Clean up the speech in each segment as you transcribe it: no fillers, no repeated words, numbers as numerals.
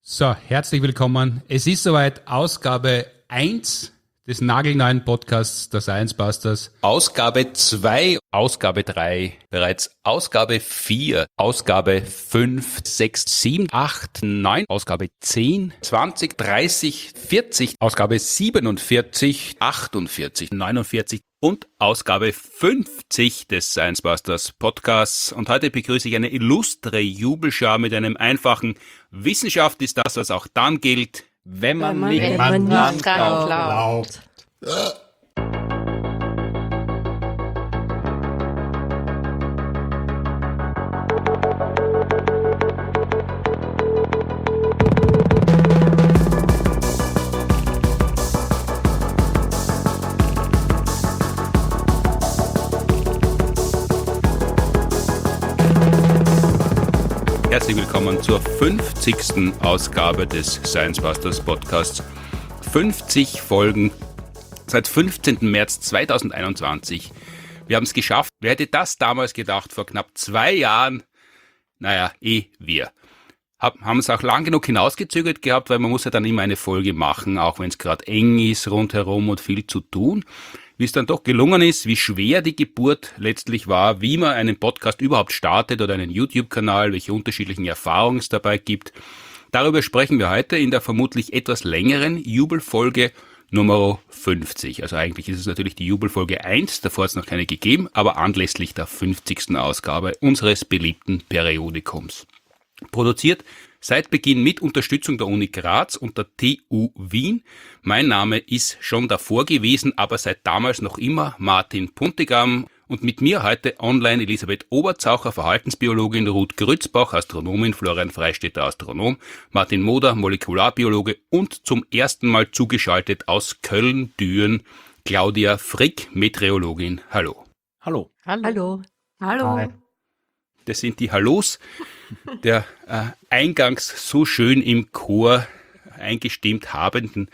So, herzlich willkommen. Es ist soweit Ausgabe 1 des nagelneuen Podcasts der Science Busters. Ausgabe 2, Ausgabe 3, bereits Ausgabe 4, Ausgabe 5, 6, 7, 8, 9, Ausgabe 10, 20, 30, 40, Ausgabe 47, 48, 49 und Ausgabe 50 des Science Busters Podcasts. Und heute begrüße ich eine illustre Jubelschar mit einem einfachen: Wissenschaft ist das, was auch dann gilt, wenn man nicht dran glaubt. Herzlich willkommen zur 50. Ausgabe des Science Busters Podcasts. 50 Folgen seit 15. März 2021. Wir haben es geschafft. Wer hätte das damals gedacht, vor knapp 2 Jahren? Naja, wir. Haben es auch lang genug hinausgezögert gehabt, weil man muss ja dann immer eine Folge machen, auch wenn es gerade eng ist rundherum und viel zu tun. Wie es dann doch gelungen ist, wie schwer die Geburt letztlich war, wie man einen Podcast überhaupt startet oder einen YouTube-Kanal, welche unterschiedlichen Erfahrungen es dabei gibt. Darüber sprechen wir heute in der vermutlich etwas längeren Jubelfolge Nummer 50. Also eigentlich ist es natürlich die Jubelfolge 1, davor hat es noch keine gegeben, aber anlässlich der 50. Ausgabe unseres beliebten Periodikums. Produziert seit Beginn mit Unterstützung der Uni Graz und der TU Wien. Mein Name ist schon davor gewesen, aber seit damals noch immer Martin Puntigam. Und mit mir heute online Elisabeth Oberzaucher, Verhaltensbiologin, Ruth Grützbach, Astronomin, Florian Freistetter, Astronom, Martin Moder, Molekularbiologe und zum ersten Mal zugeschaltet aus Köln-Düren Claudia Frick, Meteorologin. Hallo. Hallo. Hallo. Hallo. Hi. Das sind die Hallos der eingangs so schön im Chor eingestimmt habenden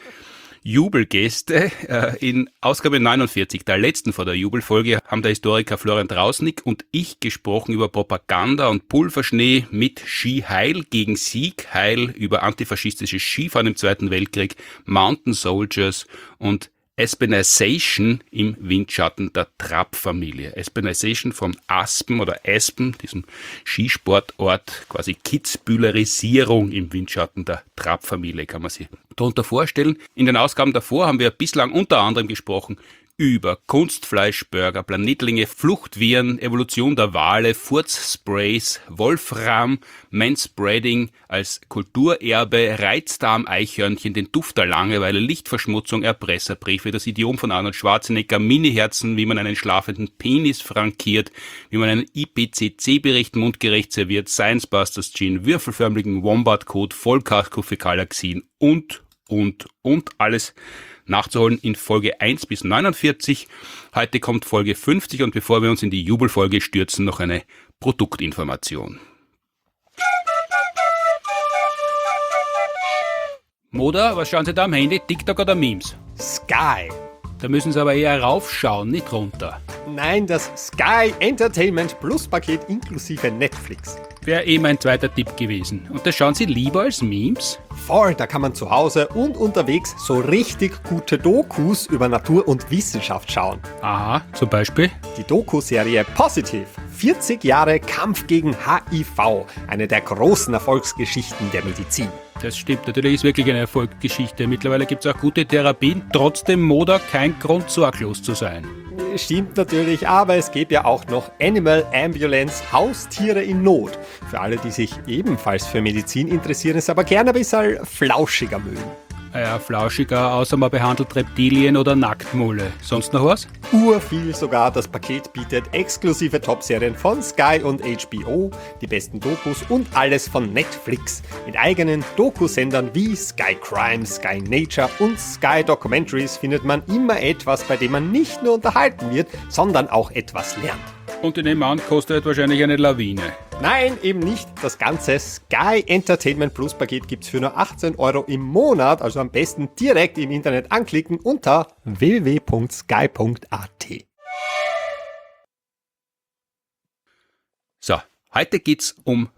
Jubelgäste. In Ausgabe 49, der letzten vor der Jubelfolge, haben der Historiker Florian Drausnick und ich gesprochen über Propaganda und Pulverschnee mit Skiheil gegen Siegheil, über antifaschistisches Skifahren im Zweiten Weltkrieg, Mountain Soldiers und Aspenization im Windschatten der Trapp-Familie. Aspenization von Aspen oder Aspen, diesem Skisportort, quasi Kitzbühlerisierung im Windschatten der Trapp-Familie, kann man sich darunter vorstellen. In den Ausgaben davor haben wir bislang unter anderem gesprochen über Kunstfleischburger, Planetlinge, Fluchtviren, Evolution der Wale, Furzsprays, Wolfram, Manspreading als Kulturerbe, Reizdarm-Eichhörnchen, den Duft der Langeweile, Lichtverschmutzung, Erpresserbriefe, das Idiom von Arnold Schwarzenegger, Miniherzen, wie man einen schlafenden Penis frankiert, wie man einen IPCC-Bericht mundgerecht serviert, Science Busters Gin, würfelförmigen Wombat-Code, Vollkachkoffe-Galaxien und alles nachzuholen in Folge 1 bis 49. Heute kommt Folge 50 und bevor wir uns in die Jubelfolge stürzen, noch eine Produktinformation. Moda, was schauen Sie da am Handy? TikTok oder Memes? Sky. Da müssen Sie aber eher raufschauen, nicht runter. Nein, das Sky Entertainment Plus Paket inklusive Netflix. Wäre mein zweiter Tipp gewesen. Und das schauen Sie lieber als Memes? Voll, da kann man zu Hause und unterwegs so richtig gute Dokus über Natur und Wissenschaft schauen. Aha, zum Beispiel? Die Doku-Serie Positive. 40 Jahre Kampf gegen HIV. Eine der großen Erfolgsgeschichten der Medizin. Das stimmt, natürlich ist wirklich eine Erfolgsgeschichte. Mittlerweile gibt es auch gute Therapien. Trotzdem, Moda, kein Grund, sorglos zu sein. Stimmt natürlich, aber es gibt ja auch noch Animal Ambulance, Haustiere in Not. Für alle, die sich ebenfalls für Medizin interessieren, es aber gerne ein bisschen flauschiger mögen. Ja, flauschiger, außer man behandelt Reptilien oder Nacktmulle. Sonst noch was? Urviel sogar. Das Paket bietet exklusive Top-Serien von Sky und HBO, die besten Dokus und alles von Netflix. Mit eigenen Dokusendern wie Sky Crime, Sky Nature und Sky Documentaries findet man immer etwas, bei dem man nicht nur unterhalten wird, sondern auch etwas lernt. Und in dem Mann kostet wahrscheinlich eine Lawine. Nein, eben nicht. Das ganze Sky Entertainment Plus Paket gibt's für nur 18 Euro im Monat, also am besten direkt im Internet anklicken unter www.sky.at. So, heute geht's um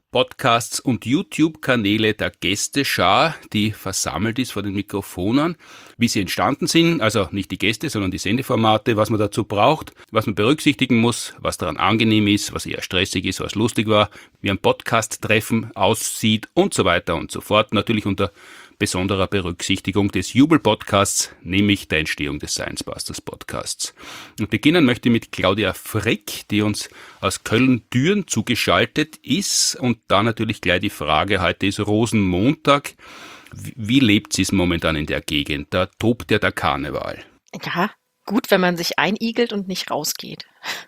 Podcasts und YouTube-Kanäle der Gästeschar, die versammelt ist vor den Mikrofonen, wie sie entstanden sind, also nicht die Gäste, sondern die Sendeformate, was man dazu braucht, was man berücksichtigen muss, was daran angenehm ist, was eher stressig ist, was lustig war, wie ein Podcast-Treffen aussieht und so weiter und so fort. Natürlich unter besonderer Berücksichtigung des Jubel-Podcasts, nämlich der Entstehung des Science Busters Podcasts. Und beginnen möchte ich mit Claudia Frick, die uns aus Köln-Düren zugeschaltet ist. Und da natürlich gleich die Frage, heute ist Rosenmontag. Wie lebt sie es momentan in der Gegend? Da tobt ja der Karneval. Ja, gut, wenn man sich einigelt und nicht rausgeht.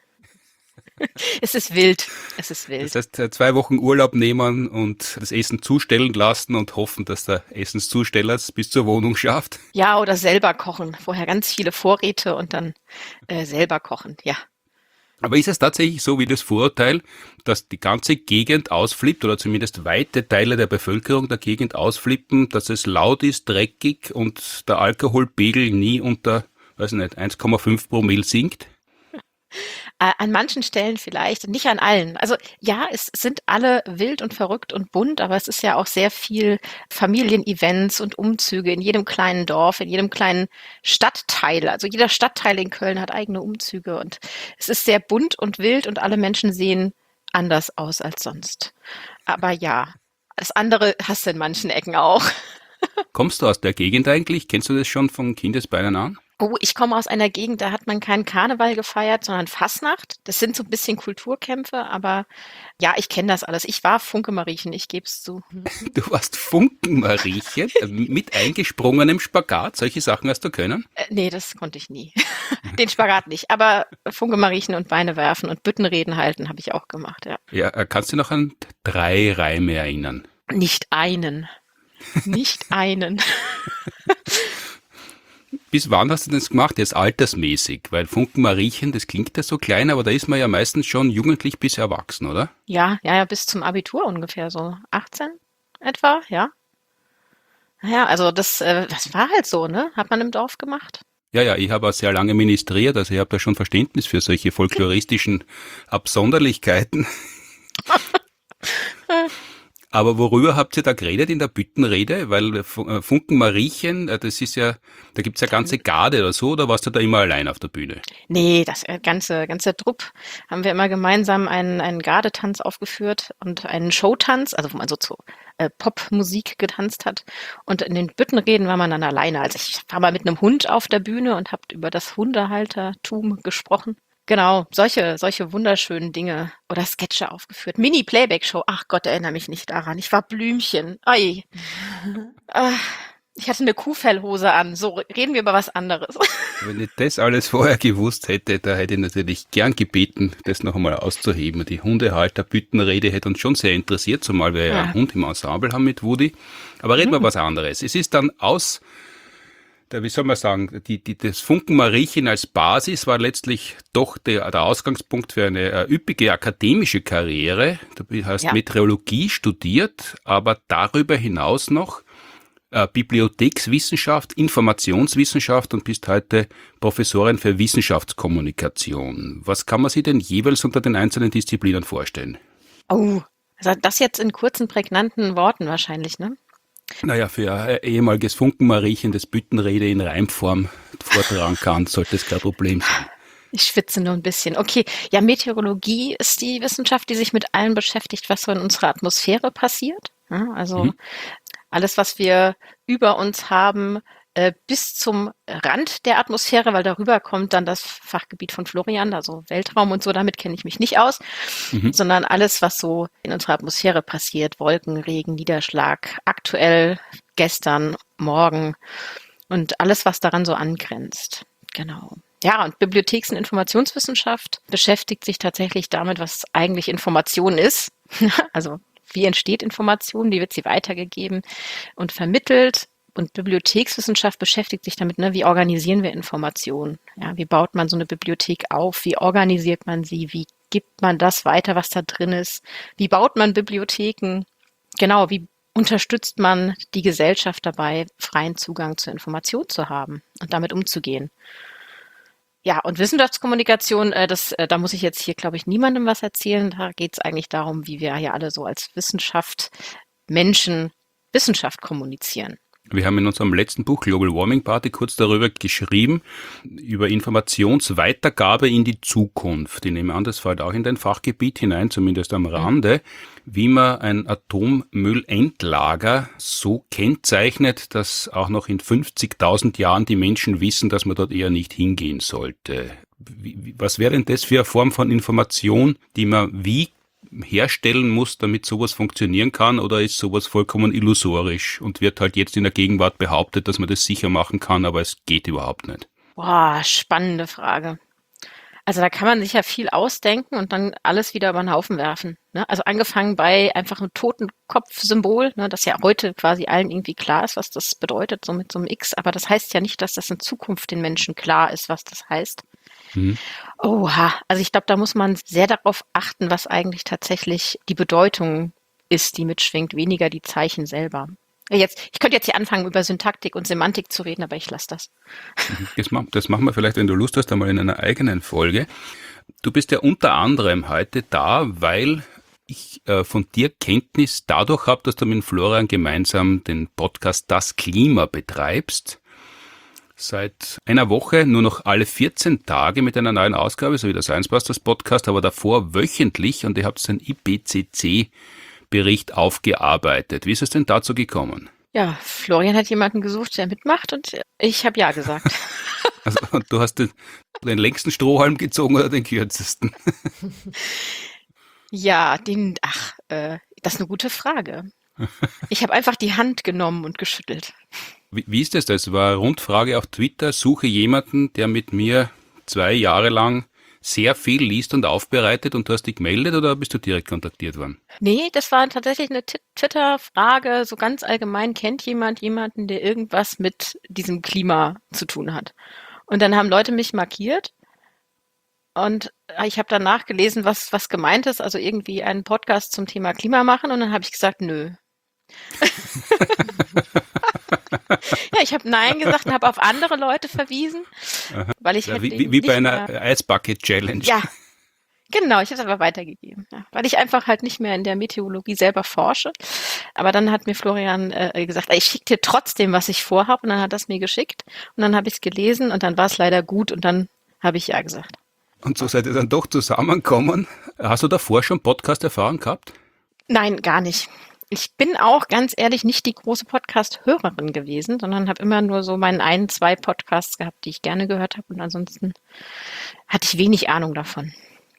Es ist wild. Das heißt, 2 Wochen Urlaub nehmen und das Essen zustellen lassen und hoffen, dass der Essenszusteller es bis zur Wohnung schafft. Ja, oder selber kochen. Vorher ganz viele Vorräte und dann selber kochen, ja. Aber ist es tatsächlich so wie das Vorurteil, dass die ganze Gegend ausflippt oder zumindest weite Teile der Bevölkerung der Gegend ausflippen, dass es laut ist, dreckig und der Alkoholpegel nie unter, 1,5 Promille sinkt? An manchen Stellen vielleicht, nicht an allen. Also ja, es sind alle wild und verrückt und bunt, aber es ist ja auch sehr viel Familienevents und Umzüge in jedem kleinen Dorf, in jedem kleinen Stadtteil. Also jeder Stadtteil in Köln hat eigene Umzüge und es ist sehr bunt und wild und alle Menschen sehen anders aus als sonst. Aber ja, das andere hast du in manchen Ecken auch. Kommst du aus der Gegend eigentlich? Kennst du das schon von Kindesbeinen an? Oh, ich komme aus einer Gegend, da hat man keinen Karneval gefeiert, sondern Fasnacht. Das sind so ein bisschen Kulturkämpfe, aber ja, ich kenne das alles. Ich war Funke-Mariechen, ich gebe es zu. Du warst Funken-Mariechen mit eingesprungenem Spagat. Solche Sachen hast du können? Nee, das konnte ich nie. Den Spagat nicht. Aber Funke-Mariechen und Beine werfen und Büttenreden halten habe ich auch gemacht, ja. Ja, kannst du noch an 3 Reime erinnern? Nicht einen. Nicht einen. Bis wann hast du das gemacht? Jetzt altersmäßig, weil Funken-Mariechen, das klingt ja so klein, aber da ist man ja meistens schon jugendlich bis erwachsen, oder? Ja, bis zum Abitur ungefähr, so 18 etwa, ja. Naja, also das war halt so, ne? Hat man im Dorf gemacht. Ja, ich habe auch sehr lange ministriert, also ich habe da schon Verständnis für solche folkloristischen Absonderlichkeiten. Aber worüber habt ihr da geredet in der Büttenrede? Weil Funken-Mariechen, das ist ja, da gibt's ja ganze Garde oder so, oder warst du da immer allein auf der Bühne? Nee, das ganze Trupp haben wir immer gemeinsam einen Gardetanz aufgeführt und einen Showtanz, also wo man so zu Popmusik getanzt hat. Und in den Büttenreden war man dann alleine. Also ich war mal mit einem Hund auf der Bühne und habe über das Hundehaltertum gesprochen. Genau, solche wunderschönen Dinge oder Sketche aufgeführt. Mini-Playback-Show. Ach Gott, erinnere mich nicht daran. Ich war Blümchen. Ei. Ich hatte eine Kuhfellhose an. So, reden wir über was anderes. Wenn ich das alles vorher gewusst hätte, da hätte ich natürlich gern gebeten, das noch einmal auszuheben. Die Hundehalter-Büttenrede hätte uns schon sehr interessiert, zumal wir ja einen Hund im Ensemble haben mit Woody. Aber reden wir was anderes. Es ist dann wie soll man sagen, das Funken-Mariechen als Basis war letztlich doch der Ausgangspunkt für eine üppige akademische Karriere. Du hast Meteorologie studiert, aber darüber hinaus noch Bibliothekswissenschaft, Informationswissenschaft und bist heute Professorin für Wissenschaftskommunikation. Was kann man sich denn jeweils unter den einzelnen Disziplinen vorstellen? Oh, also das jetzt in kurzen, prägnanten Worten wahrscheinlich, ne? Naja, für ein ehemaliges Funken-Mariechen, das Büttenrede in Reimform vortragen kann, sollte es kein Problem sein. Ich schwitze nur ein bisschen. Okay, ja, Meteorologie ist die Wissenschaft, die sich mit allem beschäftigt, was so in unserer Atmosphäre passiert. Ja, also alles, was wir über uns haben, bis zum Rand der Atmosphäre, weil darüber kommt dann das Fachgebiet von Florian, also Weltraum und so, damit kenne ich mich nicht aus, sondern alles, was so in unserer Atmosphäre passiert, Wolken, Regen, Niederschlag, aktuell, gestern, morgen und alles, was daran so angrenzt. Genau. Ja, und Bibliotheks- und Informationswissenschaft beschäftigt sich tatsächlich damit, was eigentlich Information ist. Also wie entsteht Information, wie wird sie weitergegeben und vermittelt. Und Bibliothekswissenschaft beschäftigt sich damit, ne, wie organisieren wir Informationen? Ja, wie baut man so eine Bibliothek auf? Wie organisiert man sie? Wie gibt man das weiter, was da drin ist? Wie baut man Bibliotheken? Genau, wie unterstützt man die Gesellschaft dabei, freien Zugang zur Information zu haben und damit umzugehen? Ja, und Wissenschaftskommunikation, da muss ich jetzt hier, glaube ich, niemandem was erzählen. Da geht es eigentlich darum, wie wir ja alle so als Menschen Wissenschaft kommunizieren. Wir haben in unserem letzten Buch Global Warming Party kurz darüber geschrieben, über Informationsweitergabe in die Zukunft. Ich nehme an, das fällt auch in dein Fachgebiet hinein, zumindest am Rande, wie man ein Atommüllendlager so kennzeichnet, dass auch noch in 50.000 Jahren die Menschen wissen, dass man dort eher nicht hingehen sollte. Was wäre denn das für eine Form von Information, die man wie herstellen muss, damit sowas funktionieren kann, oder ist sowas vollkommen illusorisch und wird halt jetzt in der Gegenwart behauptet, dass man das sicher machen kann, aber es geht überhaupt nicht? Boah, spannende Frage. Also da kann man sich ja viel ausdenken und dann alles wieder über den Haufen werfen. Ne? Also angefangen bei einfach einem Totenkopf-Symbol, ne, das ja heute quasi allen irgendwie klar ist, was das bedeutet, so mit so einem X, aber das heißt ja nicht, dass das in Zukunft den Menschen klar ist, was das heißt. Oha, also ich glaube, da muss man sehr darauf achten, was eigentlich tatsächlich die Bedeutung ist, die mitschwingt, weniger die Zeichen selber. Ich könnte jetzt hier anfangen, über Syntaktik und Semantik zu reden, aber ich lasse das. Das machen wir vielleicht, wenn du Lust hast, einmal in einer eigenen Folge. Du bist ja unter anderem heute da, weil ich von dir Kenntnis dadurch habe, dass du mit Florian gemeinsam den Podcast Das Klima betreibst. Seit einer Woche nur noch alle 14 Tage mit einer neuen Ausgabe, so wie der Science Busters Podcast, aber davor wöchentlich, und ihr habt einen IPCC-Bericht aufgearbeitet. Wie ist es denn dazu gekommen? Ja, Florian hat jemanden gesucht, der mitmacht, und ich habe ja gesagt. Also du hast den längsten Strohhalm gezogen oder den kürzesten? Ja, das ist eine gute Frage. Ich habe einfach die Hand genommen und geschüttelt. Wie ist das? Das war eine Rundfrage auf Twitter. Suche jemanden, der mit mir 2 Jahre lang sehr viel liest und aufbereitet, und du hast dich gemeldet, oder bist du direkt kontaktiert worden? Nee, das war tatsächlich eine Twitter-Frage. So ganz allgemein, kennt jemanden, der irgendwas mit diesem Klima zu tun hat? Und dann haben Leute mich markiert und ich habe dann nachgelesen, was gemeint ist. Also irgendwie einen Podcast zum Thema Klima machen, und dann habe ich gesagt, nö. Ja, ich habe Nein gesagt und habe auf andere Leute verwiesen, weil ich halt wie bei einer Eisbucket-Challenge. Ja, genau, ich habe es aber weitergegeben, ja, weil ich einfach halt nicht mehr in der Meteorologie selber forsche. Aber dann hat mir Florian gesagt, ich schicke dir trotzdem, was ich vorhabe, und dann hat er es mir geschickt und dann habe ich es gelesen und dann war es leider gut und dann habe ich ja gesagt. Und so seid ihr dann doch zusammengekommen. Hast du davor schon Podcast-Erfahrung gehabt? Nein, gar nicht. Ich bin auch ganz ehrlich nicht die große Podcast-Hörerin gewesen, sondern habe immer nur so meinen 2 Podcasts gehabt, die ich gerne gehört habe, und ansonsten hatte ich wenig Ahnung davon.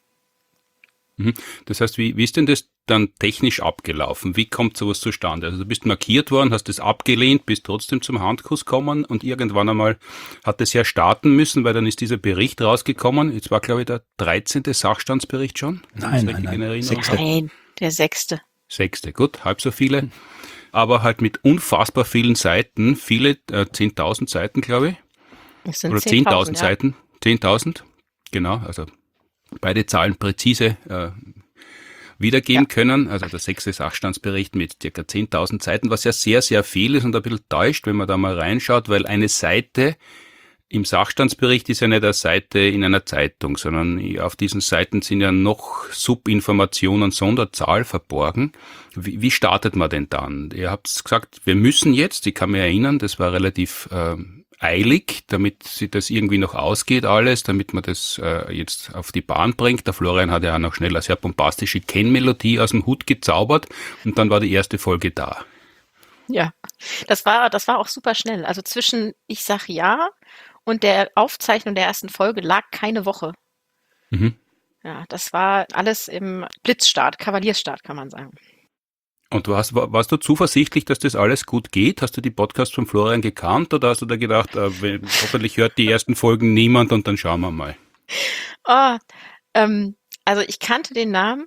Das heißt, wie ist denn das dann technisch abgelaufen? Wie kommt sowas zustande? Also du bist markiert worden, hast das abgelehnt, bist trotzdem zum Handkuss gekommen, und irgendwann einmal hat es ja starten müssen, weil dann ist dieser Bericht rausgekommen. Jetzt war, glaube ich, der 13. Sachstandsbericht schon. Nein, Der 6. 6. Gut, halb so viele. Aber halt mit unfassbar vielen Seiten, 10.000 Seiten, glaube ich. Es sind Oder 10.000 ja. Seiten. 10.000, genau, also beide Zahlen präzise wiedergeben können. Also der 6. Sachstandsbericht mit ca. 10.000 Seiten, was ja sehr, sehr viel ist und ein bisschen täuscht, wenn man da mal reinschaut, weil eine Seite im Sachstandsbericht ist ja nicht eine Seite in einer Zeitung, sondern auf diesen Seiten sind ja noch Subinformationen, Sonderzahl verborgen. Wie startet man denn dann? Ihr habt gesagt, wir müssen jetzt, ich kann mich erinnern, das war relativ eilig, damit sich das irgendwie noch ausgeht alles, damit man das jetzt auf die Bahn bringt. Der Florian hat ja auch noch schnell eine sehr bombastische Kennmelodie aus dem Hut gezaubert, und dann war die erste Folge da. Ja, das war auch super schnell. Also zwischen ich sag ja und der Aufzeichnung der ersten Folge lag keine Woche. Ja, das war alles im Blitzstart, Kavaliersstart, kann man sagen. Und warst du zuversichtlich, dass das alles gut geht? Hast du die Podcasts von Florian gekannt, oder hast du da gedacht, hoffentlich hört die ersten Folgen niemand und dann schauen wir mal? Also ich kannte den Namen.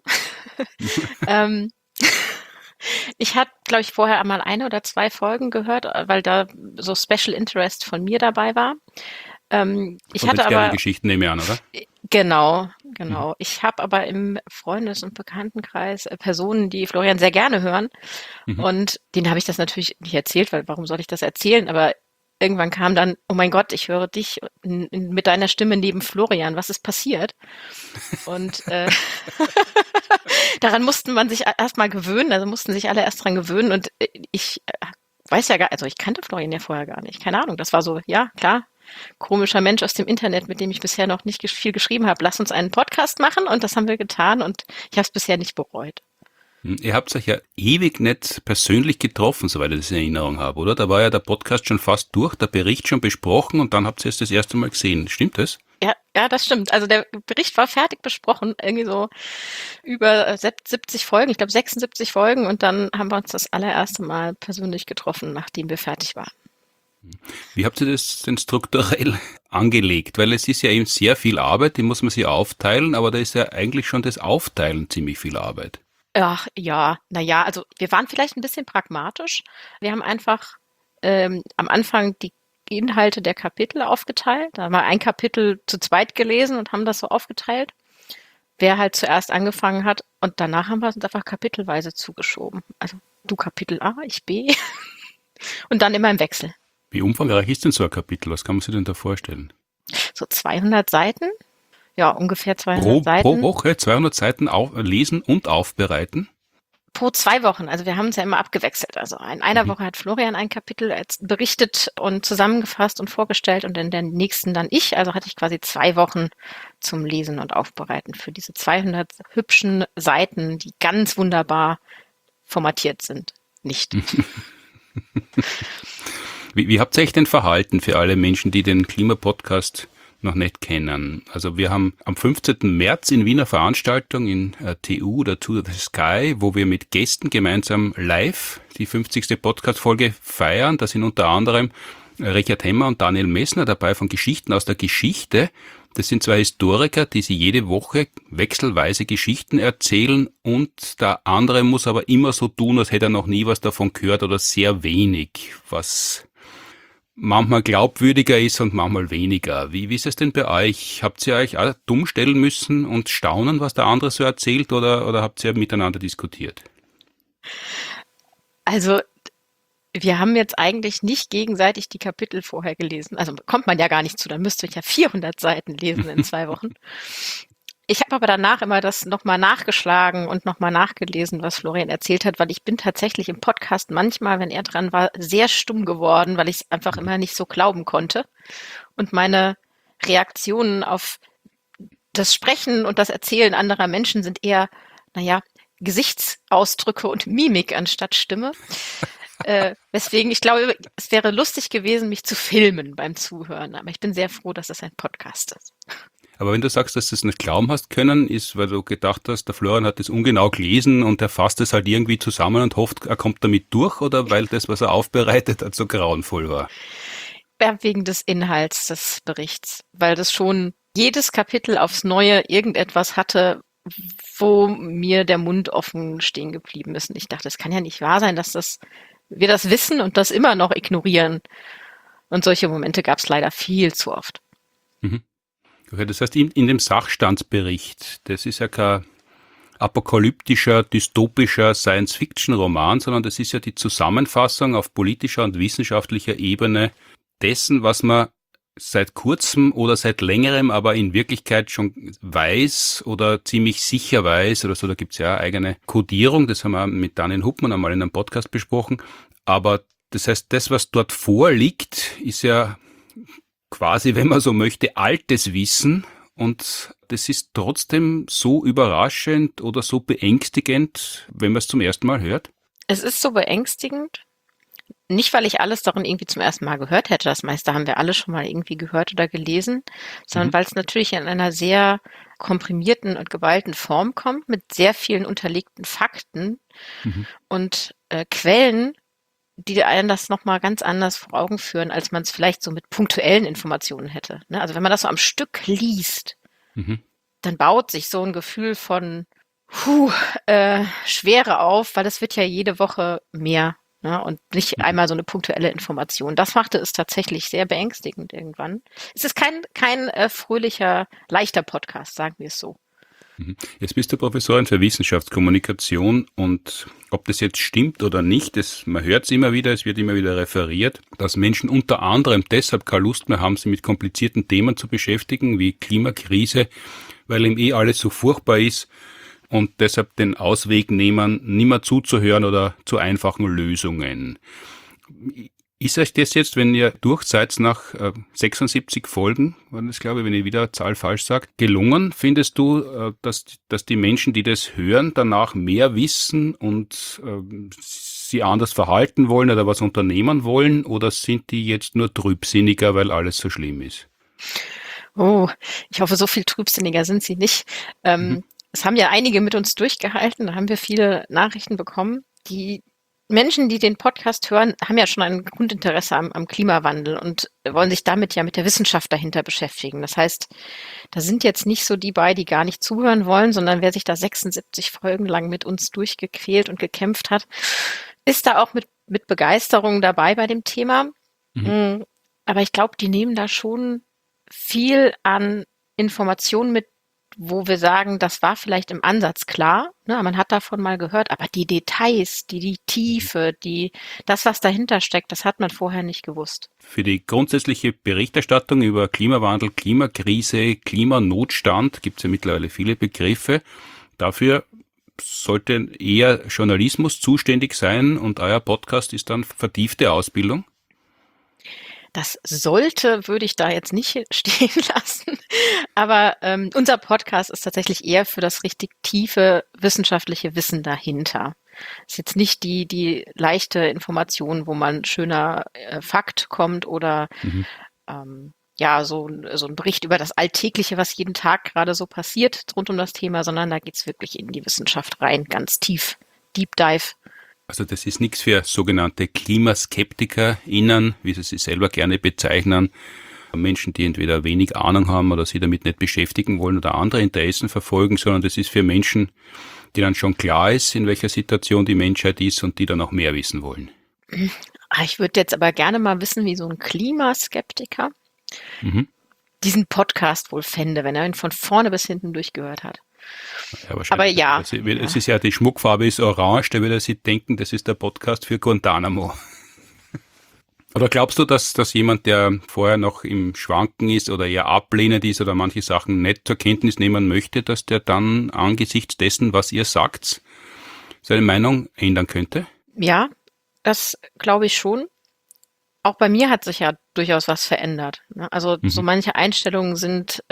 Ich hatte, glaube ich, vorher einmal 1 oder 2 Folgen gehört, weil da so Special Interest von mir dabei war. Ich hatte aber Geschichten nehme ich an, oder? Genau. Ich habe aber im Freundes- und Bekanntenkreis Personen, die Florian sehr gerne hören. Und denen habe ich das natürlich nicht erzählt, weil warum soll ich das erzählen? Aber irgendwann kam dann, oh mein Gott, ich höre dich mit deiner Stimme neben Florian, was ist passiert? Und daran mussten man sich erstmal gewöhnen, also mussten sich alle erst dran gewöhnen und ich weiß ja gar, also ich kannte Florian ja vorher gar nicht, keine Ahnung, das war so, ja, klar, komischer Mensch aus dem Internet, mit dem ich bisher noch nicht viel geschrieben habe, lass uns einen Podcast machen und das haben wir getan und ich habe es bisher nicht bereut. Ihr habt euch ja ewig nicht persönlich getroffen, soweit ich das in Erinnerung habe, oder? Da war ja der Podcast schon fast durch, der Bericht schon besprochen und dann habt ihr es das erste Mal gesehen. Stimmt das? Ja, das stimmt. Also der Bericht war fertig besprochen, irgendwie so über 70 Folgen, ich glaube 76 Folgen und dann haben wir uns das allererste Mal persönlich getroffen, nachdem wir fertig waren. Wie habt ihr das denn strukturell angelegt? Weil es ist ja eben sehr viel Arbeit, die muss man sich aufteilen, aber da ist ja eigentlich schon das Aufteilen ziemlich viel Arbeit. Ach ja, naja, also wir waren vielleicht ein bisschen pragmatisch. Wir haben einfach am Anfang die Inhalte der Kapitel aufgeteilt. Da haben wir ein Kapitel zu zweit gelesen und haben das so aufgeteilt, wer halt zuerst angefangen hat. Und danach haben wir es uns einfach kapitelweise zugeschoben. Also du Kapitel A, ich B. Und dann immer im Wechsel. Wie umfangreich ist denn so ein Kapitel? Was kann man sich denn da vorstellen? So 200 Seiten. Ja, ungefähr 200 Seiten. Pro Woche 200 Seiten lesen und aufbereiten? Pro 2 Wochen. Also wir haben uns ja immer abgewechselt. Also in einer Woche hat Florian ein Kapitel berichtet und zusammengefasst und vorgestellt und in der nächsten dann ich. Also hatte ich quasi 2 Wochen zum Lesen und Aufbereiten für diese 200 hübschen Seiten, die ganz wunderbar formatiert sind. Nicht. Wie habt ihr euch denn verhalten für alle Menschen, die den Klimapodcast noch nicht kennen? Also wir haben am 15. März in Wiener Veranstaltung in TU oder To the Sky, wo wir mit Gästen gemeinsam live die 50. Podcast-Folge feiern. Da sind unter anderem Richard Hemmer und Daniel Messner dabei von Geschichten aus der Geschichte. Das sind 2 Historiker, die sie jede Woche wechselweise Geschichten erzählen und der andere muss aber immer so tun, als hätte er noch nie was davon gehört oder sehr wenig, was manchmal glaubwürdiger ist und manchmal weniger. Wie ist es denn bei euch? Habt ihr euch auch dumm stellen müssen und staunen, was der andere so erzählt oder habt ihr miteinander diskutiert? Also wir haben jetzt eigentlich nicht gegenseitig die Kapitel vorher gelesen. Also kommt man ja gar nicht zu, dann müsste ich ja 400 Seiten lesen in 2 Wochen. Ich habe aber danach immer das nochmal nachgeschlagen und nochmal nachgelesen, was Florian erzählt hat, weil ich bin tatsächlich im Podcast manchmal, wenn er dran war, sehr stumm geworden, weil ich es einfach immer nicht so glauben konnte. Und meine Reaktionen auf das Sprechen und das Erzählen anderer Menschen sind eher, Gesichtsausdrücke und Mimik anstatt Stimme. Weswegen ich glaube, es wäre lustig gewesen, mich zu filmen beim Zuhören. Aber ich bin sehr froh, dass es ein Podcast ist. Aber wenn du sagst, dass du es nicht glauben hast können, ist, weil du gedacht hast, der Florian hat das ungenau gelesen und er fasst es halt irgendwie zusammen und hofft, er kommt damit durch oder weil das, was er aufbereitet hat, so grauenvoll war? Ja, wegen des Inhalts des Berichts, weil das schon jedes Kapitel aufs Neue irgendetwas hatte, wo mir der Mund offen stehen geblieben ist. Und ich dachte, es kann ja nicht wahr sein, dass wir das wissen und das immer noch ignorieren. Und solche Momente gab es leider viel zu oft. Mhm. Okay, das heißt, in dem Sachstandsbericht, das ist ja kein apokalyptischer, dystopischer Science-Fiction-Roman, sondern das ist ja die Zusammenfassung auf politischer und wissenschaftlicher Ebene dessen, was man seit kurzem oder seit längerem aber in Wirklichkeit schon weiß oder ziemlich sicher weiß oder so. Da gibt's ja eine eigene Kodierung, das haben wir mit Daniel Huppmann einmal in einem Podcast besprochen. Aber das heißt, das, was dort vorliegt, ist ja quasi, wenn man so möchte, altes Wissen und das ist trotzdem so überraschend oder so beängstigend, wenn man es zum ersten Mal hört? Es ist so beängstigend, nicht weil ich alles darin irgendwie zum ersten Mal gehört hätte, das meiste haben wir alle schon mal irgendwie gehört oder gelesen, sondern weil es natürlich in einer sehr komprimierten und geballten Form kommt, mit sehr vielen unterlegten Fakten und Quellen, die einen das nochmal ganz anders vor Augen führen, als man es vielleicht so mit punktuellen Informationen hätte. Ne? Also wenn man das so am Stück liest, dann baut sich so ein Gefühl von Schwere auf, weil das wird ja jede Woche mehr, ne? Und nicht einmal so eine punktuelle Information. Das machte es tatsächlich sehr beängstigend irgendwann. Es ist kein fröhlicher, leichter Podcast, sagen wir es so. Jetzt bist du Professorin für Wissenschaftskommunikation und ob das jetzt stimmt oder nicht, man hört es immer wieder, es wird immer wieder referiert, dass Menschen unter anderem deshalb keine Lust mehr haben, sich mit komplizierten Themen zu beschäftigen, wie Klimakrise, weil ihm alles so furchtbar ist und deshalb den Ausweg nehmen, nimmer zuzuhören oder zu einfachen Lösungen. Ist euch das jetzt, wenn ihr durch seid, nach 76 Folgen, war das, glaube ich, wenn ich wieder eine Zahl falsch sage, gelungen? Findest du, dass die Menschen, die das hören, danach mehr wissen und sie anders verhalten wollen oder was unternehmen wollen? Oder sind die jetzt nur trübsinniger, weil alles so schlimm ist? Oh, ich hoffe, so viel trübsinniger sind sie nicht. Es haben ja einige mit uns durchgehalten, da haben wir viele Nachrichten bekommen. Die Menschen, die den Podcast hören, haben ja schon ein Grundinteresse am Klimawandel und wollen sich damit ja mit der Wissenschaft dahinter beschäftigen. Das heißt, da sind jetzt nicht so die bei, die gar nicht zuhören wollen, sondern wer sich da 76 Folgen lang mit uns durchgequält und gekämpft hat, ist da auch mit Begeisterung dabei bei dem Thema. Aber ich glaube, die nehmen da schon viel an Informationen mit, wo wir sagen, das war vielleicht im Ansatz klar, ne, man hat davon mal gehört, aber die Details, die Tiefe, das, was dahinter steckt, das hat man vorher nicht gewusst. Für die grundsätzliche Berichterstattung über Klimawandel, Klimakrise, Klimanotstand gibt es ja mittlerweile viele Begriffe. Dafür sollte eher Journalismus zuständig sein und euer Podcast ist dann vertiefte Ausbildung? Das sollte, würde ich da jetzt nicht stehen lassen. Aber unser Podcast ist tatsächlich eher für das richtig tiefe wissenschaftliche Wissen dahinter. Ist jetzt nicht die leichte Information, wo man schöner Fakt kommt oder so ein Bericht über das Alltägliche, was jeden Tag gerade so passiert rund um das Thema, sondern da geht's wirklich in die Wissenschaft rein, ganz tief, Deep Dive. Also das ist nichts für sogenannte KlimaskeptikerInnen, wie sie sich selber gerne bezeichnen. Menschen, die entweder wenig Ahnung haben oder sich damit nicht beschäftigen wollen oder andere Interessen verfolgen, sondern das ist für Menschen, die dann schon klar ist, in welcher Situation die Menschheit ist und die dann auch mehr wissen wollen. Ich würde jetzt aber gerne mal wissen, wie so ein Klimaskeptiker diesen Podcast wohl fände, wenn er ihn von vorne bis hinten durchgehört hat. Ja, aber ja. Es ist ja, die Schmuckfarbe ist orange, da würde er sich denken, das ist der Podcast für Guantanamo. Oder glaubst du, dass jemand, der vorher noch im Schwanken ist oder eher ablehnend ist oder manche Sachen nicht zur Kenntnis nehmen möchte, dass der dann angesichts dessen, was ihr sagt, seine Meinung ändern könnte? Ja, das glaube ich schon. Auch bei mir hat sich ja durchaus was verändert. Ne? Also so manche Einstellungen sind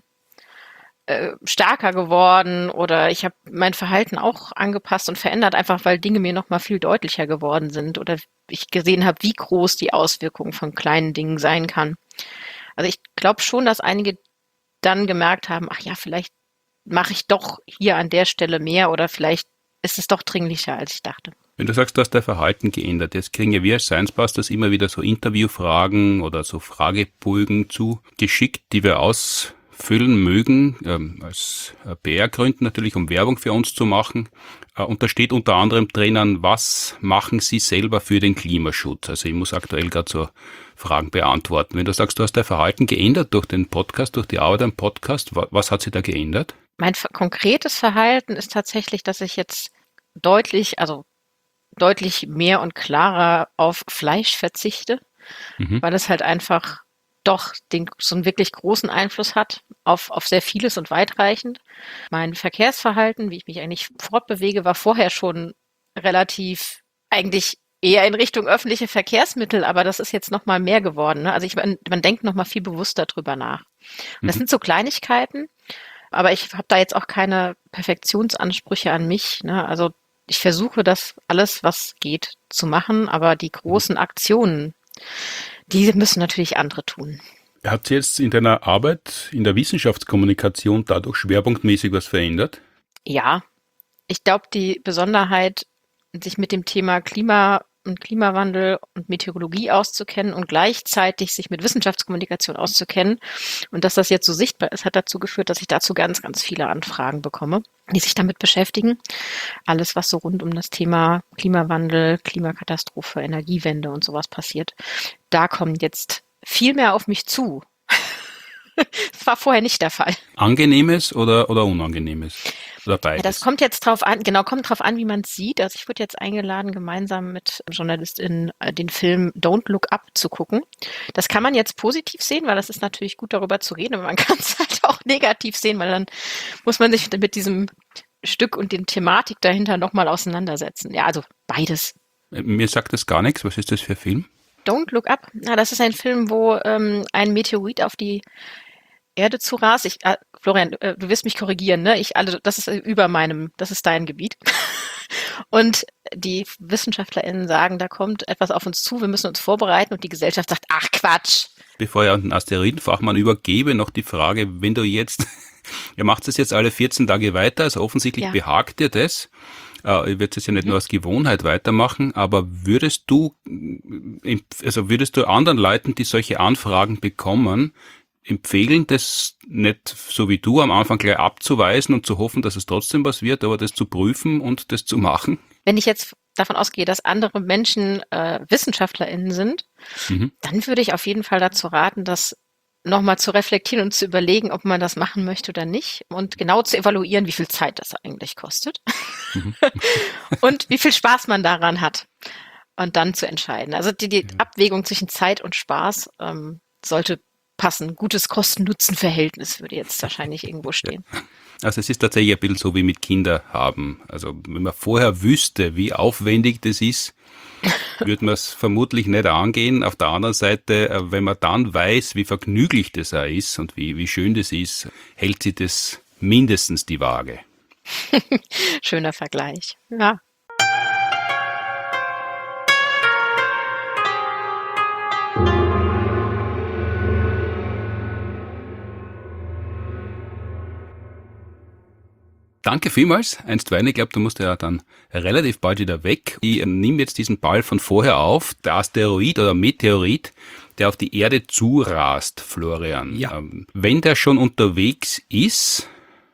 stärker geworden oder ich habe mein Verhalten auch angepasst und verändert, einfach weil Dinge mir noch mal viel deutlicher geworden sind oder ich gesehen habe, wie groß die Auswirkung von kleinen Dingen sein kann. Also ich glaube schon, dass einige dann gemerkt haben, ach ja, vielleicht mache ich doch hier an der Stelle mehr oder vielleicht ist es doch dringlicher, als ich dachte. Wenn du sagst, du hast dein Verhalten geändert, jetzt kriegen ja wir als Science Busters immer wieder so Interviewfragen oder so Fragebögen zugeschickt, die wir ausfüllen mögen, aus PR-Gründen natürlich, um Werbung für uns zu machen. Und da steht unter anderem drinnen, was machen Sie selber für den Klimaschutz? Also ich muss aktuell gerade so Fragen beantworten. Wenn du sagst, du hast dein Verhalten geändert durch den Podcast, durch die Arbeit am Podcast, was hat sich da geändert? Mein konkretes Verhalten ist tatsächlich, dass ich jetzt deutlich mehr und klarer auf Fleisch verzichte, weil es halt einfach doch so einen wirklich großen Einfluss hat auf sehr vieles und weitreichend. Mein Verkehrsverhalten, wie ich mich eigentlich fortbewege, war vorher schon relativ eigentlich eher in Richtung öffentliche Verkehrsmittel, aber das ist jetzt noch mal mehr geworden. Ne? Also man denkt noch mal viel bewusster drüber nach. Und das sind so Kleinigkeiten, aber ich habe da jetzt auch keine Perfektionsansprüche an mich. Ne? Also ich versuche das alles, was geht, zu machen, aber die großen Aktionen, die müssen natürlich andere tun. Hat sich jetzt in deiner Arbeit in der Wissenschaftskommunikation dadurch schwerpunktmäßig was verändert? Ja, ich glaube, die Besonderheit, sich mit dem Thema Klima und Klimawandel und Meteorologie auszukennen und gleichzeitig sich mit Wissenschaftskommunikation auszukennen und dass das jetzt so sichtbar ist, hat dazu geführt, dass ich dazu ganz, ganz viele Anfragen bekomme, die sich damit beschäftigen. Alles, was so rund um das Thema Klimawandel, Klimakatastrophe, Energiewende und sowas passiert, da kommt jetzt viel mehr auf mich zu. Das war vorher nicht der Fall. Angenehmes oder Unangenehmes? Oder beides? Ja, das kommt jetzt drauf an, kommt drauf an, wie man es sieht. Also ich wurde jetzt eingeladen, gemeinsam mit JournalistInnen den Film Don't Look Up zu gucken. Das kann man jetzt positiv sehen, weil das ist natürlich gut, darüber zu reden, aber man kann es halt auch negativ sehen, weil dann muss man sich mit diesem Stück und den Thematik dahinter nochmal auseinandersetzen. Ja, also beides. Mir sagt das gar nichts. Was ist das für ein Film? Don't Look Up. Na, das ist ein Film, wo ein Meteorit auf die Erde zu rast. Florian, du wirst mich korrigieren, ne? Das ist dein Gebiet. Und die WissenschaftlerInnen sagen, da kommt etwas auf uns zu, wir müssen uns vorbereiten und die Gesellschaft sagt, ach Quatsch. Bevor ich an den Asteroidenfachmann übergebe, noch die Frage, wenn du jetzt, ihr macht es jetzt alle 14 Tage weiter, also offensichtlich behagt dir das. Ihr werdet es ja nicht nur aus Gewohnheit weitermachen, aber würdest du anderen Leuten, die solche Anfragen bekommen, empfehlen, das nicht so wie du am Anfang gleich abzuweisen und zu hoffen, dass es trotzdem was wird, aber das zu prüfen und das zu machen? Wenn ich jetzt davon ausgehe, dass andere Menschen WissenschaftlerInnen sind, dann würde ich auf jeden Fall dazu raten, das nochmal zu reflektieren und zu überlegen, ob man das machen möchte oder nicht und genau zu evaluieren, wie viel Zeit das eigentlich kostet und wie viel Spaß man daran hat und dann zu entscheiden. Also die Abwägung zwischen Zeit und Spaß sollte passen. Gutes Kosten-Nutzen-Verhältnis würde jetzt wahrscheinlich irgendwo stehen. Also es ist tatsächlich ein bisschen so wie mit Kinder haben. Also wenn man vorher wüsste, wie aufwendig das ist, würde man es vermutlich nicht angehen. Auf der anderen Seite, wenn man dann weiß, wie vergnüglich das auch ist und wie schön das ist, hält sich das mindestens die Waage. Schöner Vergleich. Ja. Danke vielmals. Einstweilen, ich glaube, du musst ja dann relativ bald wieder weg. Ich nehme jetzt diesen Ball von vorher auf. Der Asteroid oder Meteorit, der auf die Erde zurast, Florian. Ja. Wenn der schon unterwegs ist,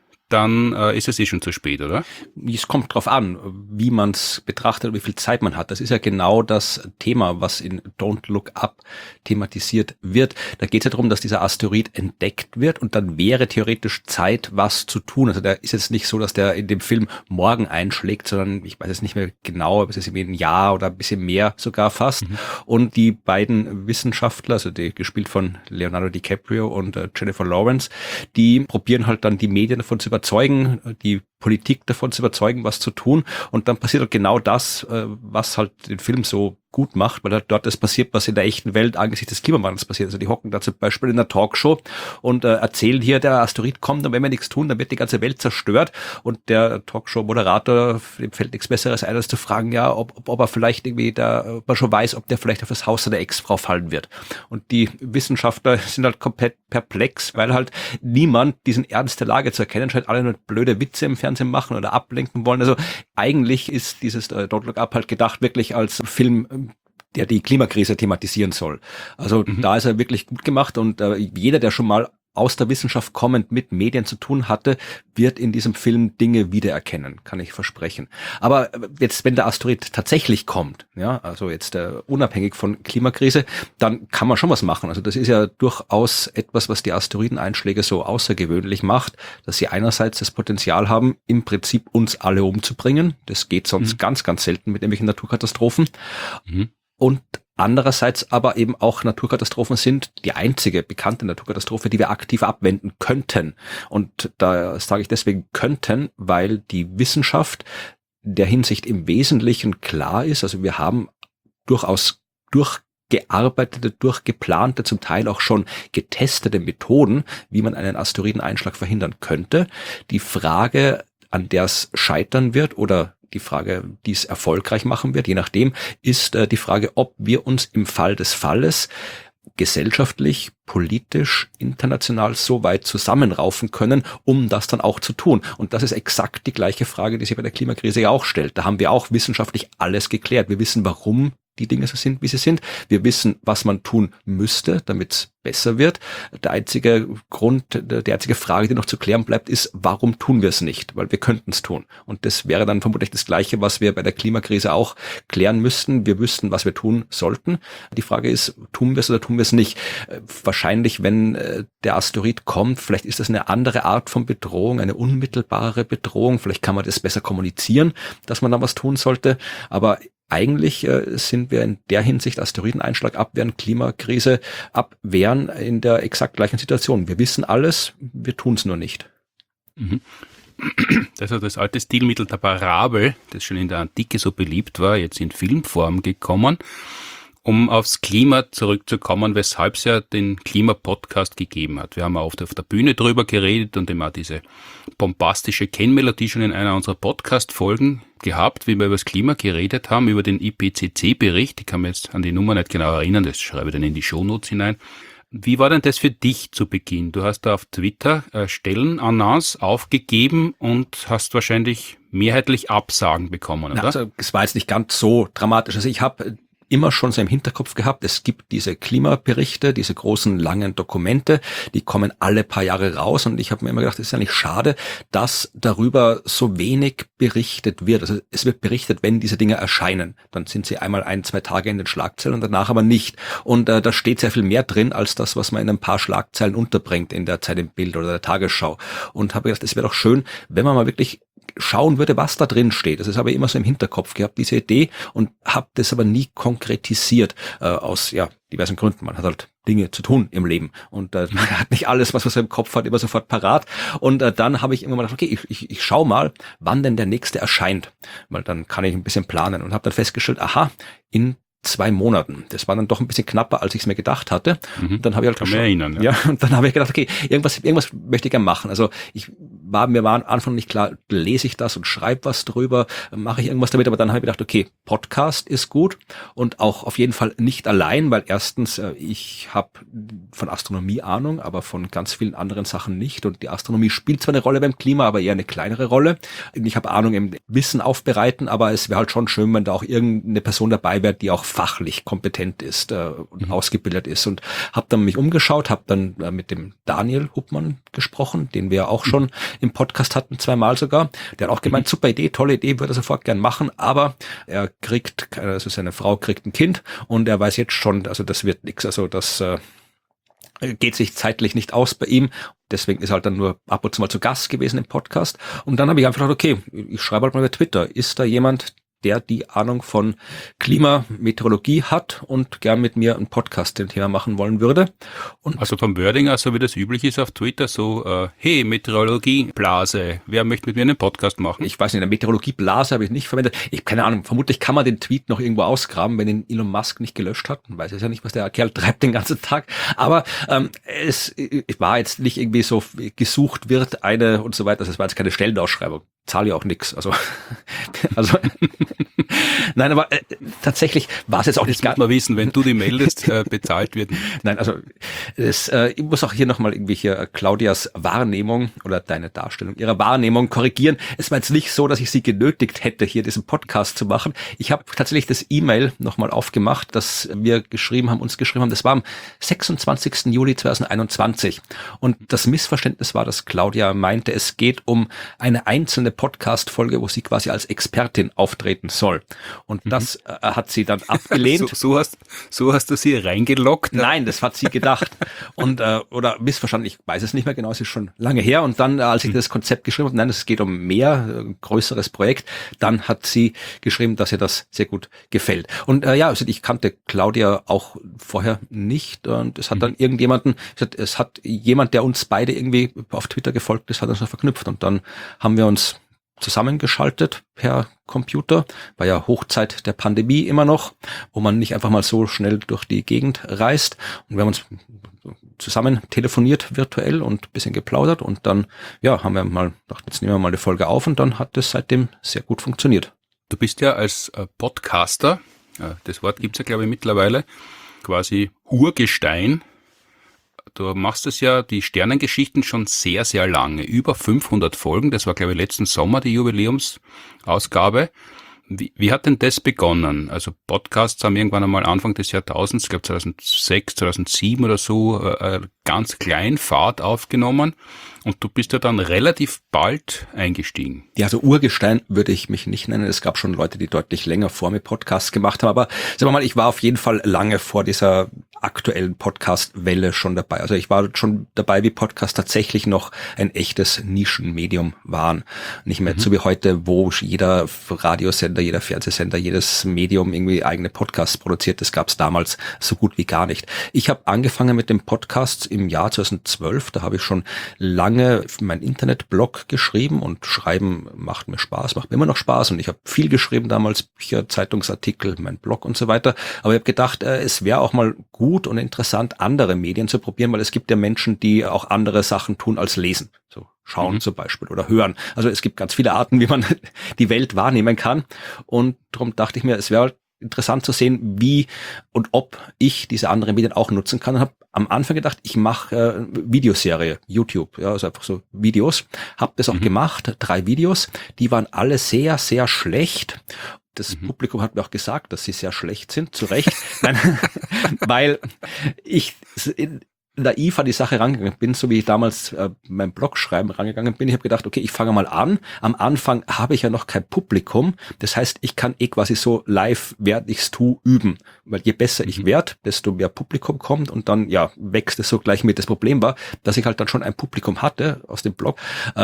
dann ist es schon zu spät, oder? Es kommt drauf an, wie man es betrachtet und wie viel Zeit man hat. Das ist ja genau das Thema, was in Don't Look Up thematisiert wird. Da geht es ja darum, dass dieser Asteroid entdeckt wird und dann wäre theoretisch Zeit, was zu tun. Also der ist jetzt nicht so, dass der in dem Film morgen einschlägt, sondern ich weiß jetzt nicht mehr genau, aber es ist irgendwie ein Jahr oder ein bisschen mehr sogar fast. Und die beiden Wissenschaftler, also die gespielt von Leonardo DiCaprio und Jennifer Lawrence, die probieren halt dann die Medien davon zu überzeugen, die Politik davon zu überzeugen, was zu tun. Und dann passiert halt genau das, was halt den Film so gut macht, weil halt dort das passiert, was in der echten Welt angesichts des Klimawandels passiert. Also die hocken da zum Beispiel in einer Talkshow und erzählen hier, der Asteroid kommt und wenn wir nichts tun, dann wird die ganze Welt zerstört. Und der Talkshow-Moderator, dem fällt nichts Besseres ein, als zu fragen, ja, ob er vielleicht irgendwie ob er schon weiß, ob der vielleicht auf das Haus seiner Ex-Frau fallen wird. Und die Wissenschaftler sind halt komplett perplex, weil halt niemand diesen Ernst der Lage zu erkennen scheint, alle nur blöde Witze im Fernsehen machen oder ablenken wollen. Also eigentlich ist dieses Don't Look Up halt gedacht wirklich als Film, der die Klimakrise thematisieren soll. Also da ist er wirklich gut gemacht und jeder, der schon mal aus der Wissenschaft kommend mit Medien zu tun hatte, wird in diesem Film Dinge wiedererkennen, kann ich versprechen. Aber jetzt, wenn der Asteroid tatsächlich kommt, ja, also jetzt unabhängig von Klimakrise, dann kann man schon was machen. Also das ist ja durchaus etwas, was die Asteroideneinschläge so außergewöhnlich macht, dass sie einerseits das Potenzial haben, im Prinzip uns alle umzubringen. Das geht sonst ganz, ganz selten mit irgendwelchen Naturkatastrophen. Und andererseits aber eben auch Naturkatastrophen sind die einzige bekannte Naturkatastrophe, die wir aktiv abwenden könnten. Und da sage ich deswegen könnten, weil die Wissenschaft der Hinsicht im Wesentlichen klar ist. Also wir haben durchaus durchgearbeitete, durchgeplante, zum Teil auch schon getestete Methoden, wie man einen Asteroideneinschlag verhindern könnte. Die Frage, an der es scheitern wird oder die Frage, die es erfolgreich machen wird, je nachdem, ist die Frage, ob wir uns im Fall des Falles gesellschaftlich, politisch, international so weit zusammenraufen können, um das dann auch zu tun. Und das ist exakt die gleiche Frage, die sich bei der Klimakrise ja auch stellt. Da haben wir auch wissenschaftlich alles geklärt. Wir wissen, warum die Dinge so sind, wie sie sind. Wir wissen, was man tun müsste, damit es besser wird. Der einzige Frage, die noch zu klären bleibt, ist, warum tun wir es nicht? Weil wir könnten es tun. Und das wäre dann vermutlich das Gleiche, was wir bei der Klimakrise auch klären müssten. Wir wüssten, was wir tun sollten. Die Frage ist, tun wir es oder tun wir es nicht? Wahrscheinlich, wenn der Asteroid kommt, vielleicht ist das eine andere Art von Bedrohung, eine unmittelbare Bedrohung. Vielleicht kann man das besser kommunizieren, dass man da was tun sollte. Aber eigentlich sind wir in der Hinsicht Asteroideneinschlag abwehren, Klimakrise abwehren in der exakt gleichen Situation. Wir wissen alles, wir tun es nur nicht. Mhm. Das ist das alte Stilmittel der Parabel, das schon in der Antike so beliebt war, jetzt in Filmform gekommen. Um aufs Klima zurückzukommen, weshalb es ja den Klimapodcast gegeben hat. Wir haben oft auf der Bühne drüber geredet und immer diese bombastische Kennmelodie schon in einer unserer Podcast-Folgen gehabt, wie wir über das Klima geredet haben, über den IPCC-Bericht. Ich kann mich jetzt an die Nummer nicht genau erinnern, das schreibe ich dann in die Shownotes hinein. Wie war denn das für dich zu Beginn? Du hast da auf Twitter Stellenannonce aufgegeben und hast wahrscheinlich mehrheitlich Absagen bekommen, oder? Also es war jetzt nicht ganz so dramatisch. Also ich habe immer schon so im Hinterkopf gehabt, es gibt diese Klimaberichte, diese großen, langen Dokumente, die kommen alle paar Jahre raus und ich habe mir immer gedacht, es ist ja nicht schade, dass darüber so wenig berichtet wird. Also es wird berichtet, wenn diese Dinge erscheinen. Dann sind sie einmal 1-2 Tage in den Schlagzeilen und danach aber nicht. Und da steht sehr viel mehr drin, als das, was man in ein paar Schlagzeilen unterbringt in der Zeit im Bild oder der Tagesschau. Und habe gedacht, es wäre doch schön, wenn man mal wirklich schauen würde, was da drin steht. Das ist aber immer so im Hinterkopf gehabt, diese Idee, und habe das aber nie konkretisiert, aus diversen Gründen. Man hat halt Dinge zu tun im Leben und man hat nicht alles, was man so im Kopf hat, immer sofort parat. Und dann habe ich immer mal gedacht, okay, ich schau mal, wann denn der nächste erscheint, weil dann kann ich ein bisschen planen, und habe dann festgestellt, aha, in 2 Monaten. Das war dann doch ein bisschen knapper, als ich es mir gedacht hatte. Und dann habe ich halt kann mich erinnern, ja, und dann habe ich gedacht, okay, irgendwas möchte ich gerne machen. Also mir war am Anfang nicht klar, lese ich das und schreibe was drüber, mache ich irgendwas damit, aber dann habe ich gedacht, okay, Podcast ist gut und auch auf jeden Fall nicht allein, weil erstens, ich habe von Astronomie Ahnung, aber von ganz vielen anderen Sachen nicht, und die Astronomie spielt zwar eine Rolle beim Klima, aber eher eine kleinere Rolle. Ich habe Ahnung im Wissen aufbereiten, aber es wäre halt schon schön, wenn da auch irgendeine Person dabei wäre, die auch fachlich kompetent ist und ausgebildet ist, und habe dann mich umgeschaut, habe dann mit dem Daniel Huppmann gesprochen, den wir auch schon im Podcast hatten, 2-mal sogar. Der hat auch gemeint, super Idee, tolle Idee, würde er sofort gern machen, aber er seine Frau kriegt ein Kind und er weiß jetzt schon, also das wird nichts, also das geht sich zeitlich nicht aus bei ihm. Deswegen ist er halt dann nur ab und zu mal zu Gast gewesen im Podcast. Und dann habe ich einfach gedacht, okay, ich schreibe halt mal bei Twitter, ist da jemand, der die Ahnung von Klimameteorologie hat und gern mit mir einen Podcast zum Thema machen wollen würde. Und also vom Wording, also wie das üblich ist auf Twitter, so, hey, Meteorologieblase, wer möchte mit mir einen Podcast machen? Ich weiß nicht, eine Meteorologieblase habe ich nicht verwendet. Keine Ahnung, vermutlich kann man den Tweet noch irgendwo ausgraben, wenn ihn Elon Musk nicht gelöscht hat. Man weiß es ja nicht, was der Kerl treibt den ganzen Tag. Aber es war jetzt nicht irgendwie so, gesucht wird eine und so weiter. Das war jetzt keine Stellenausschreibung. Zahle ja auch nix. Also nein, aber tatsächlich war es jetzt auch nicht ganz. Muss man wissen, wenn du die meldest, bezahlt wird. Nein, also ich muss auch hier nochmal irgendwie Claudias Wahrnehmung oder deine Darstellung ihrer Wahrnehmung korrigieren. Es war jetzt nicht so, dass ich sie genötigt hätte, hier diesen Podcast zu machen. Ich habe tatsächlich das E-Mail nochmal aufgemacht, das wir uns geschrieben haben. Das war am 26. Juli 2021. Und das Missverständnis war, dass Claudia meinte, es geht um eine einzelne Podcast-Folge, wo sie quasi als Expertin auftreten soll. Und das hat sie dann abgelehnt. So hast du sie reingelockt? Nein, das hat sie gedacht. Und oder missverstanden, ich weiß es nicht mehr genau, es ist schon lange her. Und dann, als ich das Konzept geschrieben habe, nein, es geht um mehr, größeres Projekt, dann hat sie geschrieben, dass ihr das sehr gut gefällt. Und also ich kannte Claudia auch vorher nicht. Und es hat dann es hat jemand, der uns beide irgendwie auf Twitter gefolgt ist, hat uns noch verknüpft. Und dann haben wir uns zusammengeschaltet per Computer. War ja Hochzeit der Pandemie immer noch, wo man nicht einfach mal so schnell durch die Gegend reist. Und wir haben uns zusammen telefoniert virtuell und ein bisschen geplaudert. Und dann, haben wir mal gedacht, jetzt nehmen wir mal eine Folge auf, und dann hat es seitdem sehr gut funktioniert. Du bist ja als Podcaster, das Wort gibt's ja glaube ich mittlerweile, quasi Urgestein. Du machst es ja, die Sternengeschichten, schon sehr, sehr lange. Über 500 Folgen. Das war, glaube ich, letzten Sommer die Jubiläumsausgabe. Wie hat denn das begonnen? Also Podcasts haben irgendwann einmal Anfang des Jahrtausends, ich glaube 2006, 2007 oder so, ganz klein Fahrt aufgenommen und du bist ja dann relativ bald eingestiegen. Ja, also Urgestein würde ich mich nicht nennen. Es gab schon Leute, die deutlich länger vor mir Podcasts gemacht haben, aber sagen wir mal, ich war auf jeden Fall lange vor dieser aktuellen Podcast-Welle schon dabei. Also ich war schon dabei, wie Podcasts tatsächlich noch ein echtes Nischenmedium waren. Nicht mehr so wie heute, wo jeder Radiosender, jeder Fernsehsender, jedes Medium irgendwie eigene Podcasts produziert. Das gab es damals so gut wie gar nicht. Ich habe angefangen mit dem Podcast im Jahr 2012. Da habe ich schon lange meinen Internetblog geschrieben und Schreiben macht mir Spaß, macht mir immer noch Spaß und ich habe viel geschrieben damals, Bücher, Zeitungsartikel, mein Blog und so weiter. Aber ich habe gedacht, es wäre auch mal gut und interessant, andere Medien zu probieren, weil es gibt ja Menschen, die auch andere Sachen tun als lesen. So schauen zum Beispiel oder hören. Also es gibt ganz viele Arten, wie man die Welt wahrnehmen kann. Und darum dachte ich mir, es wäre halt interessant zu sehen, wie und ob ich diese anderen Medien auch nutzen kann. Und habe am Anfang gedacht, ich mache Videoserie, YouTube, ja, also einfach so Videos. Habe das auch gemacht, 3 Videos. Die waren alle sehr, sehr schlecht. Das Publikum hat mir auch gesagt, dass sie sehr schlecht sind, zu Recht, weil ich naiv an die Sache rangegangen bin, so wie ich damals mein Blog schreiben rangegangen bin. Ich habe gedacht, okay, ich fange mal an. Am Anfang habe ich ja noch kein Publikum. Das heißt, ich kann quasi so live, während ich's tue, üben. Weil je besser ich werde, desto mehr Publikum kommt und dann ja wächst es so gleich mit. Das Problem war, dass ich halt dann schon ein Publikum hatte aus dem Blog.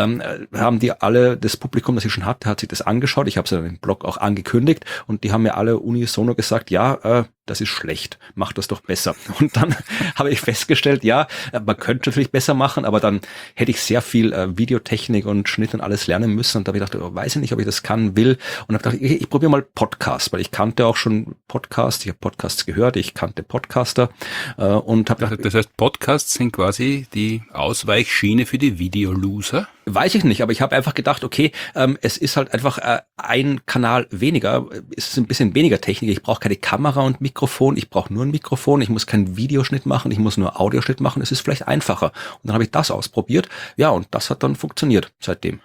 Haben die alle, das Publikum, das ich schon hatte, hat sich das angeschaut. Ich habe es dann im Blog auch angekündigt und die haben mir alle unisono gesagt, ja, das ist schlecht, mach das doch besser. Und dann habe ich festgestellt, ja, man könnte natürlich besser machen, aber dann hätte ich sehr viel Videotechnik und Schnitt und alles lernen müssen. Und da habe ich gedacht, weiß ich nicht, ob ich das kann, will. Und habe gedacht, ich probiere mal Podcast, weil ich kannte auch schon Podcasts, ich habe Podcasts gehört, ich kannte Podcaster und habe gedacht, das heißt, Podcasts sind quasi die Ausweichschiene für die Videoloser? Weiß ich nicht, aber ich habe einfach gedacht, okay, es ist halt einfach ein Kanal weniger, es ist ein bisschen weniger Technik, ich brauche keine Kamera und Mikrofon, ich brauche nur ein Mikrofon, ich muss keinen Videoschnitt machen, ich muss nur Audioschnitt machen, es ist vielleicht einfacher. Und dann habe ich das ausprobiert, ja, und das hat dann funktioniert seitdem.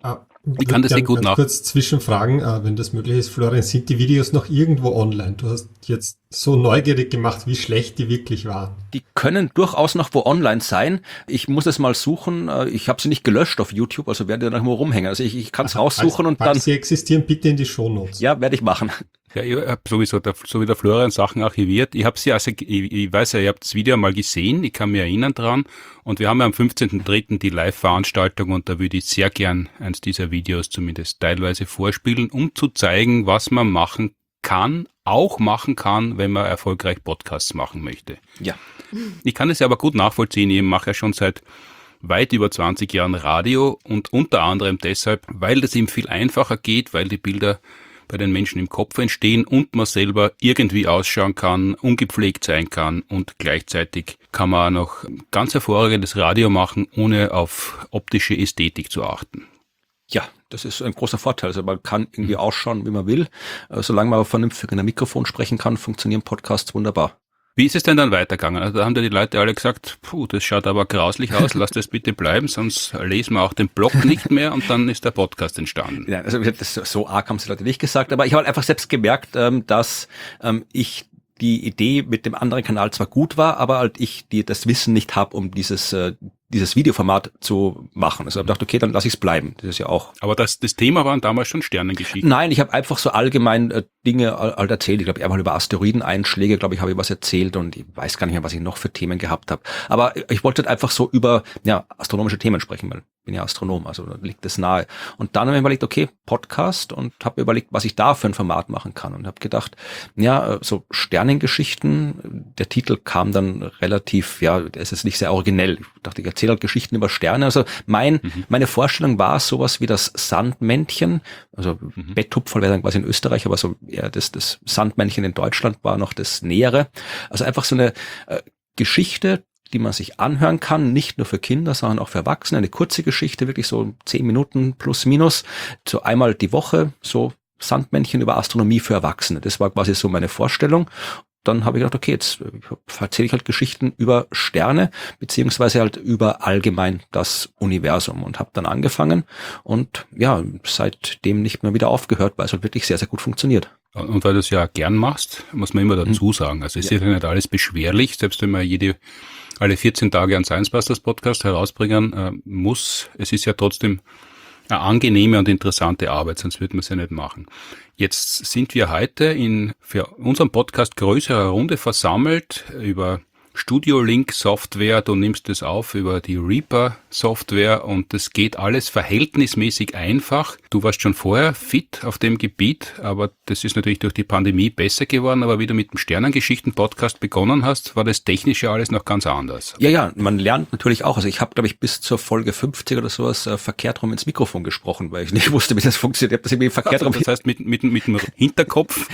Ich kann das sehr gut nach. Kurz zwischenfragen, wenn das möglich ist, Florian, sind die Videos noch irgendwo online? Du hast jetzt so neugierig gemacht, wie schlecht die wirklich waren. Die können durchaus noch wo online sein. Ich muss es mal suchen. Ich habe sie nicht gelöscht auf YouTube, also werde ich da noch mal rumhängen. Also ich kann es raussuchen und dann... Falls sie existieren, bitte in die Shownotes. Ja, werde ich machen. Ja, ich habe sowieso, so wie der Florian, Sachen archiviert. Ich habe sie, also ich weiß ja, ihr habt das Video mal gesehen, ich kann mich erinnern dran. Und wir haben ja am 15.03. die Live-Veranstaltung und da würde ich sehr gern eins dieser Videos zumindest teilweise vorspielen, um zu zeigen, was man machen kann, auch machen kann, wenn man erfolgreich Podcasts machen möchte. Ja. Ich kann es ja aber gut nachvollziehen. Ich mache ja schon seit weit über 20 Jahren Radio und unter anderem deshalb, weil das eben viel einfacher geht, weil die Bilder bei den Menschen im Kopf entstehen und man selber irgendwie ausschauen kann, ungepflegt sein kann und gleichzeitig kann man auch noch ganz hervorragendes Radio machen, ohne auf optische Ästhetik zu achten. Ja, das ist ein großer Vorteil. Also man kann irgendwie ausschauen, wie man will. Solange man aber vernünftig in einem Mikrofon sprechen kann, funktionieren Podcasts wunderbar. Wie ist es denn dann weitergegangen? Also da haben die Leute alle gesagt, das schaut aber grauslich aus, lass das bitte bleiben, sonst lesen wir auch den Blog nicht mehr und dann ist der Podcast entstanden. Ja, also so arg haben es die Leute nicht gesagt, aber ich habe halt einfach selbst gemerkt, dass ich die Idee mit dem anderen Kanal zwar gut war, aber halt ich das Wissen nicht habe, um dieses Videoformat zu machen. Also ich habe gedacht, okay, dann lasse ich es bleiben. Das ist ja auch. Aber das Thema waren damals schon Sternengeschichten. Nein, ich habe einfach so allgemein Dinge halt erzählt. Ich glaube, einmal über Asteroideneinschläge, glaube ich, habe ich was erzählt und ich weiß gar nicht mehr, was ich noch für Themen gehabt habe. Aber ich wollte halt einfach so über astronomische Themen sprechen, weil ich bin ja Astronom, also da liegt das nahe. Und dann habe ich überlegt, okay, Podcast und habe überlegt, was ich da für ein Format machen kann und habe gedacht, so Sternengeschichten, der Titel kam dann relativ, es ist nicht sehr originell. Ich dachte, ich erzähle halt Geschichten über Sterne. Also meine Vorstellung war sowas wie das Sandmännchen, also Betthupferl wäre dann quasi in Österreich, aber so eher das Sandmännchen in Deutschland war noch das Nähere. Also einfach so eine Geschichte, die man sich anhören kann, nicht nur für Kinder, sondern auch für Erwachsene. Eine kurze Geschichte, wirklich so 10 Minuten plus minus, so einmal die Woche, so Sandmännchen über Astronomie für Erwachsene. Das war quasi so meine Vorstellung. dann habe ich gedacht, okay, jetzt erzähle ich halt Geschichten über Sterne, beziehungsweise halt über allgemein das Universum und habe dann angefangen und ja, seitdem nicht mehr wieder aufgehört, weil es halt wirklich sehr, sehr gut funktioniert. Und weil du es ja gern machst, muss man immer dazu sagen. Also es ist ja nicht alles beschwerlich, selbst wenn man alle 14 Tage einen Science Busters Podcast herausbringen muss. Es ist ja trotzdem eine angenehme und interessante Arbeit, sonst würde man es ja nicht machen. Jetzt sind wir heute für unseren Podcast größerer Runde versammelt über Studio Link Software. Du nimmst es auf über die Reaper Software und das geht alles verhältnismäßig einfach. Du warst schon vorher fit auf dem Gebiet, aber das ist natürlich durch die Pandemie besser geworden. Aber wie du mit dem Sternengeschichten-Podcast begonnen hast, war das Technische alles noch ganz anders. Ja, man lernt natürlich auch. Also ich habe, glaube ich, bis zur Folge 50 oder sowas verkehrt rum ins Mikrofon gesprochen, weil ich nicht wusste, wie das funktioniert. Ich habe das irgendwie verkehrt rum. Das heißt, mit dem Hinterkopf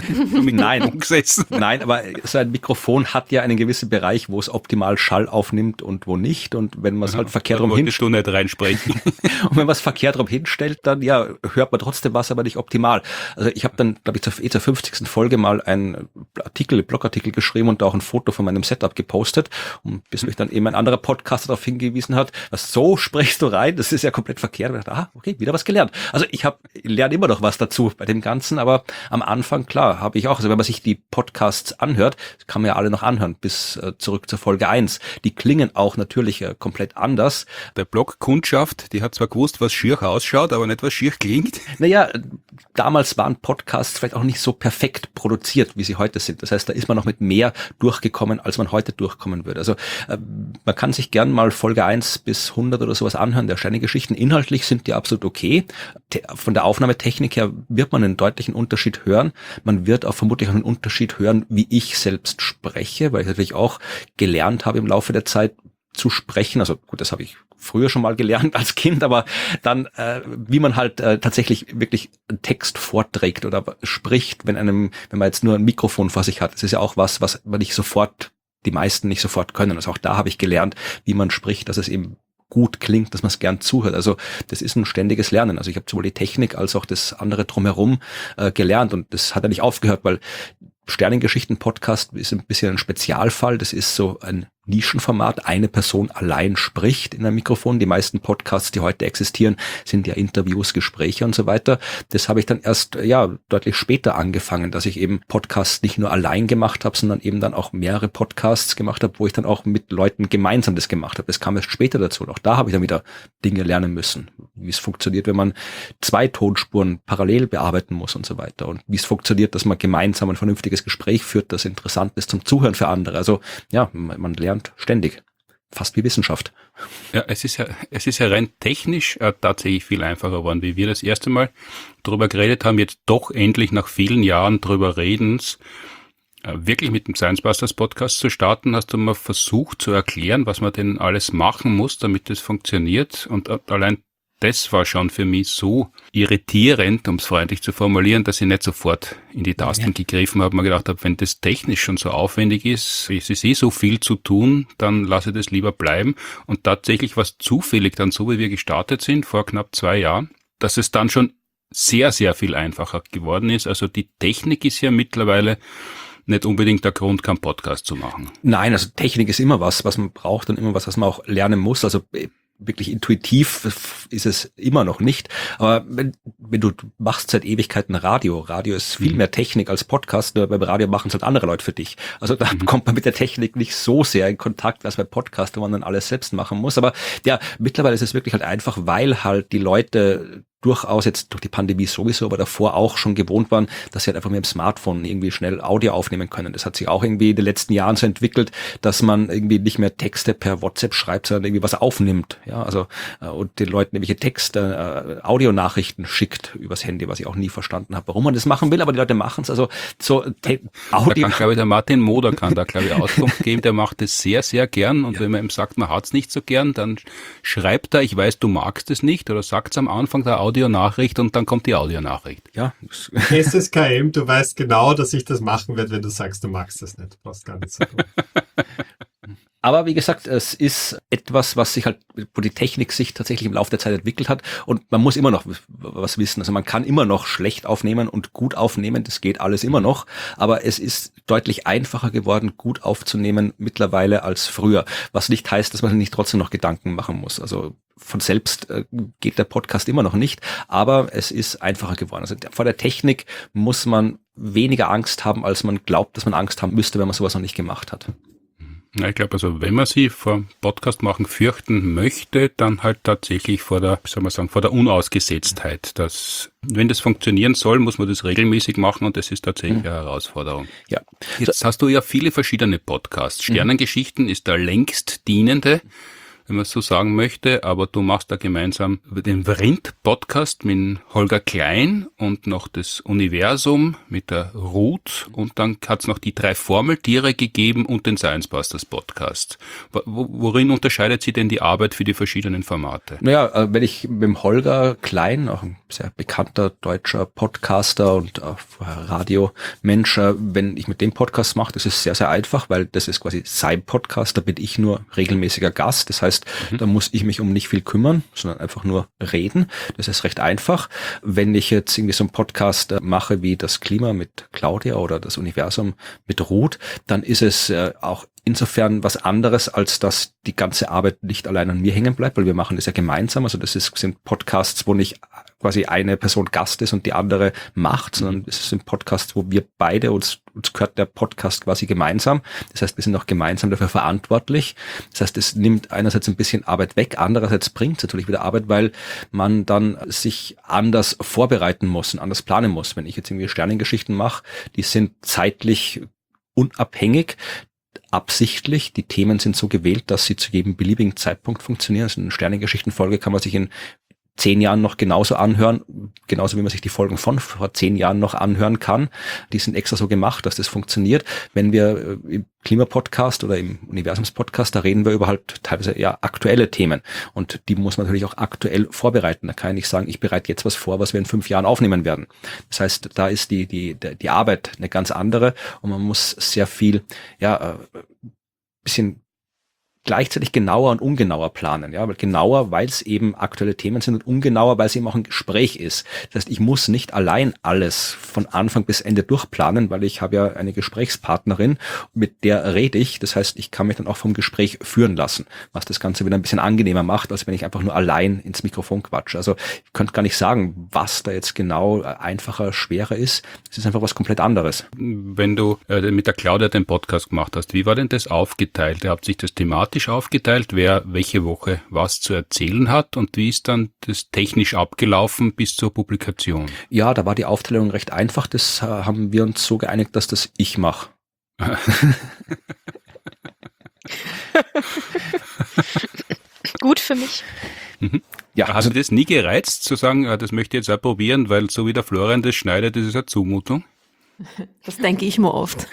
Nein, Nein, aber so ein Mikrofon hat ja einen gewissen Bereich, wo es optimal Schall aufnimmt und wo nicht. Und wenn man es halt verkehrt rum hinstellt, du nicht reinsprechen. Und wenn man es verkehrt rum hinstellt, dann ja, hört man trotzdem was, aber nicht optimal. Also ich habe dann, glaube ich, zur 50. Folge mal einen Blogartikel geschrieben und auch ein Foto von meinem Setup gepostet. Und bis mich dann eben ein anderer Podcaster darauf hingewiesen hat, was so sprichst du rein, das ist ja komplett verkehrt. Und ich dachte, okay, wieder was gelernt. Also ich lerne immer noch was dazu bei dem Ganzen, aber am Anfang, klar, habe ich auch, also wenn man sich die Podcasts anhört, kann man ja alle noch anhören, bis zurück zur Folge 1. Die klingen auch natürlich komplett anders. Der Blog-Kundschaft, die hat zwar gewusst, was schier ausschaut, aber nicht, was schier klingt. Naja, damals waren Podcasts vielleicht auch nicht so perfekt produziert, wie sie heute sind. Das heißt, da ist man noch mit mehr durchgekommen, als man heute durchkommen würde. Also man kann sich gern mal Folge 1 bis 100 oder sowas anhören, der Sternengeschichten. Inhaltlich sind die absolut okay. Von der Aufnahmetechnik her wird man einen deutlichen Unterschied hören. Man wird auch vermutlich einen Unterschied hören, wie ich selbst spreche, weil ich natürlich auch gelernt habe im Laufe der Zeit zu sprechen. Also gut, das habe ich früher schon mal gelernt als Kind, aber dann, wie man halt tatsächlich wirklich einen Text vorträgt oder spricht, wenn man jetzt nur ein Mikrofon vor sich hat. Das ist ja auch was man die meisten nicht sofort können. Also auch da habe ich gelernt, wie man spricht, dass es eben gut klingt, dass man es gern zuhört. Also das ist ein ständiges Lernen. Also ich habe sowohl die Technik als auch das andere drumherum gelernt und das hat ja nicht aufgehört, weil Sternengeschichten-Podcast ist ein bisschen ein Spezialfall. Das ist so ein Nischenformat. Eine Person allein spricht in einem Mikrofon. Die meisten Podcasts, die heute existieren, sind ja Interviews, Gespräche und so weiter. Das habe ich dann erst deutlich später angefangen, dass ich eben Podcasts nicht nur allein gemacht habe, sondern eben dann auch mehrere Podcasts gemacht habe, wo ich dann auch mit Leuten gemeinsam das gemacht habe. Das kam erst später dazu. Und auch da habe ich dann wieder Dinge lernen müssen, wie es funktioniert, wenn man 2 Tonspuren parallel bearbeiten muss und so weiter. Und wie es funktioniert, dass man gemeinsam ein vernünftiges Gespräch führt, das interessant ist zum Zuhören für andere. Also ja, man lernt ständig. Fast wie Wissenschaft. Ja, es ist ja rein technisch tatsächlich viel einfacher geworden, wie wir das erste Mal drüber geredet haben, jetzt doch endlich nach vielen Jahren drüber redens, wirklich mit dem Science Busters Podcast zu starten. Hast du mal versucht zu erklären, was man denn alles machen muss, damit das funktioniert, und allein das war schon für mich so irritierend, um es freundlich zu formulieren, dass ich nicht sofort in die Tasten gegriffen habe, mir gedacht habe, wenn das technisch schon so aufwendig ist, es ist so viel zu tun, dann lasse ich das lieber bleiben. Und tatsächlich war es zufällig dann so, wie wir gestartet sind, vor knapp 2 Jahren, dass es dann schon sehr, sehr viel einfacher geworden ist. Also die Technik ist ja mittlerweile nicht unbedingt der Grund, keinen Podcast zu machen. Nein, also Technik ist immer was man braucht und immer was man auch lernen muss. Also wirklich intuitiv ist es immer noch nicht. Aber wenn du machst seit Ewigkeiten Radio. Radio ist viel mehr Technik als Podcast. Nur beim Radio machen es halt andere Leute für dich. Also da kommt man mit der Technik nicht so sehr in Kontakt, als bei Podcast, wo man dann alles selbst machen muss. Aber ja, mittlerweile ist es wirklich halt einfach, weil halt die Leute durchaus jetzt durch die Pandemie sowieso, aber davor auch schon gewohnt waren, dass sie halt einfach mit dem Smartphone irgendwie schnell Audio aufnehmen können. Das hat sich auch irgendwie in den letzten Jahren so entwickelt, dass man irgendwie nicht mehr Texte per WhatsApp schreibt, sondern irgendwie was aufnimmt. Ja, also und den Leuten irgendwelche Texte, Audionachrichten schickt übers Handy, was ich auch nie verstanden habe, warum man das machen will, aber die Leute machen es. Also so Audio. Da kann, glaube ich, der Martin Moder kann da, glaube ich, Auskunft geben. Der macht das sehr, sehr gern. Und wenn man ihm sagt, man hat es nicht so gern, dann schreibt er, ich weiß, du magst es nicht, oder sagt es am Anfang der Audionachricht und dann kommt die Audionachricht. Ja. SSKM, du weißt genau, dass ich das machen werde, wenn du sagst, du magst das nicht. Du brauchst gar nicht so tun. Aber wie gesagt, es ist etwas, was sich halt, wo die Technik sich tatsächlich im Laufe der Zeit entwickelt hat und man muss immer noch was wissen. Also man kann immer noch schlecht aufnehmen und gut aufnehmen, das geht alles immer noch, aber es ist deutlich einfacher geworden, gut aufzunehmen mittlerweile als früher, was nicht heißt, dass man sich nicht trotzdem noch Gedanken machen muss. Also von selbst geht der Podcast immer noch nicht, aber es ist einfacher geworden. Also vor der Technik muss man weniger Angst haben, als man glaubt, dass man Angst haben müsste, wenn man sowas noch nicht gemacht hat. Ja, ich glaube, also wenn man sie vor Podcast machen fürchten möchte, dann halt tatsächlich vor der, wie soll man sagen, vor der Unausgesetztheit. Dass, wenn das funktionieren soll, muss man das regelmäßig machen und das ist tatsächlich eine Herausforderung. Ja. Jetzt hast du ja viele verschiedene Podcasts. Sternengeschichten ist der längst dienende, wenn man es so sagen möchte, aber du machst da gemeinsam den Vrind-Podcast mit Holger Klein und noch das Universum mit der Ruth und dann hat es noch die 3 Formeltiere gegeben und den Science Busters Podcast. Worin unterscheidet sich denn die Arbeit für die verschiedenen Formate? Naja, wenn ich mit dem Holger Klein, auch ein sehr bekannter deutscher Podcaster und Radiomensch, wenn ich mit dem Podcast mache, das ist sehr, sehr einfach, weil das ist quasi sein Podcast, da bin ich nur regelmäßiger Gast, das heißt, da muss ich mich um nicht viel kümmern, sondern einfach nur reden. Das ist recht einfach. Wenn ich jetzt irgendwie so einen Podcast mache wie das Klima mit Claudia oder das Universum mit Ruth, dann ist es auch insofern was anderes, als dass die ganze Arbeit nicht allein an mir hängen bleibt, weil wir machen das ja gemeinsam. Also sind Podcasts, wo nicht quasi eine Person Gast ist und die andere macht, sondern es sind Podcasts, wo wir beide, uns gehört der Podcast quasi gemeinsam. Das heißt, wir sind auch gemeinsam dafür verantwortlich. Das heißt, es nimmt einerseits ein bisschen Arbeit weg, andererseits bringt es natürlich wieder Arbeit, weil man dann sich anders vorbereiten muss und anders planen muss. Wenn ich jetzt irgendwie Sternengeschichten mache, die sind zeitlich unabhängig, absichtlich. Die Themen sind so gewählt, dass sie zu jedem beliebigen Zeitpunkt funktionieren. Also eine Sternengeschichtenfolge kann man sich in 10 Jahren noch genauso anhören, genauso wie man sich die Folgen von vor 10 Jahren noch anhören kann. Die sind extra so gemacht, dass das funktioniert. Wenn wir im Klimapodcast oder im Universumspodcast, da reden wir über halt teilweise eher aktuelle Themen. Und die muss man natürlich auch aktuell vorbereiten. Da kann ich nicht sagen, ich bereite jetzt was vor, was wir in 5 Jahren aufnehmen werden. Das heißt, da ist die Arbeit eine ganz andere und man muss sehr viel, bisschen gleichzeitig genauer und ungenauer planen. Ja, aber genauer, weil es eben aktuelle Themen sind und ungenauer, weil es eben auch ein Gespräch ist. Das heißt, ich muss nicht allein alles von Anfang bis Ende durchplanen, weil ich habe ja eine Gesprächspartnerin, mit der rede ich. Das heißt, ich kann mich dann auch vom Gespräch führen lassen, was das Ganze wieder ein bisschen angenehmer macht, als wenn ich einfach nur allein ins Mikrofon quatsche. Also ich könnte gar nicht sagen, was da jetzt genau einfacher, schwerer ist. Es ist einfach was komplett anderes. Wenn du mit der Claudia den Podcast gemacht hast, wie war denn das aufgeteilt? Ihr habt sich das thematisch aufgeteilt, wer welche Woche was zu erzählen hat und wie ist dann das technisch abgelaufen bis zur Publikation? Ja, da war die Aufteilung recht einfach. Das haben wir uns so geeinigt, dass das ich mache. Gut für mich. Ja, hast du das nie gereizt, zu sagen, das möchte ich jetzt auch probieren, weil so wie der Florian das schneidet, das ist eine Zumutung? Das denke ich mir oft.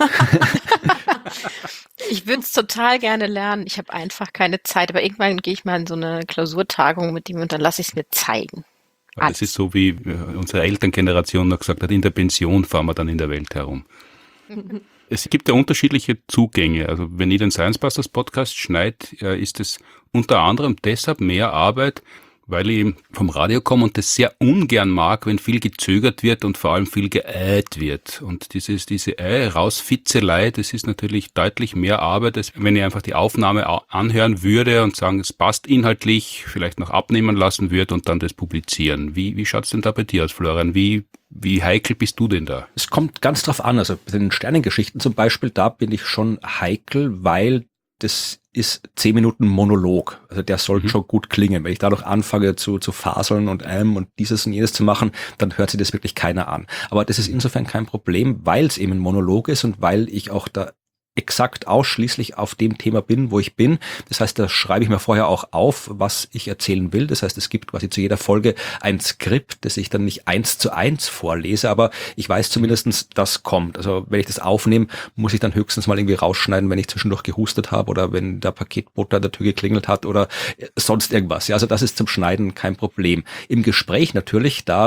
Ich würde es total gerne lernen. Ich habe einfach keine Zeit. Aber irgendwann gehe ich mal in so eine Klausurtagung mit ihm und dann lasse ich es mir zeigen. Das ist so, wie unsere Elterngeneration noch gesagt hat, in der Pension fahren wir dann in der Welt herum. Es gibt ja unterschiedliche Zugänge. Also wenn ich den Science Busters Podcast schneide, ist es unter anderem deshalb mehr Arbeit, weil ich eben vom Radio komme und das sehr ungern mag, wenn viel gezögert wird und vor allem viel geäht wird. Und diese Rausfitzelei, das ist natürlich deutlich mehr Arbeit, als wenn ich einfach die Aufnahme anhören würde und sagen, es passt inhaltlich, vielleicht noch abnehmen lassen würde und dann das publizieren. Wie schaut's denn da bei dir aus, Florian? Wie heikel bist du denn da? Es kommt ganz drauf an. Also bei den Sternengeschichten zum Beispiel, da bin ich schon heikel, weil das ist 10 Minuten Monolog. Also der sollte schon gut klingen. Wenn ich dadurch anfange zu faseln und dieses und jenes zu machen, dann hört sich das wirklich keiner an. Aber das ist insofern kein Problem, weil es eben ein Monolog ist und weil ich auch da exakt ausschließlich auf dem Thema bin, wo ich bin. Das heißt, da schreibe ich mir vorher auch auf, was ich erzählen will. Das heißt, es gibt quasi zu jeder Folge ein Skript, das ich dann nicht 1:1 vorlese, aber ich weiß zumindestens, das kommt. Also wenn ich das aufnehme, muss ich dann höchstens mal irgendwie rausschneiden, wenn ich zwischendurch gehustet habe oder wenn der Paketbote an der Tür geklingelt hat oder sonst irgendwas. Ja, also das ist zum Schneiden kein Problem. Im Gespräch natürlich, da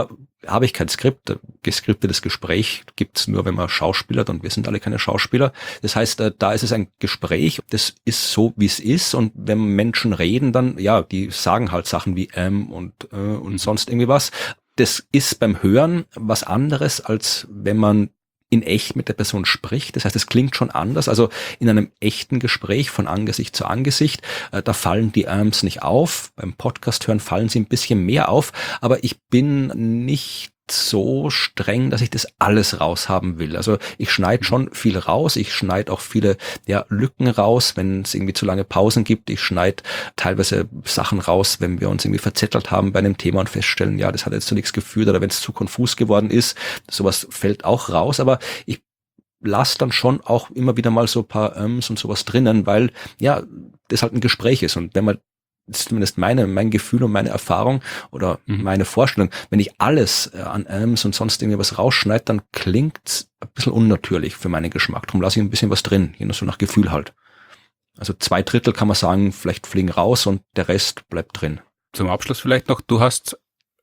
habe ich kein Skript. Geskriptetes Gespräch gibt's nur, wenn man schauspielert, und wir sind alle keine Schauspieler. Das heißt, da ist es ein Gespräch, das ist so, wie es ist, und wenn Menschen reden, dann, ja, die sagen halt Sachen wie und sonst irgendwie was. Das ist beim Hören was anderes, als wenn man in echt mit der Person spricht. Das heißt, es klingt schon anders. Also in einem echten Gespräch von Angesicht zu Angesicht, da fallen die nicht auf. Beim Podcast hören fallen sie ein bisschen mehr auf. Aber ich bin nicht so streng, dass ich das alles raushaben will. Also ich schneide schon viel raus. Ich schneide auch viele Lücken raus, wenn es irgendwie zu lange Pausen gibt. Ich schneide teilweise Sachen raus, wenn wir uns irgendwie verzettelt haben bei einem Thema und feststellen, ja, das hat jetzt zu nichts geführt, oder wenn es zu konfus geworden ist. Sowas fällt auch raus. Aber ich lasse dann schon auch immer wieder mal so ein paar und sowas drinnen, weil ja, das halt ein Gespräch ist. Und wenn man, das ist zumindest mein Gefühl und meine Erfahrung oder meine Vorstellung, wenn ich alles an und sonst irgendwie was rausschneide, dann klingt's ein bisschen unnatürlich für meinen Geschmack. Darum lasse ich ein bisschen was drin, je nach so nach Gefühl halt. Also 2/3 kann man sagen, vielleicht fliegen raus und der Rest bleibt drin. Zum Abschluss vielleicht noch, du hast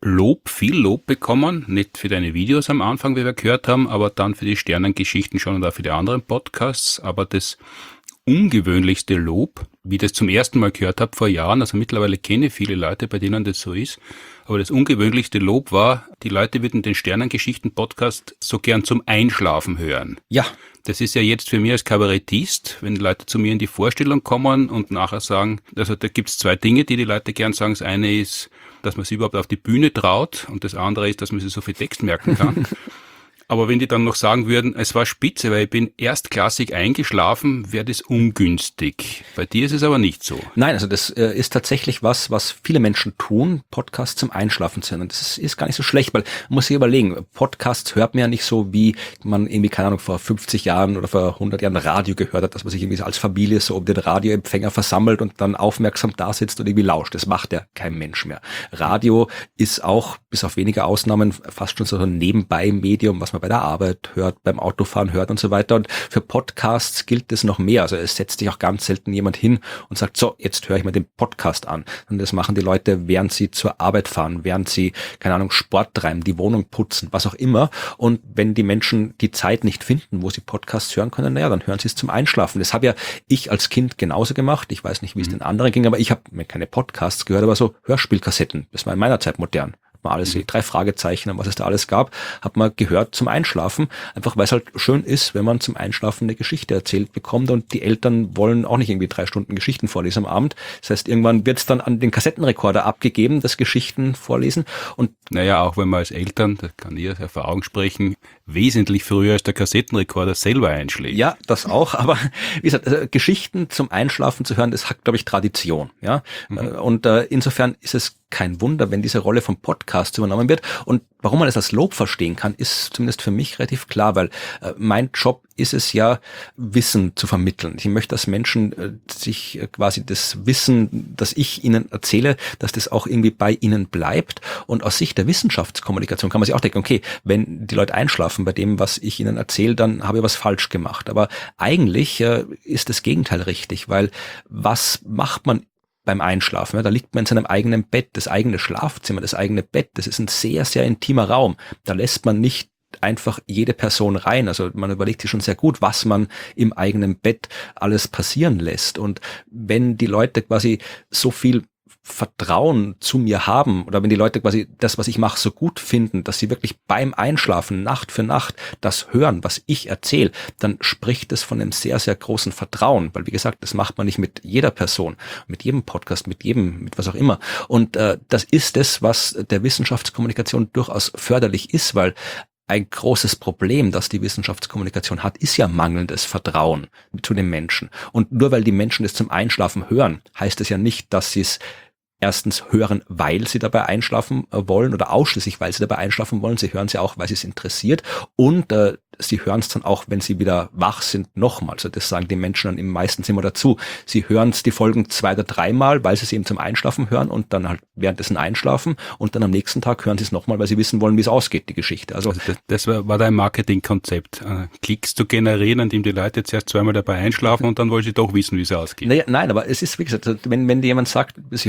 viel Lob bekommen, nicht für deine Videos am Anfang, wie wir gehört haben, aber dann für die Sternengeschichten schon und auch für die anderen Podcasts, aber das ungewöhnlichste Lob, wie ich das zum ersten Mal gehört habe vor Jahren, also mittlerweile kenne ich viele Leute, bei denen das so ist, aber das ungewöhnlichste Lob war, die Leute würden den Sternengeschichten-Podcast so gern zum Einschlafen hören. Ja. Das ist ja jetzt für mich als Kabarettist, wenn Leute zu mir in die Vorstellung kommen und nachher sagen, also da gibt's 2 Dinge, die Leute gern sagen. Das eine ist, dass man sich überhaupt auf die Bühne traut, und das andere ist, dass man sich so viel Text merken kann. Aber wenn die dann noch sagen würden, es war spitze, weil ich bin erstklassig eingeschlafen, wäre das ungünstig. Bei dir ist es aber nicht so. Nein, also das ist tatsächlich was viele Menschen tun, Podcasts zum Einschlafen zu hören. Und das ist gar nicht so schlecht, weil man muss sich überlegen, Podcasts hört man ja nicht so, wie man irgendwie, keine Ahnung, vor 50 Jahren oder vor 100 Jahren Radio gehört hat, dass man sich irgendwie so als Familie so um den Radioempfänger versammelt und dann aufmerksam da sitzt und irgendwie lauscht. Das macht ja kein Mensch mehr. Radio ist auch, bis auf wenige Ausnahmen, fast schon so ein Nebenbei-Medium, was man bei der Arbeit hört, beim Autofahren hört und so weiter. Und für Podcasts gilt das noch mehr. Also es setzt sich auch ganz selten jemand hin und sagt, so, jetzt höre ich mir den Podcast an. Und das machen die Leute, während sie zur Arbeit fahren, während sie, keine Ahnung, Sport treiben, die Wohnung putzen, was auch immer. Und wenn die Menschen die Zeit nicht finden, wo sie Podcasts hören können, naja, dann hören sie es zum Einschlafen. Das habe ja ich als Kind genauso gemacht. Ich weiß nicht, wie es den anderen ging, aber ich habe mir keine Podcasts gehört, aber so Hörspielkassetten. Das war in meiner Zeit modern. Mal alles, die 3 Fragezeichen und was es da alles gab, hat man gehört zum Einschlafen, einfach weil es halt schön ist, wenn man zum Einschlafen eine Geschichte erzählt bekommt, und die Eltern wollen auch nicht irgendwie 3 Stunden Geschichten vorlesen am Abend. Das heißt, irgendwann wird es dann an den Kassettenrekorder abgegeben, das Geschichten vorlesen. Und naja, auch wenn man als Eltern, das kann ich aus Erfahrung sprechen, wesentlich früher als der Kassettenrekorder selber einschlägt. Ja, das auch, aber wie gesagt, also Geschichten zum Einschlafen zu hören, das hat, glaube ich, Tradition. Ja, und insofern ist es kein Wunder, wenn diese Rolle vom Podcast übernommen wird. Und warum man das als Lob verstehen kann, ist zumindest für mich relativ klar, weil mein Job ist es ja, Wissen zu vermitteln. Ich möchte, dass Menschen sich quasi das Wissen, das ich ihnen erzähle, dass das auch irgendwie bei ihnen bleibt. Und aus Sicht der Wissenschaftskommunikation kann man sich auch denken, okay, wenn die Leute einschlafen bei dem, was ich ihnen erzähle, dann habe ich was falsch gemacht. Aber eigentlich ist das Gegenteil richtig, weil was macht man beim Einschlafen? Ja, da liegt man in seinem eigenen Bett, das eigene Schlafzimmer, das eigene Bett. Das ist ein sehr, sehr intimer Raum. Da lässt man nicht einfach jede Person rein. Also man überlegt sich schon sehr gut, was man im eigenen Bett alles passieren lässt. Und wenn die Leute quasi so viel Vertrauen zu mir haben, oder wenn die Leute quasi das, was ich mache, so gut finden, dass sie wirklich beim Einschlafen Nacht für Nacht das hören, was ich erzähle, dann spricht es von einem sehr, sehr großen Vertrauen, weil wie gesagt, das macht man nicht mit jeder Person, mit jedem Podcast, mit was auch immer. Und das ist es, was der Wissenschaftskommunikation durchaus förderlich ist, weil ein großes Problem, das die Wissenschaftskommunikation hat, ist ja mangelndes Vertrauen zu den Menschen. Und nur weil die Menschen es zum Einschlafen hören, heißt es ja nicht, dass sie es erstens hören, weil sie dabei einschlafen wollen, oder ausschließlich, weil sie dabei einschlafen wollen. Sie hören es ja auch, weil sie es interessiert. Und sie hören es dann auch, wenn sie wieder wach sind, nochmal. Also das sagen die Menschen dann meistens immer dazu. Sie hören die Folgen 2 oder 3 Mal, weil sie es eben zum Einschlafen hören und dann halt währenddessen einschlafen, und dann am nächsten Tag hören sie es nochmal, weil sie wissen wollen, wie es ausgeht, die Geschichte. Also das war dein Marketingkonzept, Klicks zu generieren, indem die Leute zuerst 2-mal dabei einschlafen und dann wollen sie doch wissen, wie es ausgeht. Naja, nein, aber es ist, wie gesagt, wenn jemand sagt, sie hören den Podcast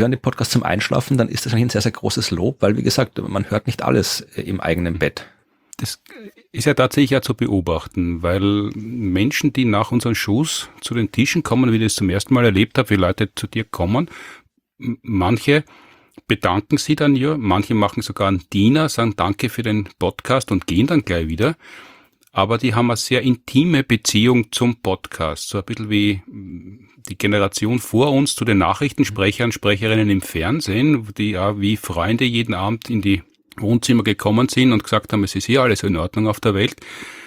Podcast zum Einschlafen, dann ist das eigentlich ein sehr, sehr großes Lob, weil, wie gesagt, man hört nicht alles im eigenen Bett. Das ist ja tatsächlich auch zu beobachten, weil Menschen, die nach unseren Shows zu den Tischen kommen, wie ich das zum ersten Mal erlebt habe, wie Leute zu dir kommen, manche bedanken sie dann ja, manche machen sogar einen Diener, sagen Danke für den Podcast und gehen dann gleich wieder. Aber die haben eine sehr intime Beziehung zum Podcast. So ein bisschen wie die Generation vor uns zu den Nachrichtensprechern, Sprecherinnen im Fernsehen, die auch wie Freunde jeden Abend in die Wohnzimmer gekommen sind und gesagt haben, es ist hier alles in Ordnung auf der Welt.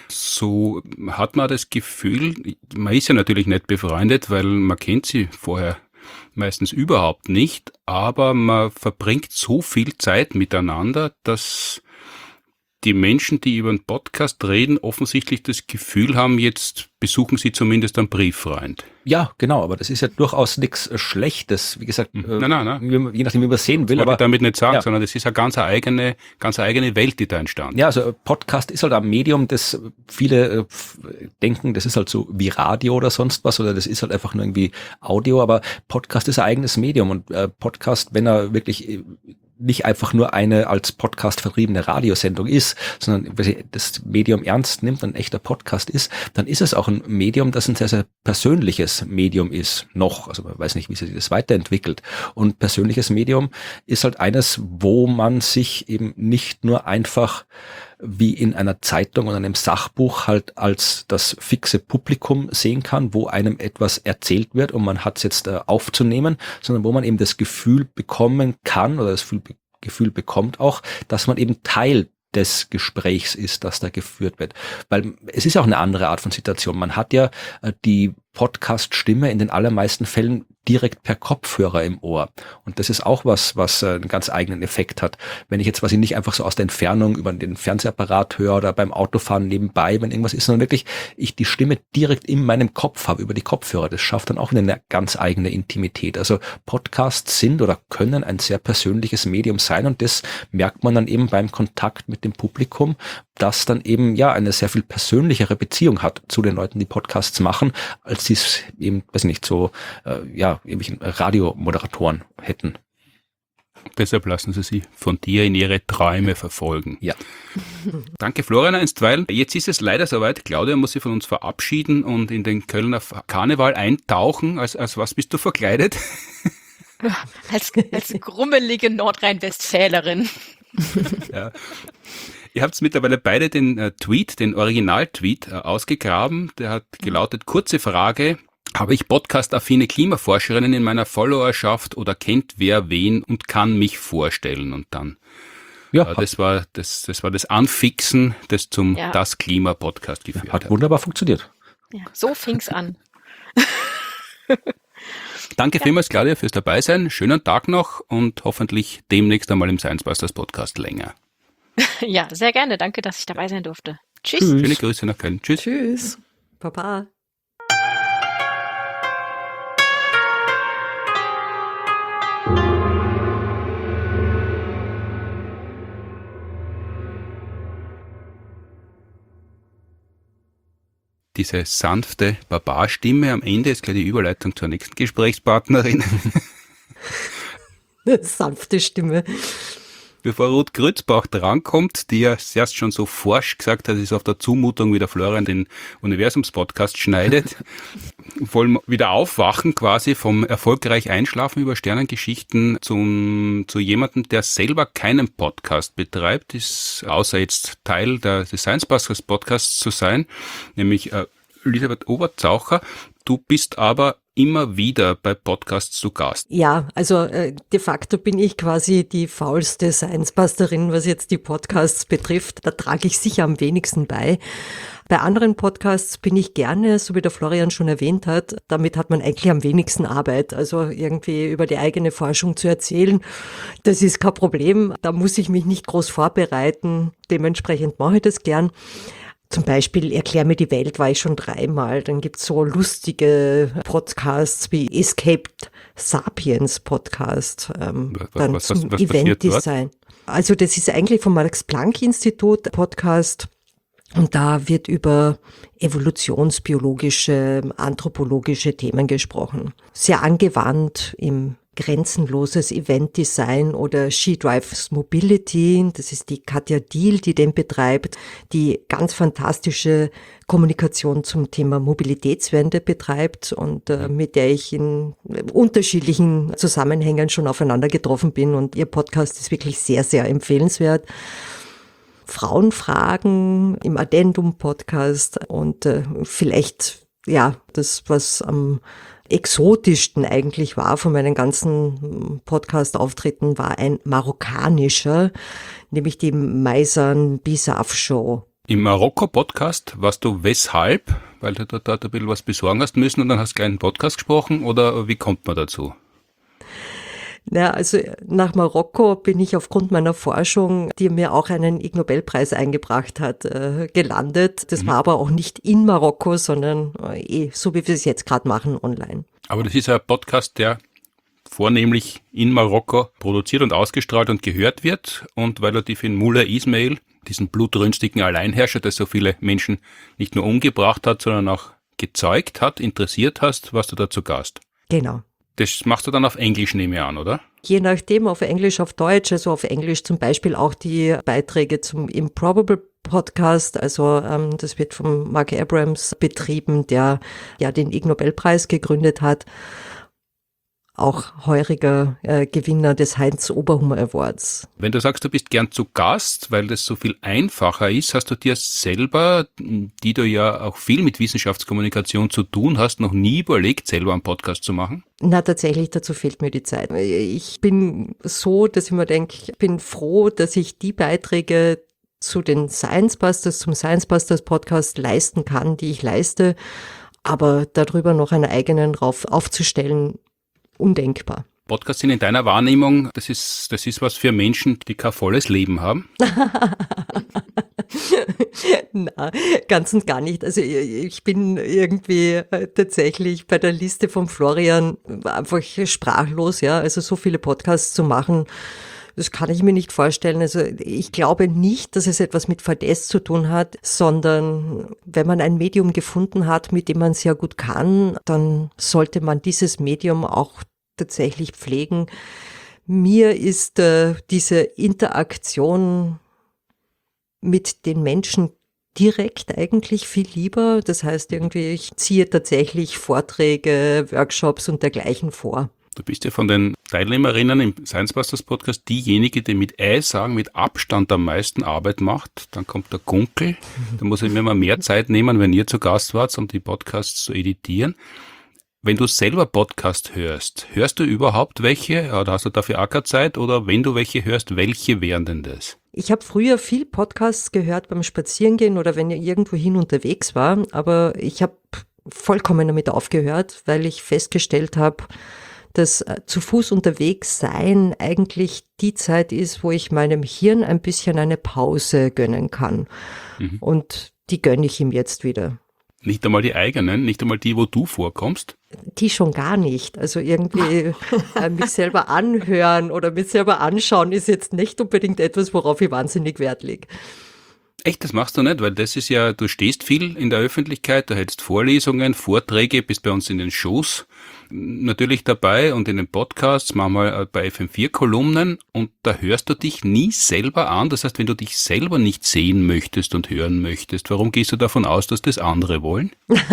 So hat man das Gefühl, man ist ja natürlich nicht befreundet, weil man kennt sie vorher meistens überhaupt nicht, aber man verbringt so viel Zeit miteinander, dass die Menschen, die über einen Podcast reden, offensichtlich das Gefühl haben, jetzt besuchen sie zumindest einen Brieffreund. Ja, genau, aber das ist ja durchaus nichts Schlechtes. Wie gesagt, Nein. je nachdem, wie man es sehen will. Das wollte ich damit nicht sagen, ja. sondern das ist eine ganz eigene Welt, die da entstanden. Ja, also Podcast ist halt ein Medium, das viele denken, das ist halt so wie Radio oder sonst was, oder das ist halt einfach nur irgendwie Audio, aber Podcast ist ein eigenes Medium und Podcast, wenn er wirklich nicht einfach nur eine als Podcast vertriebene Radiosendung ist, sondern das Medium ernst nimmt, ein echter Podcast ist, dann ist es auch ein Medium, das ein sehr, sehr persönliches Medium ist. Noch, also man weiß nicht, wie sich das weiterentwickelt. Und persönliches Medium ist halt eines, wo man sich eben nicht nur einfach wie in einer Zeitung oder einem Sachbuch halt als das fixe Publikum sehen kann, wo einem etwas erzählt wird und man hat es jetzt aufzunehmen, sondern wo man eben das Gefühl bekommen kann oder das Gefühl bekommt auch, dass man eben Teil des Gesprächs ist, das da geführt wird. Weil es ist ja auch eine andere Art von Situation. Man hat ja die Podcast-Stimme in den allermeisten Fällen direkt per Kopfhörer im Ohr. Und das ist auch was einen ganz eigenen Effekt hat. Wenn ich jetzt nicht einfach so aus der Entfernung über den Fernsehapparat höre oder beim Autofahren nebenbei, wenn irgendwas ist, sondern wirklich ich die Stimme direkt in meinem Kopf habe, über die Kopfhörer. Das schafft dann auch eine ganz eigene Intimität. Also Podcasts sind oder können ein sehr persönliches Medium sein und das merkt man dann eben beim Kontakt mit dem Publikum, das dann eben eine sehr viel persönlichere Beziehung hat zu den Leuten, die Podcasts machen, als sie es eben, irgendwelchen Radiomoderatoren hätten. Deshalb lassen Sie sich von dir in Ihre Träume verfolgen. Ja. Danke, Florian, einstweilen. Jetzt ist es leider soweit. Claudia muss sich von uns verabschieden und in den Kölner Karneval eintauchen. Als was bist du verkleidet? Als grummelige Nordrhein-Westfälerin. Ja. Ihr habt mittlerweile beide den Original-Tweet ausgegraben. Der hat gelautet, kurze Frage. Habe ich podcast-affine Klimaforscherinnen in meiner Followerschaft oder kennt wer wen und kann mich vorstellen? Und dann, das war das Anfixen, das zum Das Klima-Podcast geführt hat. Hat wunderbar funktioniert. Ja, so fing's an. Danke vielmals, Claudia, fürs Dabeisein. Schönen Tag noch und hoffentlich demnächst einmal im Science Busters Podcast länger. Ja, sehr gerne. Danke, dass ich dabei sein durfte. Tschüss. Schöne Grüße nach Köln. Tschüss. Tschüss. Baba. Diese sanfte Barbarstimme am Ende ist gleich die Überleitung zur nächsten Gesprächspartnerin. Eine sanfte Stimme. Bevor Ruth Grützbach drankommt, die ja erst schon so forsch gesagt hat, es ist auf der Zumutung, wie der Florian den Universums-Podcast schneidet, wollen wieder aufwachen quasi vom erfolgreich Einschlafen über Sternengeschichten zu jemandem, der selber keinen Podcast betreibt, ist außer jetzt Teil des Science Busters Podcasts zu sein, nämlich Elisabeth Oberzaucher. Du bist aber immer wieder bei Podcasts zu Gast. Ja, also de facto bin ich quasi die faulste Science-Busterin, was jetzt die Podcasts betrifft. Da trage ich sicher am wenigsten bei. Bei anderen Podcasts bin ich gerne, so wie der Florian schon erwähnt hat, damit hat man eigentlich am wenigsten Arbeit. Also irgendwie über die eigene Forschung zu erzählen, das ist kein Problem. Da muss ich mich nicht groß vorbereiten. Dementsprechend mache ich das gern. Zum Beispiel Erklär mir die Welt war ich schon 3-mal. Dann gibt's so lustige Podcasts wie Escaped Sapiens Podcast. Dann zum Event-Design. Also das ist eigentlich vom Max-Planck-Institut Podcast. Und da wird über evolutionsbiologische, anthropologische Themen gesprochen. Sehr angewandt im Grenzenloses Eventdesign oder She Drives Mobility. Das ist die Katja Diehl, die den betreibt, die ganz fantastische Kommunikation zum Thema Mobilitätswende betreibt und mit der ich in unterschiedlichen Zusammenhängen schon aufeinander getroffen bin. Und ihr Podcast ist wirklich sehr, sehr empfehlenswert. Frauenfragen im Addendum-Podcast und vielleicht, ja, das, was am exotischsten eigentlich war von meinen ganzen Podcast-Auftritten, war ein marokkanischer, nämlich die Maisan Bisaf Show. Im Marokko-Podcast warst du weshalb? Weil du dort ein bisschen was besorgen hast müssen und dann hast du gleich einen Podcast gesprochen, oder wie kommt man dazu? Ja, also nach Marokko bin ich aufgrund meiner Forschung, die mir auch einen Ig Nobelpreis eingebracht hat, gelandet. Das war aber auch nicht in Marokko, sondern so wie wir es jetzt gerade machen, online. Aber das ist ein Podcast, der vornehmlich in Marokko produziert und ausgestrahlt und gehört wird, und relativ in Mullah Ismail, diesen blutrünstigen Alleinherrscher, der so viele Menschen nicht nur umgebracht hat, sondern auch gezeugt hat, interessiert hast, warst du da zu Gast. Genau. Das machst du dann auf Englisch, nehme ich an, oder? Je nachdem, auf Englisch, auf Deutsch. Also auf Englisch zum Beispiel auch die Beiträge zum Improbable Podcast. Also das wird von Mark Abrams betrieben, der ja den Ig Nobelpreis gegründet hat. Auch heuriger Gewinner des Heinz-Oberhummer Awards. Wenn du sagst, du bist gern zu Gast, weil das so viel einfacher ist, hast du dir selber, die du ja auch viel mit Wissenschaftskommunikation zu tun hast, noch nie überlegt, selber einen Podcast zu machen? Na, tatsächlich, dazu fehlt mir die Zeit. Ich bin so, dass ich mir denke, ich bin froh, dass ich die Beiträge zu den Science Busters, zum Science Busters Podcast leisten kann, die ich leiste. Aber darüber noch einen eigenen aufzustellen, undenkbar. Podcasts sind in deiner Wahrnehmung, das ist was für Menschen, die kein volles Leben haben? Na, ganz und gar nicht. Also ich bin irgendwie tatsächlich bei der Liste von Florian einfach sprachlos, ja. Also so viele Podcasts zu machen, das kann ich mir nicht vorstellen. Also ich glaube nicht, dass es etwas mit Fadess zu tun hat, sondern wenn man ein Medium gefunden hat, mit dem man sehr gut kann, dann sollte man dieses Medium auch tatsächlich pflegen. Mir ist diese Interaktion mit den Menschen direkt eigentlich viel lieber. Das heißt irgendwie, ich ziehe tatsächlich Vorträge, Workshops und dergleichen vor. Du bist ja von den Teilnehmerinnen im Science Busters Podcast diejenige, die mit sagen, mit Abstand am meisten Arbeit macht. Dann kommt der Gunkel. Da muss ich mir mal mehr Zeit nehmen, wenn ihr zu Gast wart, um die Podcasts zu editieren. Wenn du selber Podcast hörst du überhaupt welche? Oder hast du dafür auch keine Zeit? Oder wenn du welche hörst, welche wären denn das? Ich habe früher viel Podcasts gehört beim Spazierengehen oder wenn ich irgendwohin unterwegs war. Aber ich habe vollkommen damit aufgehört, weil ich festgestellt habe, dass zu Fuß unterwegs sein eigentlich die Zeit ist, wo ich meinem Hirn ein bisschen eine Pause gönnen kann. Und die gönne ich ihm jetzt wieder. Nicht einmal die eigenen, nicht einmal die, wo du vorkommst? Die schon gar nicht. Also irgendwie mich selber anhören oder mich selber anschauen ist jetzt nicht unbedingt etwas, worauf ich wahnsinnig Wert lege. Echt, das machst du nicht, weil das ist ja, du stehst viel in der Öffentlichkeit, du hältst Vorlesungen, Vorträge, bist bei uns in den Shows natürlich dabei und in den Podcasts, manchmal bei FM4-Kolumnen, und da hörst du dich nie selber an. Das heißt, wenn du dich selber nicht sehen möchtest und hören möchtest, warum gehst du davon aus, dass das andere wollen?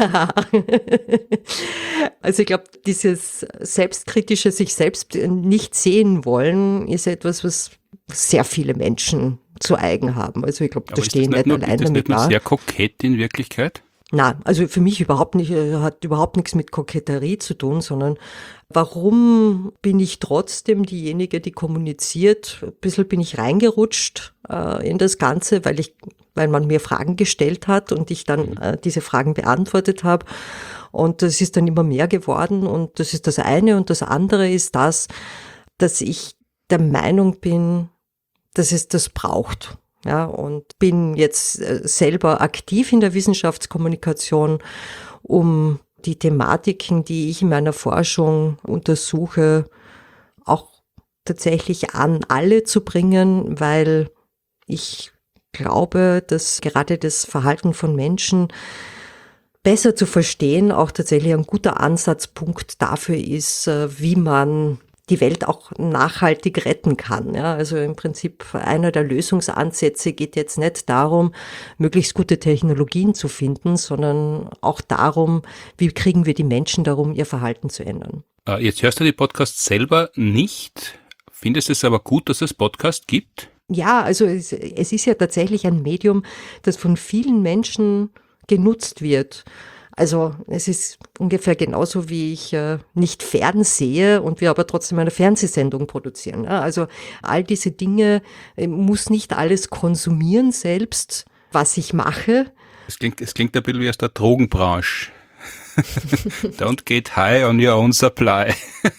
Also ich glaube, dieses selbstkritische sich selbst nicht sehen wollen, ist etwas, was sehr viele Menschen zu eigen haben. Also ich glaube, da stehen nicht alleine damit da. Ist das nicht nur sehr kokett in Wirklichkeit? Na, also für mich überhaupt nicht, hat überhaupt nichts mit Koketterie zu tun, sondern warum bin ich trotzdem diejenige, die kommuniziert? Ein bisschen bin ich reingerutscht in das Ganze, weil man mir Fragen gestellt hat und ich dann diese Fragen beantwortet habe. Und das ist dann immer mehr geworden, und das ist das eine. Und das andere ist das, dass ich der Meinung bin, dass es das braucht. Ja, und bin jetzt selber aktiv in der Wissenschaftskommunikation, um die Thematiken, die ich in meiner Forschung untersuche, auch tatsächlich an alle zu bringen, weil ich glaube, dass gerade das Verhalten von Menschen besser zu verstehen auch tatsächlich ein guter Ansatzpunkt dafür ist, wie man die Welt auch nachhaltig retten kann. Ja, also im Prinzip einer der Lösungsansätze geht jetzt nicht darum, möglichst gute Technologien zu finden, sondern auch darum, wie kriegen wir die Menschen darum, ihr Verhalten zu ändern. Jetzt hörst du die Podcasts selber nicht, findest es aber gut, dass es Podcast gibt? Ja, also es ist ja tatsächlich ein Medium, das von vielen Menschen genutzt wird. Also es ist ungefähr genauso, wie ich nicht fernsehe und wir aber trotzdem eine Fernsehsendung produzieren. Ja, also all diese Dinge muss nicht alles konsumieren selbst, was ich mache. Es klingt ein bisschen wie aus der Drogenbranche. Don't get high on your own supply.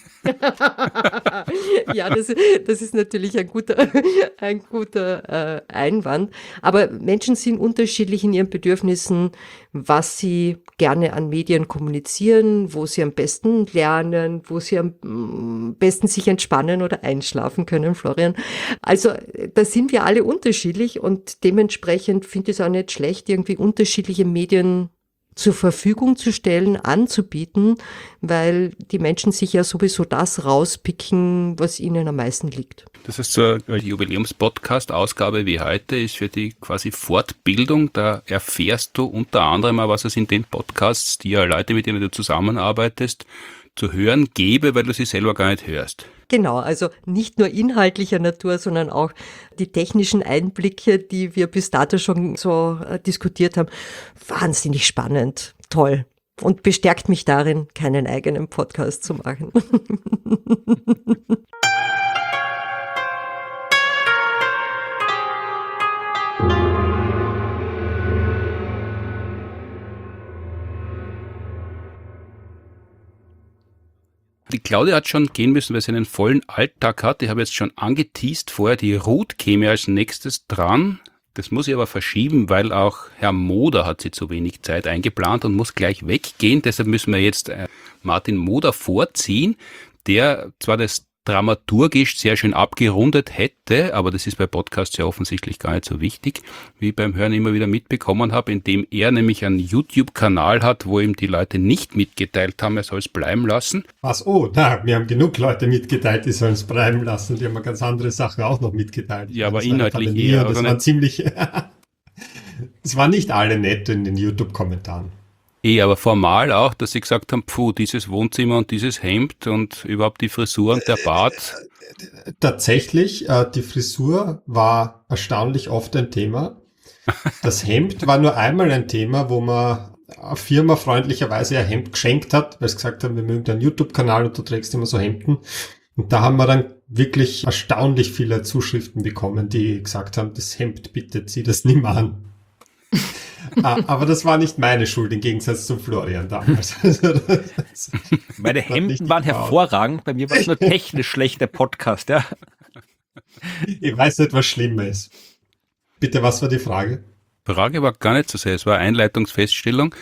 Ja, das ist natürlich ein guter Einwand. Aber Menschen sind unterschiedlich in ihren Bedürfnissen, was sie gerne an Medien kommunizieren, wo sie am besten lernen, wo sie am besten sich entspannen oder einschlafen können, Florian. Also da sind wir alle unterschiedlich und dementsprechend finde ich es auch nicht schlecht, irgendwie unterschiedliche Medien zur Verfügung zu stellen, anzubieten, weil die Menschen sich ja sowieso das rauspicken, was ihnen am meisten liegt. Das heißt, so eine Jubiläums-Podcast-Ausgabe wie heute ist für die quasi Fortbildung. Da erfährst du unter anderem auch, was es in den Podcasts, die ja Leute, mit denen du zusammenarbeitest, zu hören gäbe, weil du sie selber gar nicht hörst. Genau, also nicht nur inhaltlicher Natur, sondern auch die technischen Einblicke, die wir bis dato schon so diskutiert haben. Wahnsinnig spannend, toll und bestärkt mich darin, keinen eigenen Podcast zu machen. Die Claudia hat schon gehen müssen, weil sie einen vollen Alltag hat. Ich habe jetzt schon angeteast vorher, die Ruth käme als nächstes dran. Das muss ich aber verschieben, weil auch Herr Moder hat sie zu wenig Zeit eingeplant und muss gleich weggehen. Deshalb müssen wir jetzt Martin Moder vorziehen, der zwar das dramaturgisch sehr schön abgerundet hätte, aber das ist bei Podcasts ja offensichtlich gar nicht so wichtig, wie ich beim Hören immer wieder mitbekommen habe, indem er nämlich einen YouTube-Kanal hat, wo ihm die Leute nicht mitgeteilt haben, er soll es bleiben lassen. Was? Oh, na, wir haben genug Leute mitgeteilt, die sollen es bleiben lassen. Die haben ganz andere Sachen auch noch mitgeteilt. Ja, aber das war inhaltlich Pandemie, eher. das waren ziemlich, es waren nicht alle nett in den YouTube-Kommentaren. Aber formal auch, dass sie gesagt haben, dieses Wohnzimmer und dieses Hemd und überhaupt die Frisur und der Bart. Tatsächlich, die Frisur war erstaunlich oft ein Thema. Das Hemd war nur einmal ein Thema, wo man eine Firma freundlicherweise ein Hemd geschenkt hat, weil sie gesagt haben, wir mögen deinen YouTube-Kanal und du trägst immer so Hemden. Und da haben wir dann wirklich erstaunlich viele Zuschriften bekommen, die gesagt haben, das Hemd bitte, zieh das nicht mehr an. Aber das war nicht meine Schuld, im Gegensatz zum Florian damals. Meine Hemden waren hervorragend, bei mir war es nur technisch schlechter Podcast, ja. Ich weiß nicht, was schlimmer ist. Bitte, was war die Frage? Die Frage war gar nicht so sehr, es war eine Einleitungsfeststellung.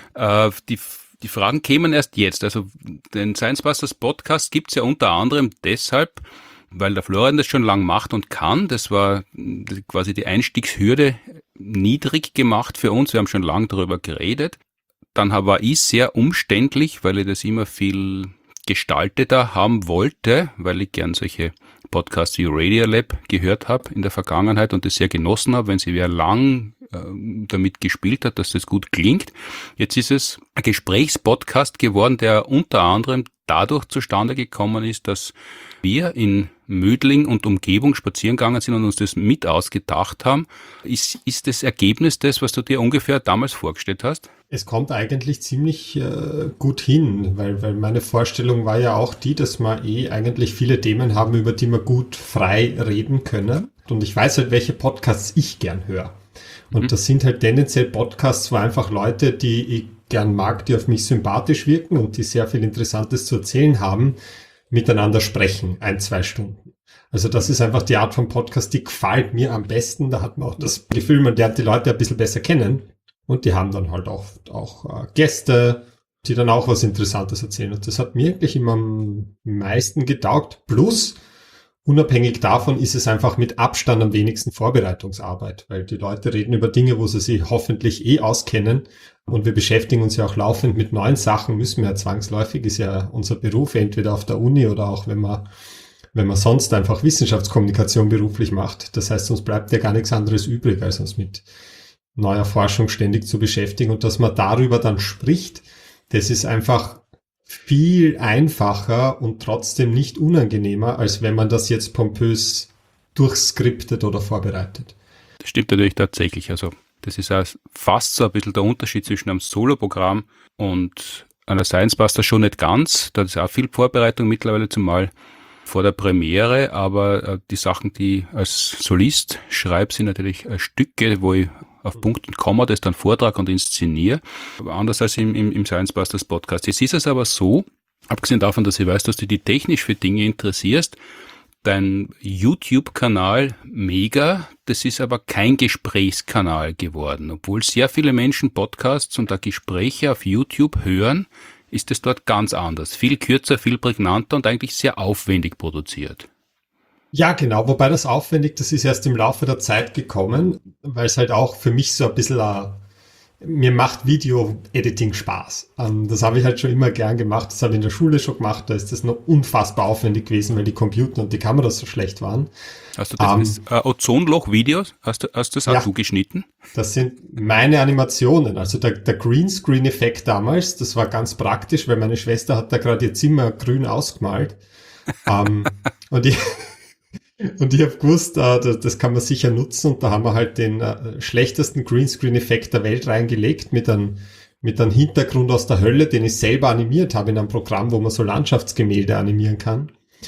Die Fragen kämen erst jetzt. Also den Science Busters Podcast gibt's ja unter anderem deshalb, weil der Florian das schon lang macht und kann. Das war quasi die Einstiegshürde niedrig gemacht für uns. Wir haben schon lange darüber geredet. Dann war ich sehr umständlich, weil ich das immer viel gestalteter haben wollte, weil ich gern solche Podcasts wie Radiolab gehört habe in der Vergangenheit und das sehr genossen habe, wenn sie wer lang damit gespielt hat, dass das gut klingt. Jetzt ist es ein Gesprächspodcast geworden, der unter anderem dadurch zustande gekommen ist, dass wir in Mödling und Umgebung spazieren gegangen sind und uns das mit ausgedacht haben. Ist das Ergebnis das, was du dir ungefähr damals vorgestellt hast? Es kommt eigentlich ziemlich gut hin, weil meine Vorstellung war ja auch die, dass wir eigentlich viele Themen haben, über die wir gut frei reden können. Und ich weiß halt, welche Podcasts ich gern höre. Und das sind halt tendenziell Podcasts, wo einfach Leute, die ich gern mag, die auf mich sympathisch wirken und die sehr viel Interessantes zu erzählen haben, miteinander sprechen, 1-2 Stunden. Also das ist einfach die Art von Podcast, die gefällt mir am besten. Da hat man auch das Gefühl, man lernt die Leute ein bisschen besser kennen. Und die haben dann halt auch Gäste, die dann auch was Interessantes erzählen. Und das hat mir eigentlich immer am meisten getaugt. Plus, unabhängig davon ist es einfach mit Abstand am wenigsten Vorbereitungsarbeit, weil die Leute reden über Dinge, wo sie sich hoffentlich auskennen. Und wir beschäftigen uns ja auch laufend mit neuen Sachen, müssen wir ja zwangsläufig, ist ja unser Beruf, entweder auf der Uni oder auch wenn man sonst einfach Wissenschaftskommunikation beruflich macht. Das heißt, uns bleibt ja gar nichts anderes übrig, als uns mit neuer Forschung ständig zu beschäftigen. Und dass man darüber dann spricht, das ist einfach viel einfacher und trotzdem nicht unangenehmer, als wenn man das jetzt pompös durchskriptet oder vorbereitet. Das stimmt natürlich tatsächlich. Also das ist auch fast so ein bisschen der Unterschied zwischen einem Solo-Programm und einer Science-Buster, schon nicht ganz. Da ist auch viel Vorbereitung mittlerweile, zumal vor der Premiere, aber die Sachen, die ich als Solist schreibe, sind natürlich Stücke, wo ich auf Punkt und Komma das dann vortrage und inszeniere, aber anders als im Science Busters Podcast. Jetzt ist es aber so, abgesehen davon, dass ich weiß, dass du dich technisch für Dinge interessierst, dein YouTube-Kanal Mega, das ist aber kein Gesprächskanal geworden. Obwohl sehr viele Menschen Podcasts und auch Gespräche auf YouTube hören, ist es dort ganz anders. Viel kürzer, viel prägnanter und eigentlich sehr aufwendig produziert. Ja, genau, wobei das ist erst im Laufe der Zeit gekommen, weil es halt auch für mich so ein bisschen, mir macht Video-Editing Spaß. Das habe ich halt schon immer gern gemacht, das habe ich in der Schule schon gemacht, da ist das noch unfassbar aufwendig gewesen, weil die Computer und die Kameras so schlecht waren. Hast du das Ozonloch-Videos, hast du das auch zugeschnitten? Das sind meine Animationen, also der Greenscreen-Effekt damals, das war ganz praktisch, weil meine Schwester hat da gerade ihr Zimmer grün ausgemalt. Und ich habe gewusst, das kann man sicher nutzen, und da haben wir halt den schlechtesten Greenscreen-Effekt der Welt reingelegt mit einem Hintergrund aus der Hölle, den ich selber animiert habe in einem Programm, wo man so Landschaftsgemälde animieren kann.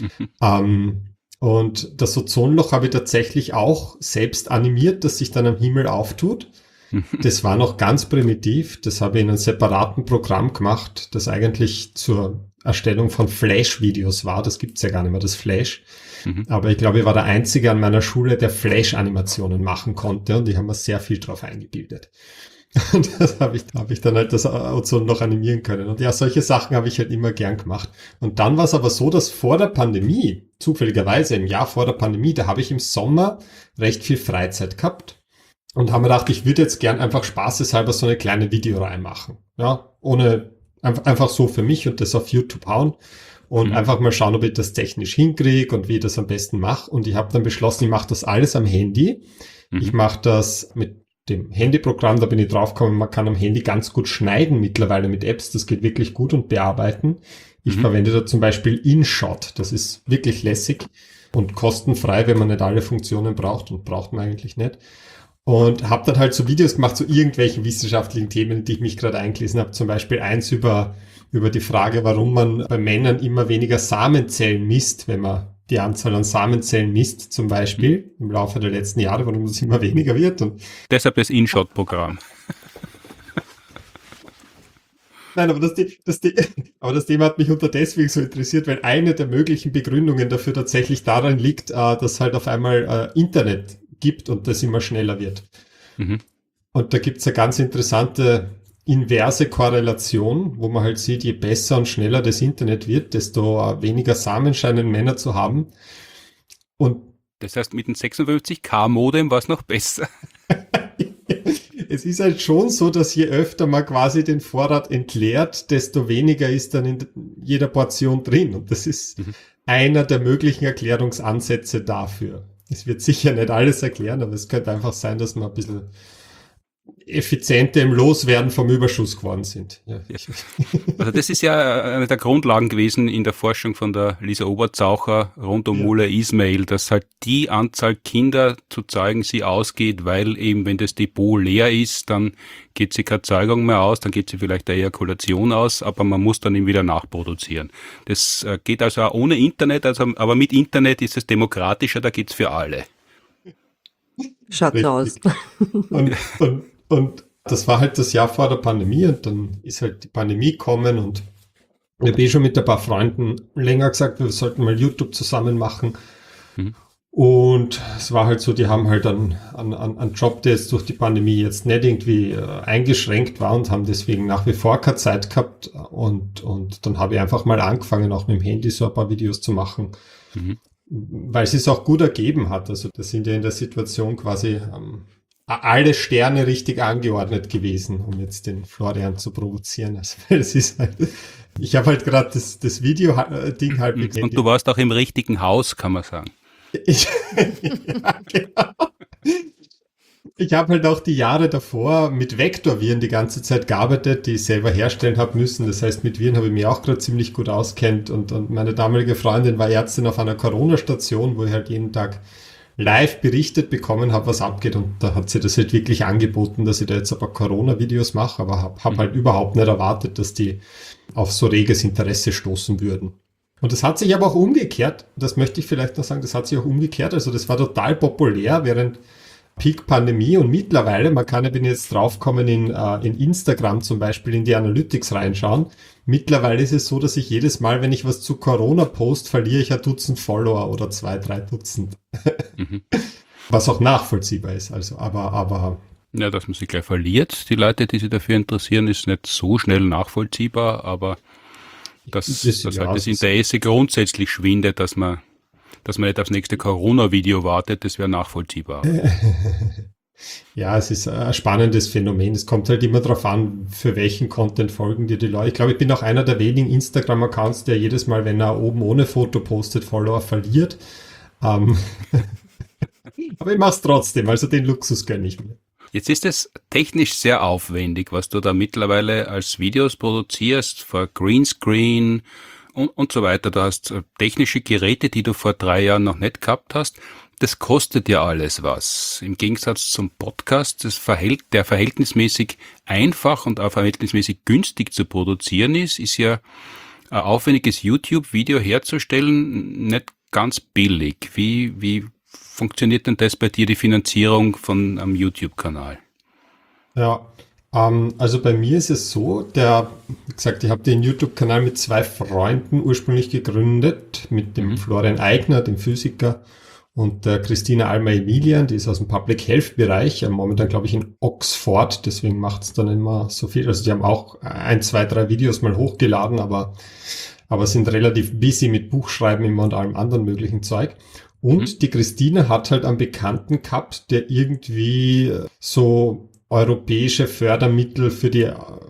Und das Ozonloch habe ich tatsächlich auch selbst animiert, das sich dann am Himmel auftut. Das war noch ganz primitiv, das habe ich in einem separaten Programm gemacht, das eigentlich zur Erstellung von Flash-Videos war. Das gibt's ja gar nicht mehr, das Flash. Aber ich glaube, ich war der Einzige an meiner Schule, der Flash-Animationen machen konnte, und ich habe mir sehr viel drauf eingebildet. Und das habe ich dann halt das Ozon noch animieren können. Und ja, solche Sachen habe ich halt immer gern gemacht. Und dann war es aber so, dass vor der Pandemie, zufälligerweise im Jahr vor der Pandemie, da habe ich im Sommer recht viel Freizeit gehabt und habe mir gedacht, ich würde jetzt gern einfach spaßeshalber so eine kleine Videoreihe machen. Ja, einfach so für mich und das auf YouTube hauen. Und einfach mal schauen, ob ich das technisch hinkriege und wie ich das am besten mache. Und ich habe dann beschlossen, ich mache das alles am Handy. Ich mache das mit dem Handyprogramm, da bin ich draufgekommen, man kann am Handy ganz gut schneiden mittlerweile mit Apps. Das geht wirklich gut, und bearbeiten. Ich verwende da zum Beispiel InShot. Das ist wirklich lässig und kostenfrei, wenn man nicht alle Funktionen braucht, und braucht man eigentlich nicht. Und habe dann halt so Videos gemacht zu irgendwelchen wissenschaftlichen Themen, in die ich mich gerade eingelesen habe. Zum Beispiel eins über die Frage, warum man bei Männern immer weniger Samenzellen misst, wenn man die Anzahl an Samenzellen misst, zum Beispiel im Laufe der letzten Jahre, warum das immer weniger wird. Und deshalb das InShot-Programm. Nein, aber das Thema hat mich deswegen so interessiert, weil eine der möglichen Begründungen dafür tatsächlich daran liegt, dass halt auf einmal Internet gibt und das immer schneller wird. Und da gibt's eine ganz interessante inverse Korrelation, wo man halt sieht, je besser und schneller das Internet wird, desto weniger Samen scheinen Männer zu haben. Und das heißt, mit dem 56K-Modem war es noch besser. Es ist halt schon so, dass je öfter man quasi den Vorrat entleert, desto weniger ist dann in jeder Portion drin. Und das ist einer der möglichen Erklärungsansätze dafür. Es wird sicher nicht alles erklären, aber es könnte einfach sein, dass man ein bisschen effizienter im Loswerden vom Überschuss geworden sind. Ja. Also das ist ja eine der Grundlagen gewesen in der Forschung von der Lisa Oberzaucher rund um Mullah Ismail, dass halt die Anzahl Kinder zu zeugen sie ausgeht, weil eben, wenn das Depot leer ist, dann geht sie keine Zeugung mehr aus, dann geht sie vielleicht der Ejakulation aus, aber man muss dann eben wieder nachproduzieren. Das geht also auch ohne Internet, aber mit Internet ist es demokratischer, da geht's für alle. Schaut so aus. Und das war halt das Jahr vor der Pandemie, und dann ist halt die Pandemie gekommen, und ich habe schon mit ein paar Freunden länger gesagt, wir sollten mal YouTube zusammen machen. Und es war halt so, die haben halt einen Job, der jetzt durch die Pandemie jetzt nicht irgendwie eingeschränkt war, und haben deswegen nach wie vor keine Zeit gehabt. Und dann habe ich einfach mal angefangen, auch mit dem Handy so ein paar Videos zu machen. weil es auch gut ergeben hat. Also da sind ja in der Situation quasi alle Sterne richtig angeordnet gewesen, um jetzt den Florian zu provozieren. Also es ist halt, ich habe halt gerade das Video-Ding halbwegs. Und du warst auch im richtigen Haus, kann man sagen. Ja, genau. Ich habe halt auch die Jahre davor mit Vektorviren die ganze Zeit gearbeitet, die ich selber herstellen habe müssen. Das heißt, mit Viren habe ich mich auch gerade ziemlich gut auskennt. Und meine damalige Freundin war Ärztin auf einer Corona-Station, wo ich halt jeden Tag live berichtet bekommen habe, was abgeht. Und da hat sie das halt wirklich angeboten, dass ich da jetzt ein paar Corona-Videos mache, aber hab halt überhaupt nicht erwartet, dass die auf so reges Interesse stoßen würden. Und das hat sich aber auch umgekehrt, das möchte ich vielleicht noch sagen, das hat sich auch umgekehrt. Also das war total populär während Peak-Pandemie und mittlerweile, bin jetzt draufkommen in Instagram zum Beispiel in die Analytics reinschauen. Mittlerweile ist es so, dass ich jedes Mal, wenn ich was zu Corona post, verliere ich 1 Dutzend Follower oder 2, 3 Dutzend. Was auch nachvollziehbar ist. Also, aber ja, dass man sich gleich verliert, die Leute, die sich dafür interessieren, ist nicht so schnell nachvollziehbar, aber dass halt das Interesse grundsätzlich schwindet, dass man nicht aufs nächste Corona-Video wartet, das wäre nachvollziehbar. Ja, es ist ein spannendes Phänomen. Es kommt halt immer darauf an, für welchen Content folgen dir die Leute. Ich glaube, ich bin auch einer der wenigen Instagram-Accounts, der jedes Mal, wenn er oben ohne Foto postet, Follower verliert. Aber ich mache es trotzdem, also den Luxus gönne ich mir. Jetzt ist es technisch sehr aufwendig, was du da mittlerweile als Videos produzierst, vor Greenscreen und so weiter. Du hast technische Geräte, die du vor 3 Jahren noch nicht gehabt hast. Das kostet ja alles was. Im Gegensatz zum Podcast, der verhältnismäßig einfach und auch verhältnismäßig günstig zu produzieren ist ja ein aufwendiges YouTube-Video herzustellen nicht ganz billig. Wie funktioniert denn das bei dir, die Finanzierung von einem YouTube-Kanal? Ja, also bei mir ist es so, wie gesagt, ich habe den YouTube-Kanal mit 2 Freunden ursprünglich gegründet, mit dem Florian Eigner, dem Physiker, und der Christina Alma-Emilian, die ist aus dem Public Health Bereich, momentan glaube ich in Oxford, deswegen macht es dann immer so viel. Also die haben auch 1, 2, 3 Videos mal hochgeladen, aber sind relativ busy mit Buchschreiben immer und allem anderen möglichen Zeug. Und die Christina hat halt einen Bekannten gehabt, der irgendwie so europäische Fördermittel für die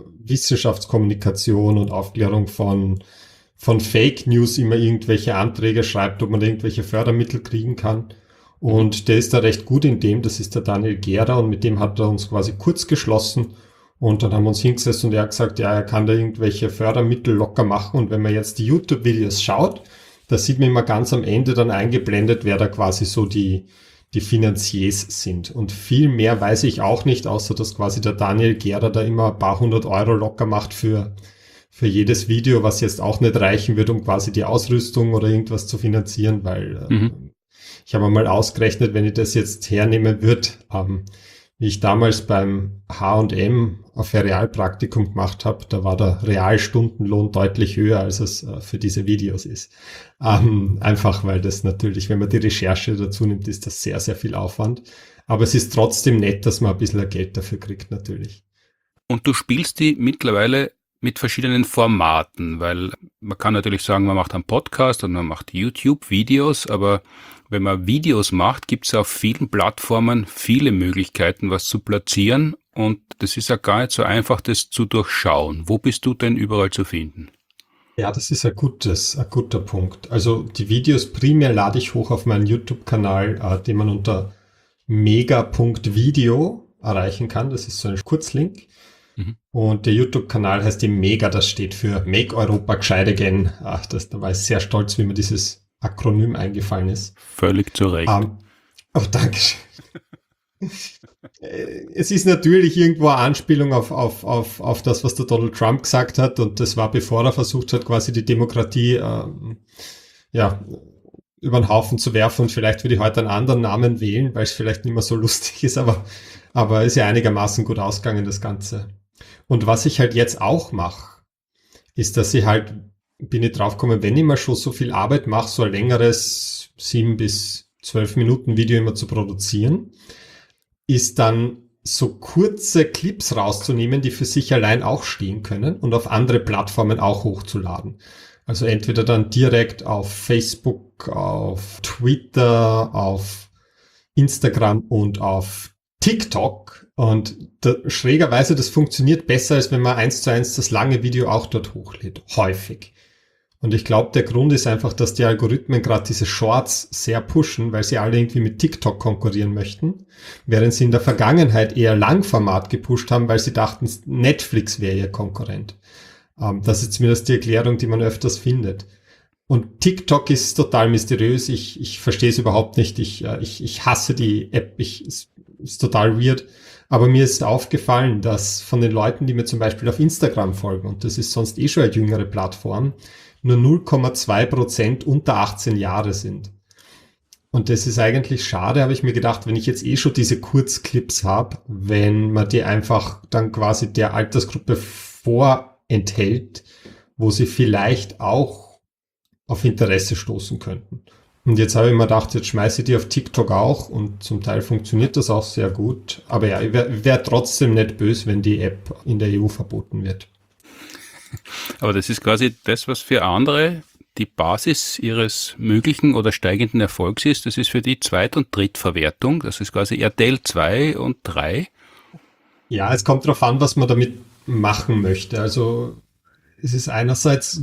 Wissenschaftskommunikation und Aufklärung von Fake News immer irgendwelche Anträge schreibt, ob man da irgendwelche Fördermittel kriegen kann. Und der ist da recht gut in dem, das ist der Daniel Gera, und mit dem hat er uns quasi kurz geschlossen. Und dann haben wir uns hingesetzt und er hat gesagt, ja, er kann da irgendwelche Fördermittel locker machen. Und wenn man jetzt die YouTube-Videos schaut, da sieht man immer ganz am Ende dann eingeblendet, wer da quasi so die Finanziers sind. Und viel mehr weiß ich auch nicht, außer dass quasi der Daniel Gera da immer ein paar 100 Euro locker macht für jedes Video, was jetzt auch nicht reichen wird, um quasi die Ausrüstung oder irgendwas zu finanzieren, weil ich habe mal ausgerechnet, wenn ich das jetzt hernehmen würde, wie ich damals beim H&M auf Realpraktikum gemacht habe, da war der Realstundenlohn deutlich höher, als es für diese Videos ist. Einfach weil das natürlich, wenn man die Recherche dazu nimmt, ist das sehr, sehr viel Aufwand. Aber es ist trotzdem nett, dass man ein bisschen Geld dafür kriegt, natürlich. Und du spielst die mittlerweile mit verschiedenen Formaten, weil man kann natürlich sagen, man macht einen Podcast und man macht YouTube-Videos, aber wenn man Videos macht, gibt es auf vielen Plattformen viele Möglichkeiten, was zu platzieren, und das ist ja gar nicht so einfach, das zu durchschauen. Wo bist du denn überall zu finden? Ja, das ist ein guter Punkt. Also die Videos primär lade ich hoch auf meinen YouTube-Kanal, den man unter mega.video erreichen kann. Das ist so ein Kurzlink. Und der YouTube-Kanal heißt eben Mega, das steht für Make Europa Gescheit Again. Da war ich sehr stolz, wie mir dieses Akronym eingefallen ist. Völlig zu Recht. Danke schön. Es ist natürlich irgendwo eine Anspielung auf das, was der Donald Trump gesagt hat, und das war, bevor er versucht hat, quasi die Demokratie über den Haufen zu werfen, und vielleicht würde ich heute einen anderen Namen wählen, weil es vielleicht nicht mehr so lustig ist, aber ist ja einigermaßen gut ausgegangen, das Ganze. Und was ich halt jetzt auch mache, ist, dass bin ich draufgekommen, wenn ich mal schon so viel Arbeit mache, so ein längeres 7 bis 12 Minuten Video immer zu produzieren, ist dann so kurze Clips rauszunehmen, die für sich allein auch stehen können und auf andere Plattformen auch hochzuladen. Also entweder dann direkt auf Facebook, auf Twitter, auf Instagram und auf TikTok. Und schrägerweise, das funktioniert besser, als wenn man 1:1 das lange Video auch dort hochlädt. Häufig. Und ich glaube, der Grund ist einfach, dass die Algorithmen gerade diese Shorts sehr pushen, weil sie alle irgendwie mit TikTok konkurrieren möchten, während sie in der Vergangenheit eher Langformat gepusht haben, weil sie dachten, Netflix wäre ihr Konkurrent. Das ist zumindest die Erklärung, die man öfters findet. Und TikTok ist total mysteriös. Ich verstehe es überhaupt nicht. Ich hasse die App. Ist total weird. Aber mir ist aufgefallen, dass von den Leuten, die mir zum Beispiel auf Instagram folgen, und das ist sonst eh schon eine jüngere Plattform, nur 0,2% unter 18 Jahre sind. Und das ist eigentlich schade, habe ich mir gedacht, wenn ich jetzt eh schon diese Kurzclips habe, wenn man die einfach dann quasi der Altersgruppe vorenthält, wo sie vielleicht auch auf Interesse stoßen könnten. Und jetzt habe ich mir gedacht, jetzt schmeiße ich die auf TikTok auch und zum Teil funktioniert das auch sehr gut. Aber ja, ich wäre trotzdem nicht böse, wenn die App in der EU verboten wird. Aber das ist quasi das, was für andere die Basis ihres möglichen oder steigenden Erfolgs ist. Das ist für die Zweit- und Drittverwertung. Das ist quasi RTL 2 und 3. Ja, es kommt darauf an, was man damit machen möchte. Also es ist einerseits,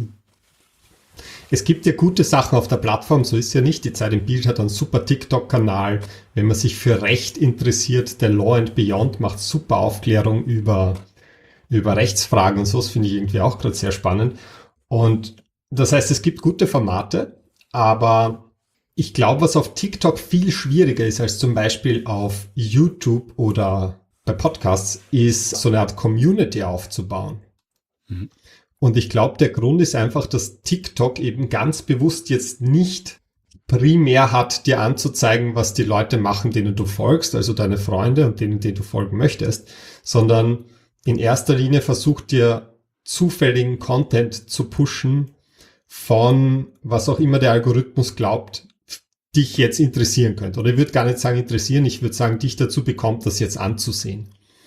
es gibt ja gute Sachen auf der Plattform, so ist es ja nicht. Die Zeit im Bild hat einen super TikTok-Kanal. Wenn man sich für Recht interessiert, der Law and Beyond macht super Aufklärung über Rechtsfragen und so, das finde ich irgendwie auch gerade sehr spannend. Und das heißt, es gibt gute Formate, aber ich glaube, was auf TikTok viel schwieriger ist als zum Beispiel auf YouTube oder bei Podcasts, ist so eine Art Community aufzubauen. Mhm. Und ich glaube, der Grund ist einfach, dass TikTok eben ganz bewusst jetzt nicht primär hat, dir anzuzeigen, was die Leute machen, denen du folgst, also deine Freunde und denen du folgen möchtest, sondern in erster Linie versucht dir zufälligen Content zu pushen von was auch immer der Algorithmus glaubt, dich jetzt interessieren könnte. Oder ich würde gar nicht sagen interessieren, ich würde sagen, dich dazu bekommt, das jetzt anzusehen.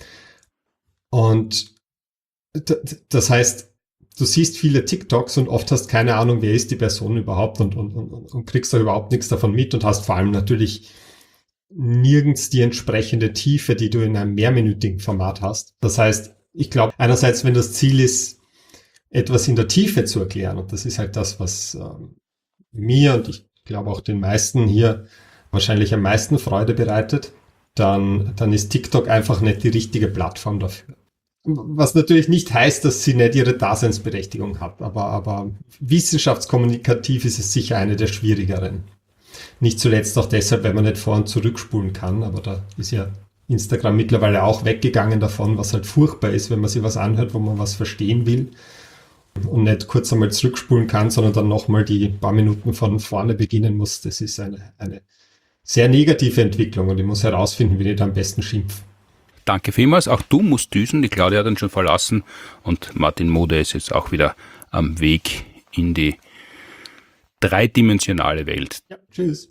Und das heißt, du siehst viele TikToks und oft hast keine Ahnung, wer ist die Person überhaupt und kriegst da überhaupt nichts davon mit und hast vor allem natürlich nirgends die entsprechende Tiefe, die du in einem mehrminütigen Format hast. Das heißt, ich glaube, einerseits, wenn das Ziel ist, etwas in der Tiefe zu erklären, und das ist halt das, was mir und ich glaube auch den meisten hier wahrscheinlich am meisten Freude bereitet, dann ist TikTok einfach nicht die richtige Plattform dafür. Was natürlich nicht heißt, dass sie nicht ihre Daseinsberechtigung hat, aber wissenschaftskommunikativ ist es sicher eine der schwierigeren. Nicht zuletzt auch deshalb, weil man nicht vor- und zurückspulen kann, aber da ist ja Instagram mittlerweile auch weggegangen davon, was halt furchtbar ist, wenn man sich was anhört, wo man was verstehen will und nicht kurz einmal zurückspulen kann, sondern dann nochmal die paar Minuten von vorne beginnen muss. Das ist eine sehr negative Entwicklung und ich muss herausfinden, wie ich da am besten schimpfe. Danke vielmals. Auch du musst düsen. Die Claudia hat uns schon verlassen und Martin Mode ist jetzt auch wieder am Weg in die dreidimensionale Welt. Ja, tschüss.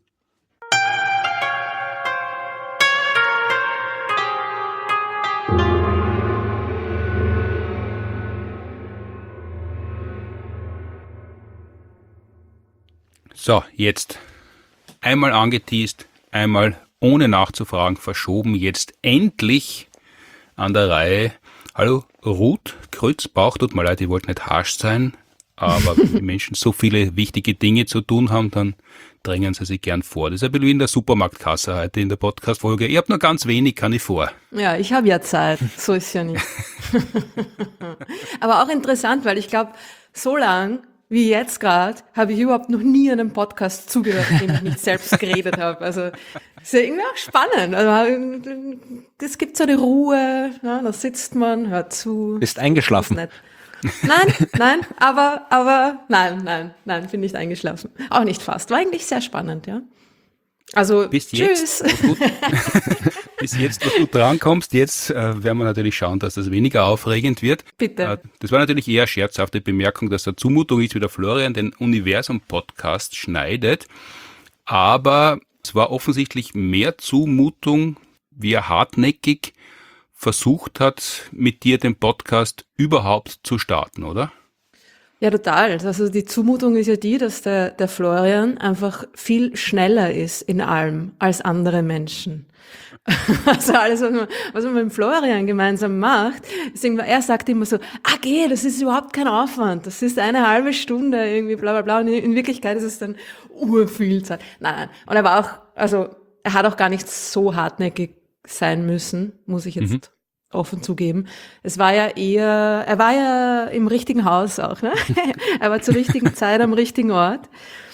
So, jetzt einmal angeteast, einmal ohne nachzufragen verschoben, jetzt endlich an der Reihe. Hallo Ruth Krützbauch, tut mir leid, ich wollte nicht harsch sein, aber wenn die Menschen so viele wichtige Dinge zu tun haben, dann drängen sie sich gern vor. Das ist ein bisschen wie in der Supermarktkasse heute in der Podcast-Folge. Ich habe nur ganz wenig, kann ich vor. Ja, ich habe ja Zeit, so ist ja nicht. Aber auch interessant, weil ich glaube, so lang wie jetzt gerade habe ich überhaupt noch nie einem Podcast zugehört, in dem ich mich selbst geredet habe. Also ist ja irgendwie auch spannend. Also es gibt so eine Ruhe, ja, da sitzt man, hört zu. Bist eingeschlafen? Nein, aber nein, bin nicht eingeschlafen. Auch nicht fast. War eigentlich sehr spannend, ja. Also, bis tschüss. Bis jetzt, wo du drankommst, jetzt werden wir natürlich schauen, dass das weniger aufregend wird. Bitte. Das war natürlich eher scherzhafte Bemerkung, dass der Zumutung ist, wie der Florian den Universum-Podcast schneidet. Aber es war offensichtlich mehr Zumutung, wie er hartnäckig versucht hat, mit dir den Podcast überhaupt zu starten, oder? Ja, total. Also die Zumutung ist ja die, dass der Florian einfach viel schneller ist in allem als andere Menschen. Also alles, was man mit dem Florian gemeinsam macht, deswegen, er sagt immer so, das ist überhaupt kein Aufwand, das ist eine halbe Stunde irgendwie bla bla bla, und in Wirklichkeit ist es dann urviel Zeit. Nein. Und er hat auch gar nicht so hartnäckig sein müssen, muss ich jetzt offen zugeben. Er war ja im richtigen Haus auch, ne? Er war zur richtigen Zeit am richtigen Ort.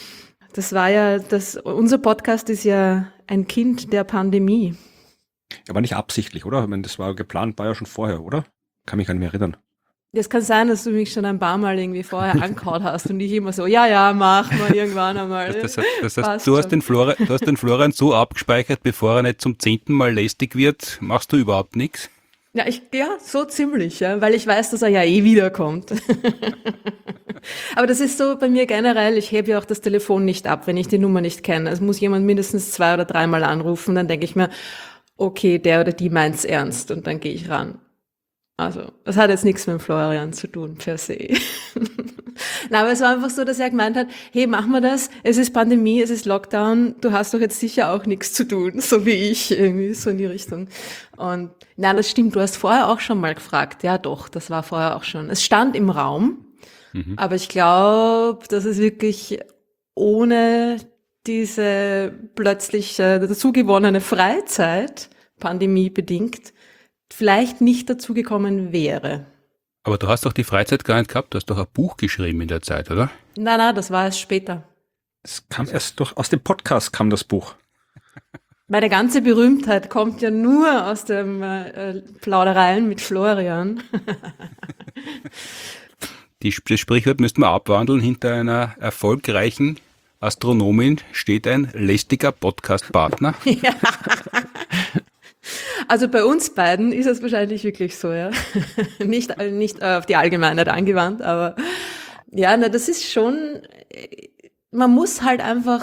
Unser Podcast ist ja ein Kind der Pandemie. Aber nicht absichtlich, oder? Ich meine, das war geplant, war ja schon vorher, oder? Kann mich gar nicht mehr erinnern. Das kann sein, dass du mich schon ein paar Mal irgendwie vorher angehauen hast und ich immer so, ja, mach mal irgendwann einmal. Das heißt, du hast den Florian so abgespeichert, bevor er nicht zum 10. Mal lästig wird, machst du überhaupt nichts? Ja, so ziemlich, ja, weil ich weiß, dass er ja wiederkommt. Aber das ist so bei mir generell, ich hebe ja auch das Telefon nicht ab, wenn ich die Nummer nicht kenne. Es muss jemand mindestens 2 oder 3 Mal anrufen, dann denke ich mir, okay, der oder die meint's ernst und dann gehe ich ran. Also, das hat jetzt nichts mit dem Florian zu tun, per se. Na, aber es war einfach so, dass er gemeint hat, hey, machen wir das, es ist Pandemie, es ist Lockdown, du hast doch jetzt sicher auch nichts zu tun, so wie ich, irgendwie so in die Richtung. Und, na, das stimmt, du hast vorher auch schon mal gefragt. Ja, doch, das war vorher auch schon. Es stand im Raum, aber ich glaube, dass es wirklich ohne diese plötzlich dazugewonnene Freizeit, pandemiebedingt, vielleicht nicht dazugekommen wäre. Aber du hast doch die Freizeit gar nicht gehabt, du hast doch ein Buch geschrieben in der Zeit, oder? Nein, das war erst später. Es kam erst aus dem Podcast kam das Buch. Meine ganze Berühmtheit kommt ja nur aus dem Plaudereien mit Florian. Das Sprichwort müssten wir abwandeln. Hinter einer erfolgreichen Astronomin steht ein lästiger Podcast-Partner. Ja. Also bei uns beiden ist es wahrscheinlich wirklich so, ja. Nicht auf die Allgemeinheit angewandt, aber ja, das ist schon, man muss halt einfach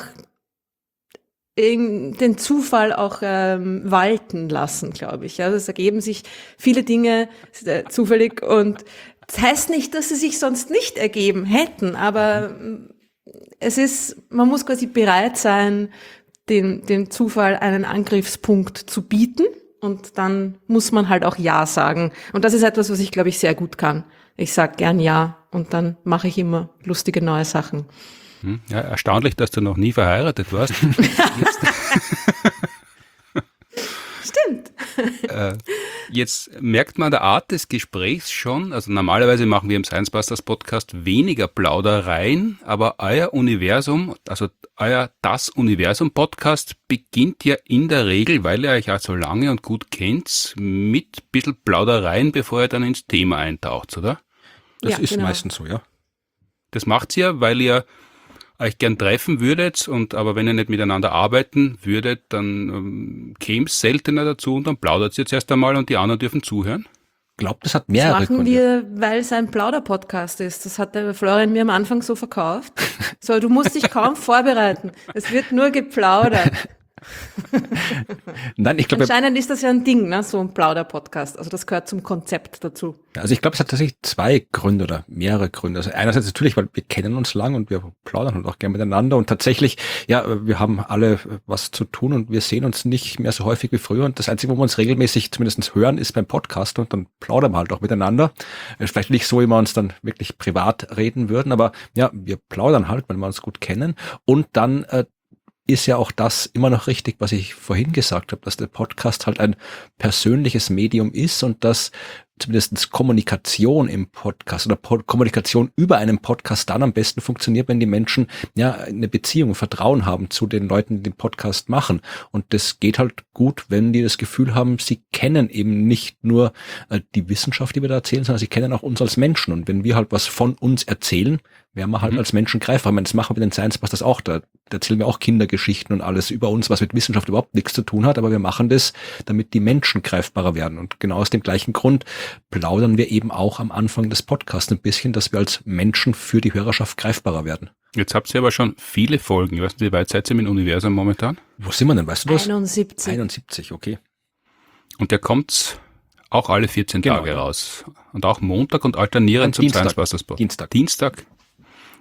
den Zufall auch walten lassen, glaube ich. Also es ergeben sich viele Dinge zufällig und das heißt nicht, dass sie sich sonst nicht ergeben hätten, aber man muss quasi bereit sein, dem Zufall einen Angriffspunkt zu bieten und dann muss man halt auch Ja sagen. Und das ist etwas, was ich, glaube ich, sehr gut kann. Ich sage gern Ja und dann mache ich immer lustige neue Sachen. Ja, erstaunlich, dass du noch nie verheiratet warst. Stimmt. Jetzt merkt man der Art des Gesprächs schon, also normalerweise machen wir im Science Busters Podcast weniger Plaudereien, aber euer Universum, also euer Das Universum Podcast beginnt ja in der Regel, weil ihr euch ja so lange und gut kennt, mit ein bisschen Plaudereien, bevor ihr dann ins Thema eintaucht, oder? Das ist meistens so, ja. Das macht's ja, weil ihr euch gern treffen würdet, aber wenn ihr nicht miteinander arbeiten würdet, dann käme es seltener dazu und dann plaudert ihr jetzt erst einmal und die anderen dürfen zuhören. Ich glaube, das hat mehrere Gründe. Gründe. Das machen wir, weil es ein Plauder-Podcast ist. Das hat der Florian mir am Anfang so verkauft. So, du musst dich kaum vorbereiten. Es wird nur geplaudert. Nein, ich glaube, anscheinend ist das ja ein Ding, ne? So ein Plauder-Podcast. Also das gehört zum Konzept dazu. Also ich glaube, es hat tatsächlich 2 Gründe oder mehrere Gründe. Also einerseits natürlich, weil wir kennen uns lang und wir plaudern halt auch gerne miteinander und tatsächlich, ja, wir haben alle was zu tun und wir sehen uns nicht mehr so häufig wie früher und das Einzige, wo wir uns regelmäßig zumindest hören, ist beim Podcast und dann plaudern wir halt auch miteinander. Vielleicht nicht so, wie wir uns dann wirklich privat reden würden, aber ja, wir plaudern halt, weil wir uns gut kennen und dann ist ja auch das immer noch richtig, was ich vorhin gesagt habe, dass der Podcast halt ein persönliches Medium ist und dass zumindest Kommunikation im Podcast oder Kommunikation über einen Podcast dann am besten funktioniert, wenn die Menschen ja eine Beziehung, Vertrauen haben zu den Leuten, die den Podcast machen. Und das geht halt gut, wenn die das Gefühl haben, sie kennen eben nicht nur die Wissenschaft, die wir da erzählen, sondern sie kennen auch uns als Menschen. Und wenn wir halt was von uns erzählen, werden wir halt als Menschen greifbar. Ich meine, das machen wir in den Science Busters auch. Da erzählen wir auch Kindergeschichten und alles über uns, was mit Wissenschaft überhaupt nichts zu tun hat. Aber wir machen das, damit die Menschen greifbarer werden. Und genau aus dem gleichen Grund plaudern wir eben auch am Anfang des Podcasts ein bisschen, dass wir als Menschen für die Hörerschaft greifbarer werden. Jetzt habt ihr aber schon viele Folgen. Ich weiß nicht, wie weit seid ihr mit dem Universum momentan? Wo sind wir denn? Weißt du das? 71. 71, okay. Und der kommt auch alle 14 Tage raus. Und auch Montag und alternierend zum Dienstag. Science Busters Podcast. Dienstag. Dienstag?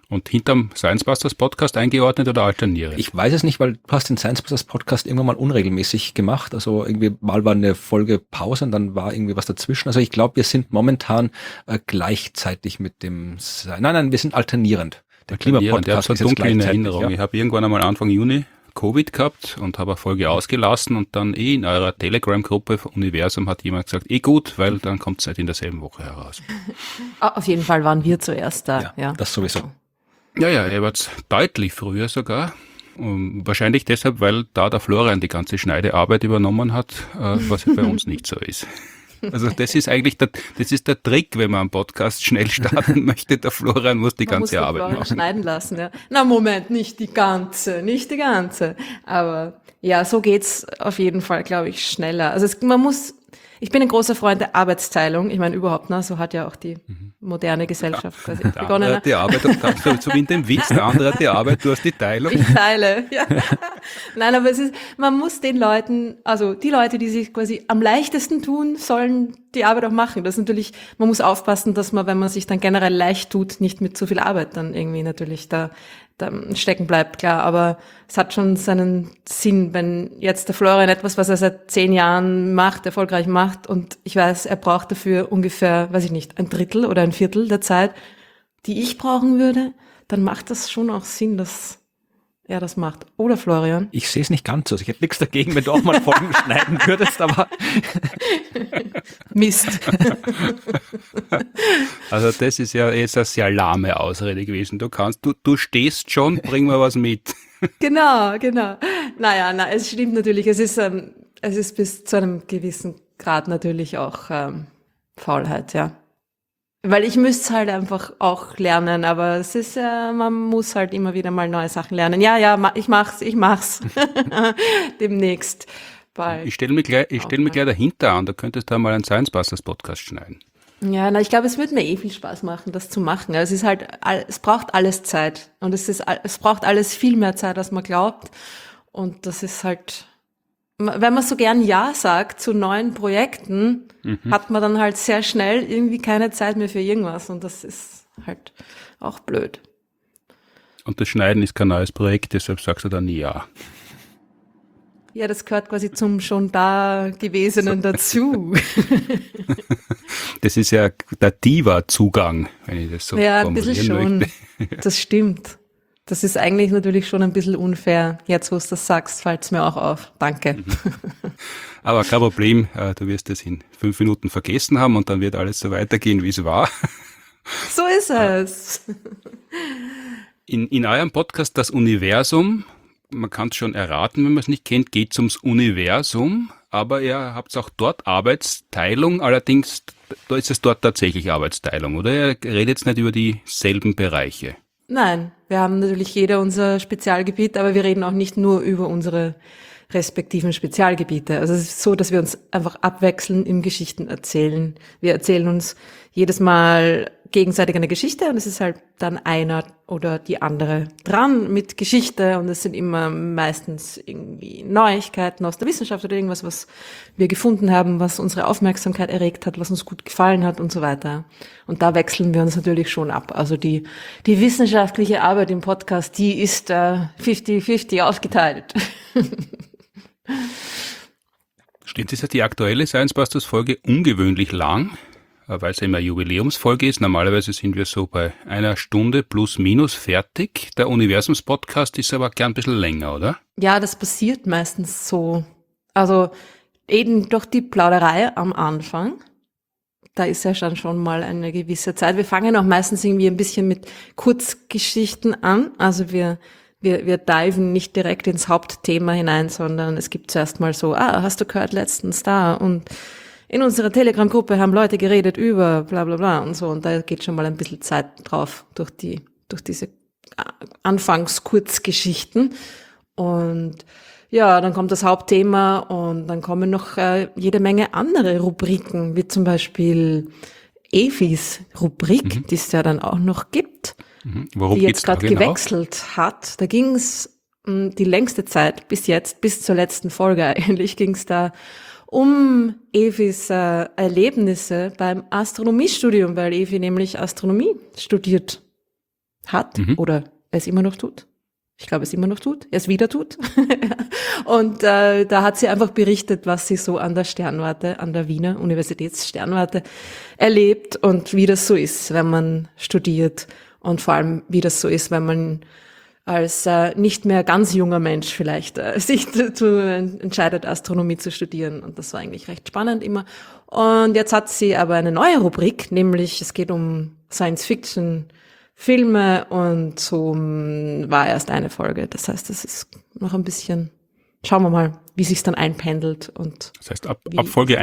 Und hinterm Science Busters Podcast eingeordnet oder alternierend? Ich weiß es nicht, weil du hast den Science Busters Podcast irgendwann mal unregelmäßig gemacht. Also irgendwie mal war eine Folge Pause und dann war irgendwie was dazwischen. Also ich glaube, wir sind momentan gleichzeitig mit dem Nein, wir sind alternierend. Der Klimapodcast ist jetzt gleichzeitig. Erinnerung. Ja. Ich habe irgendwann einmal Anfang Juni Covid gehabt und habe eine Folge ausgelassen und dann in eurer Telegram-Gruppe Universum hat jemand gesagt, gut, weil dann kommt es halt in derselben Woche heraus. Auf jeden Fall waren wir zuerst da. Ja. Das sowieso. Ja, er war deutlich früher sogar. Wahrscheinlich deshalb, weil da der Florian die ganze Schneidearbeit übernommen hat, was bei uns nicht so ist. Also das ist eigentlich der Trick, wenn man einen Podcast schnell starten möchte. Der Florian muss die ganze Arbeit Florian machen. schneiden lassen, ja. Na Moment, nicht die ganze. Aber ja, so geht's auf jeden Fall, glaube ich, schneller. Also ich bin ein großer Freund der Arbeitsteilung. Ich meine überhaupt, ne? So hat ja auch die moderne Gesellschaft quasi Der begonnen. andere hat die Arbeit, so wie in dem Witz, der andere hat die Arbeit, du hast die Teilung. Ich teile, ja. Nein, aber man muss den Leuten, also die Leute, die sich quasi am leichtesten tun, sollen die Arbeit auch machen. Das ist natürlich, man muss aufpassen, dass man, wenn man sich dann generell leicht tut, nicht mit zu viel Arbeit dann irgendwie natürlich da stecken bleibt, klar. Aber es hat schon seinen Sinn, wenn jetzt der Florian etwas, was er seit 10 Jahren macht, erfolgreich macht und ich weiß, er braucht dafür ungefähr, weiß ich nicht, 1/3 oder 1/4 der Zeit, die ich brauchen würde, dann macht das schon auch Sinn, dass er das macht. Oder Florian? Ich sehe es nicht ganz so. Ich hätte nichts dagegen, wenn du auch mal Folgen schneiden würdest, aber Mist. Also das ist ja jetzt eine sehr lahme Ausrede gewesen. Du stehst schon, bring mal was mit. Genau. Naja, es stimmt natürlich. Es ist bis zu einem gewissen Grad natürlich auch Faulheit, ja. Weil ich müsste halt einfach auch lernen, aber es ist man muss halt immer wieder mal neue Sachen lernen. Ja, ich mach's. Demnächst. Ich stell mich gleich dahinter an, da könntest du mal einen Science Busters Podcast schneiden. Ja, ich glaube, es würde mir viel Spaß machen, das zu machen. Also es ist halt, es braucht alles Zeit. Und es braucht alles viel mehr Zeit, als man glaubt. Und das ist halt, wenn man so gern Ja sagt zu neuen Projekten, hat man dann halt sehr schnell irgendwie keine Zeit mehr für irgendwas. Und das ist halt auch blöd. Und das Schneiden ist kein neues Projekt, deshalb sagst du dann Ja. Ja, das gehört quasi zum schon da Gewesenen dazu. Das ist ja der Diva-Zugang, wenn ich das so Ja, ein bisschen schon. möchte. Das stimmt. Das ist eigentlich natürlich schon ein bisschen unfair. Jetzt, wo du das sagst, fällt es mir auch auf. Danke. Aber kein Problem, du wirst es in 5 Minuten vergessen haben und dann wird alles so weitergehen, wie es war. So ist es. In eurem Podcast Das Universum, man kann es schon erraten, wenn man es nicht kennt, geht es ums Universum, aber ihr habt auch dort Arbeitsteilung, allerdings da ist es dort tatsächlich Arbeitsteilung, oder? Ihr redet jetzt nicht über dieselben Bereiche. Nein, wir haben natürlich jeder unser Spezialgebiet, aber wir reden auch nicht nur über unsere respektiven Spezialgebiete. Also es ist so, dass wir uns einfach abwechseln im Geschichten erzählen. Wir erzählen uns jedes Mal gegenseitig eine Geschichte und es ist halt dann einer oder die andere dran mit Geschichte und es sind immer meistens irgendwie Neuigkeiten aus der Wissenschaft oder irgendwas, was wir gefunden haben, was unsere Aufmerksamkeit erregt hat, was uns gut gefallen hat und so weiter. Und da wechseln wir uns natürlich schon ab. Also die wissenschaftliche Arbeit im Podcast, die ist 50-50 aufgeteilt. Jetzt ist ja die aktuelle Science Busters Folge ungewöhnlich lang, weil es immer eine Jubiläumsfolge ist. Normalerweise sind wir so bei 1 Stunde plus minus fertig. Der Universums-Podcast ist aber gern ein bisschen länger, oder? Ja, das passiert meistens so. Also eben durch die Plauderei am Anfang. Da ist ja schon mal eine gewisse Zeit. Wir fangen auch meistens irgendwie ein bisschen mit Kurzgeschichten an. Also wir diven nicht direkt ins Hauptthema hinein, sondern es gibt zuerst mal so, hast du gehört letztens da und in unserer Telegram-Gruppe haben Leute geredet über bla bla bla und so und da geht schon mal ein bisschen Zeit drauf durch diese Anfangskurzgeschichten und ja, dann kommt das Hauptthema und dann kommen noch jede Menge andere Rubriken, wie zum Beispiel Efis Rubrik, die es ja dann auch noch gibt. Worum die geht's jetzt gerade genau? gewechselt hat. Da ging es die längste Zeit bis jetzt, bis zur letzten Folge eigentlich, ging es da um Efis Erlebnisse beim Astronomiestudium, weil Evi nämlich Astronomie studiert. hat oder es immer noch tut. Ich glaube, es immer noch tut, es wieder tut. Und da hat sie einfach berichtet, was sie so an der Sternwarte, an der Wiener Universitätssternwarte erlebt und wie das so ist, wenn man studiert und vor allem, wie das so ist, wenn man als nicht mehr ganz junger Mensch vielleicht sich dazu entscheidet, Astronomie zu studieren. Und das war eigentlich recht spannend immer. Und jetzt hat sie aber eine neue Rubrik, nämlich es geht um Science-Fiction, Filme und so war erst eine Folge. Das heißt, das ist noch ein bisschen, schauen wir mal, wie sich's dann einpendelt. Und das heißt, ab Folge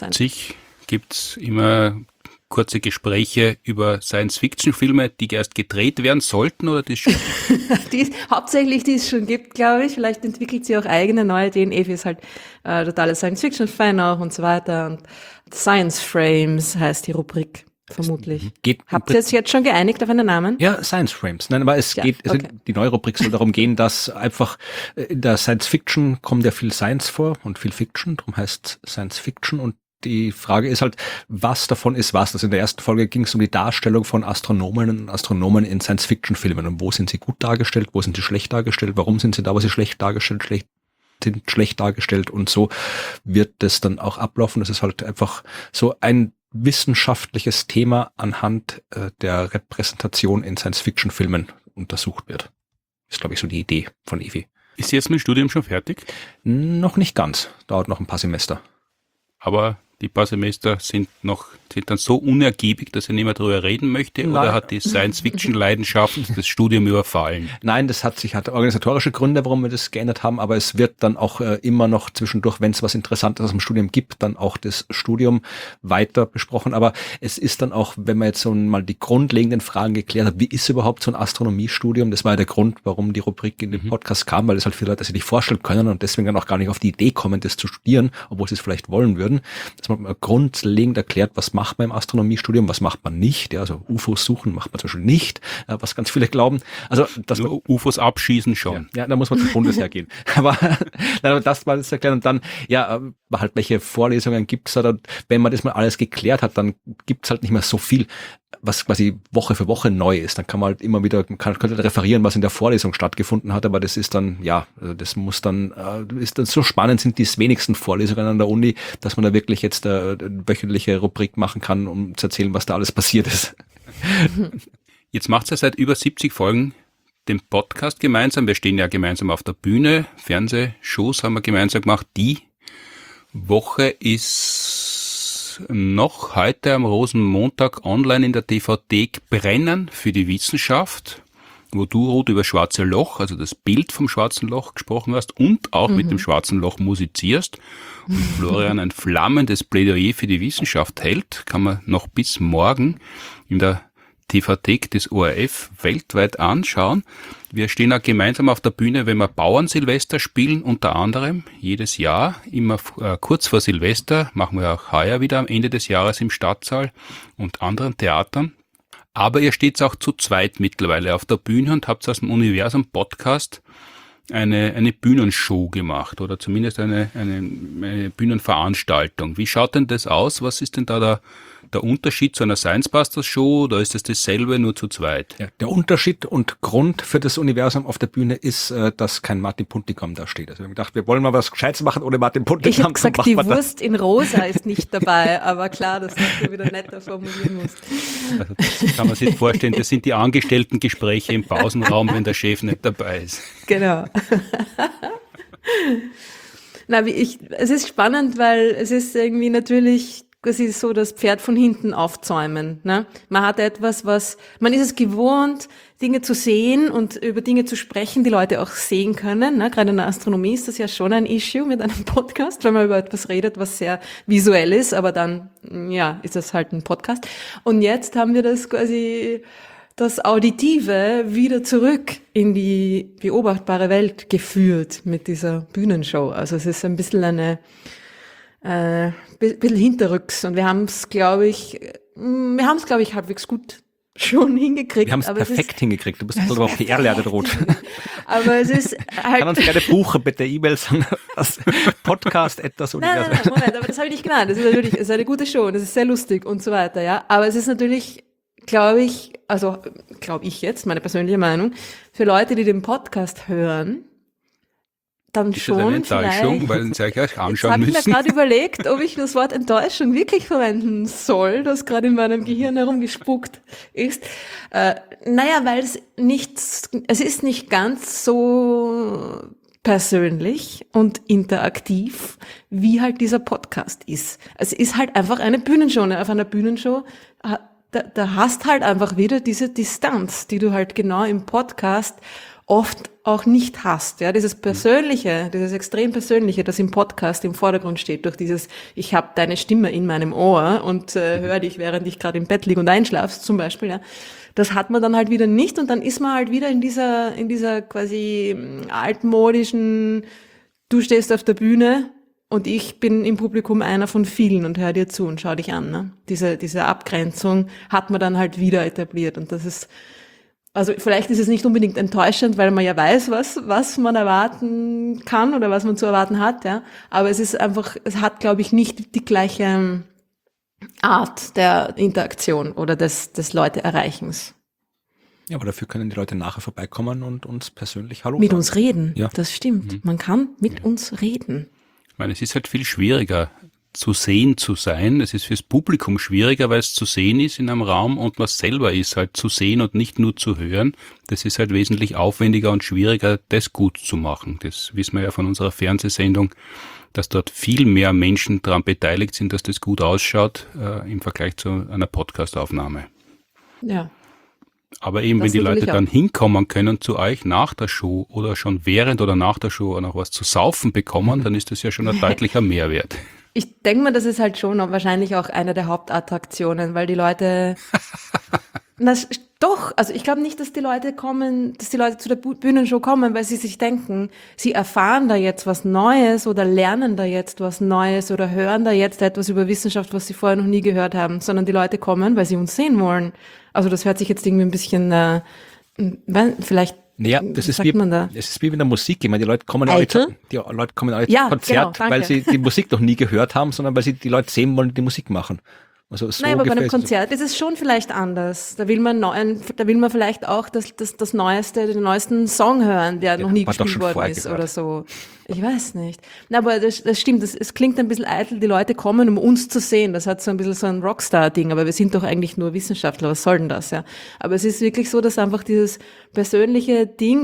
71 gibt's immer kurze Gespräche über Science-Fiction-Filme, die erst gedreht werden sollten oder die schon? Hauptsächlich die es schon gibt, glaube ich. Vielleicht entwickelt sie auch eigene neue Ideen. Evi ist halt totale Science-Fiction-Fan auch und so weiter. Und Science Frames heißt die Rubrik. Vermutlich. Habt ihr es jetzt schon geeinigt auf einen Namen? Ja, Science Frames. Nein, aber die neue Rubrik soll darum gehen, dass einfach in der Science Fiction kommt ja viel Science vor und viel Fiction, darum heißt Science Fiction und die Frage ist halt, was davon ist was. Also in der ersten Folge ging es um die Darstellung von Astronominnen und Astronomen in Science-Fiction-Filmen. Und wo sind sie gut dargestellt, wo sind sie schlecht dargestellt, warum sind sie da, wo sie schlecht dargestellt, schlecht dargestellt und so wird das dann auch ablaufen. Das ist halt einfach so ein wissenschaftliches Thema anhand der Repräsentation in Science-Fiction-Filmen untersucht wird. Ist, glaube ich, so die Idee von Evi. Ist sie jetzt mit dem Studium schon fertig? Noch nicht ganz. Dauert noch ein paar Semester. Aber die paar Semester sind dann so unergiebig, dass er nicht mehr darüber reden möchte? Nein. Oder hat die Science-Fiction-Leidenschaft das Studium überfallen? Nein, das hat organisatorische Gründe, warum wir das geändert haben, aber es wird dann auch immer noch zwischendurch, wenn es was Interessantes aus dem Studium gibt, dann auch das Studium weiter besprochen. Aber es ist dann auch, wenn man jetzt so mal die grundlegenden Fragen geklärt hat, wie ist überhaupt so ein Astronomiestudium? Das war ja der Grund, warum die Rubrik in den Podcast kam, weil es halt viele Leute sich nicht vorstellen können und deswegen dann auch gar nicht auf die Idee kommen, das zu studieren, obwohl sie es vielleicht wollen würden. Dass man grundlegend erklärt, was macht man im Astronomiestudium, was macht man nicht. Ja, also UFOs suchen macht man zum Beispiel nicht, was ganz viele glauben. Also dass man UFOs abschießen schon. Ja, da muss man zum Bundesheer gehen. Aber das war das erklären. Und dann, halt, welche Vorlesungen gibt's da? Wenn man das mal alles geklärt hat, dann gibt's halt nicht mehr so viel, was quasi Woche für Woche neu ist. Dann kann man halt immer wieder, könnte referieren, was in der Vorlesung stattgefunden hat, aber das ist dann, das muss dann, ist dann so spannend sind die wenigsten Vorlesungen an der Uni, dass man da wirklich jetzt eine wöchentliche Rubrik machen kann, um zu erzählen, was da alles passiert ist. Jetzt macht ihr seit über 70 Folgen den Podcast gemeinsam. Wir stehen ja gemeinsam auf der Bühne. Fernsehshows haben wir gemeinsam gemacht. Die Woche ist noch heute am Rosenmontag online in der DVD Brennen für die Wissenschaft, wo du, Ruth, über Schwarze Loch, also das Bild vom Schwarzen Loch gesprochen hast und auch mit dem Schwarzen Loch musizierst und Florian ein flammendes Plädoyer für die Wissenschaft hält, kann man noch bis morgen in der TV-Thek des ORF weltweit anschauen. Wir stehen auch gemeinsam auf der Bühne, wenn wir Bauernsilvester spielen, unter anderem jedes Jahr, immer kurz vor Silvester, machen wir auch heuer wieder am Ende des Jahres im Stadtsaal und anderen Theatern. Aber ihr steht auch zu zweit mittlerweile auf der Bühne und habt aus dem Universum Podcast eine Bühnenshow gemacht oder zumindest eine Bühnenveranstaltung. Wie schaut denn das aus? Was ist denn da der Unterschied zu einer Science Busters Show oder ist das dasselbe, nur zu zweit? Ja, der Unterschied und Grund für das Universum auf der Bühne ist, dass kein Martin Puntigam da steht. Also wir haben gedacht, wir wollen mal was Gescheites machen ohne Martin Puntigam. Ich habe gesagt, die Wurst in Rosa ist nicht dabei, aber klar, dass du wieder netter formulieren musst. Also das kann man sich vorstellen, das sind die Angestellten-Gespräche im Pausenraum, wenn der Chef nicht dabei ist. Genau. Es ist spannend, weil es ist irgendwie natürlich quasi so das Pferd von hinten aufzäumen. Ne? Man hat etwas, man ist es gewohnt, Dinge zu sehen und über Dinge zu sprechen, die Leute auch sehen können. Ne? Gerade in der Astronomie ist das ja schon ein Issue mit einem Podcast, wenn man über etwas redet, was sehr visuell ist, aber dann, ist das halt ein Podcast. Und jetzt haben wir das quasi, das Auditive wieder zurück in die beobachtbare Welt geführt mit dieser Bühnenshow. Also es ist ein bisschen bisschen hinterrücks und wir haben es, glaube ich, halbwegs gut schon hingekriegt. Wir haben es perfekt hingekriegt. Du bist aber auch PR-Lehrer, Ruth. Aber es ist halt... Kann uns gerne buchen, bitte E-Mails an das Podcast etwas. Nein, Moment, aber das habe ich nicht gemeint. Das ist natürlich, es ist eine gute Show und es ist sehr lustig und so weiter, ja. Aber es ist natürlich glaube ich jetzt, meine persönliche Meinung, für Leute, die den Podcast hören, dann Ist das eine schon Enttäuschung, vielleicht. weil sie euch Jetzt anschauen habe ich mir müssen? gerade überlegt, ob ich das Wort Enttäuschung wirklich verwenden soll, das gerade in meinem Gehirn herumgespuckt ist. Weil es ist nicht ganz so persönlich und interaktiv, wie halt dieser Podcast ist. Es ist halt einfach eine Bühnenshow. Ne? Auf einer Bühnenshow, da hast halt einfach wieder diese Distanz, die du halt genau im Podcast oft auch nicht hast. Ja, dieses Persönliche, dieses extrem Persönliche, das im Podcast im Vordergrund steht, durch dieses, ich habe deine Stimme in meinem Ohr und höre dich, während ich gerade im Bett liege und einschlafst zum Beispiel, ja. Das hat man dann halt wieder nicht und dann ist man halt wieder in dieser quasi altmodischen, du stehst auf der Bühne und ich bin im Publikum einer von vielen und höre dir zu und schau dich an. Ne? Diese Abgrenzung hat man dann halt wieder etabliert und das ist, also vielleicht ist es nicht unbedingt enttäuschend, weil man ja weiß, was man erwarten kann oder was man zu erwarten hat, ja. Aber es ist einfach, es hat, glaube ich, nicht die gleiche Art der Interaktion oder des Leute-Erreichens. Ja, aber dafür können die Leute nachher vorbeikommen und uns persönlich Hallo Mit sagen. uns reden, Ja. das stimmt. Man kann mit uns reden. Ich meine, es ist halt viel schwieriger zu sehen zu sein. Es ist fürs Publikum schwieriger, weil es zu sehen ist in einem Raum und was selber ist halt zu sehen und nicht nur zu hören. Das ist halt wesentlich aufwendiger und schwieriger, das gut zu machen. Das wissen wir ja von unserer Fernsehsendung, dass dort viel mehr Menschen daran beteiligt sind, dass das gut ausschaut im Vergleich zu einer Podcast-Aufnahme. Ja. Aber eben, Das wenn die Leute natürlich dann hinkommen können zu euch nach der Show oder schon während oder nach der Show noch was zu saufen bekommen, dann ist das ja schon ein deutlicher Mehrwert. Ich denke mal, das ist halt schon wahrscheinlich auch eine der Hauptattraktionen, weil die Leute, also ich glaube nicht, dass die Leute zu der Bühnenshow kommen, weil sie sich denken, sie erfahren da jetzt was Neues oder lernen da jetzt was Neues oder hören da jetzt etwas über Wissenschaft, was sie vorher noch nie gehört haben, sondern die Leute kommen, weil sie uns sehen wollen. Also das hört sich jetzt irgendwie ein bisschen, vielleicht. Naja, das ist wie mit der Musik. Ich meine, die Leute kommen ja nicht zum Konzert, genau, weil sie die Musik noch nie gehört haben, sondern weil sie die Leute sehen wollen, die Musik machen. Also so Nein, aber bei einem ungefähr ist es. Konzert ist es schon vielleicht anders. Da will man vielleicht auch das Neueste, den neuesten Song hören, der noch nie hat man doch gespielt schon worden vorher ist gehört. oder so. Ich weiß nicht. Na, aber das stimmt, es klingt ein bisschen eitel, die Leute kommen, um uns zu sehen. Das hat so ein bisschen so ein Rockstar-Ding, aber wir sind doch eigentlich nur Wissenschaftler, was soll denn das, ja? Aber es ist wirklich so, dass einfach dieses persönliche Ding,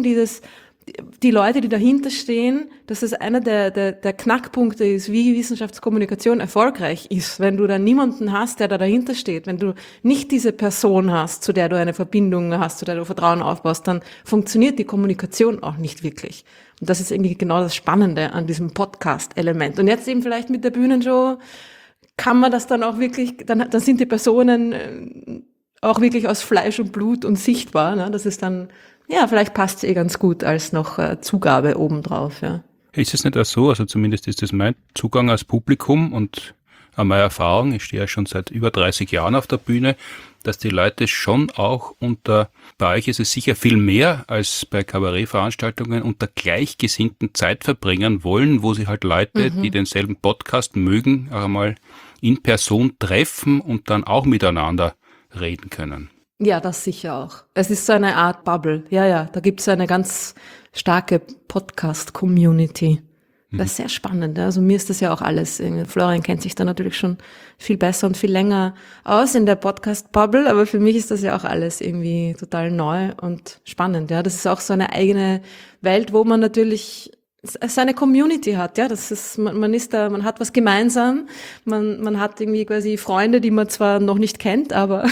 die Leute, die dahinter stehen, dass das einer der Knackpunkte ist, wie Wissenschaftskommunikation erfolgreich ist. Wenn du da niemanden hast, der da dahinter steht, wenn du nicht diese Person hast, zu der du eine Verbindung hast, zu der du Vertrauen aufbaust, dann funktioniert die Kommunikation auch nicht wirklich. Und das ist irgendwie genau das Spannende an diesem Podcast-Element. Und jetzt eben vielleicht mit der Bühnenshow kann man das dann auch wirklich, dann sind die Personen auch wirklich aus Fleisch und Blut und sichtbar. Ne? Das ist dann, ja, vielleicht passt es ganz gut als noch Zugabe obendrauf, ja. Ist es nicht auch so, also zumindest ist das mein Zugang als Publikum und meine Erfahrung, ich stehe ja schon seit über 30 Jahren auf der Bühne, dass die Leute schon auch bei euch ist es sicher viel mehr als bei Kabarettveranstaltungen, unter gleichgesinnten Zeit verbringen wollen, wo sie halt Leute, die denselben Podcast mögen, auch einmal in Person treffen und dann auch miteinander reden können. Ja, das sicher auch. Es ist so eine Art Bubble. Ja, da gibt es eine ganz starke Podcast-Community. Das ist sehr spannend. Also mir ist das ja auch alles, Florian kennt sich da natürlich schon viel besser und viel länger aus in der Podcast-Bubble, aber für mich ist das ja auch alles irgendwie total neu und spannend. Ja, das ist auch so eine eigene Welt, wo man natürlich seine Community hat, ja, das ist, man ist da, man hat was gemeinsam, man hat irgendwie quasi Freunde, die man zwar noch nicht kennt, aber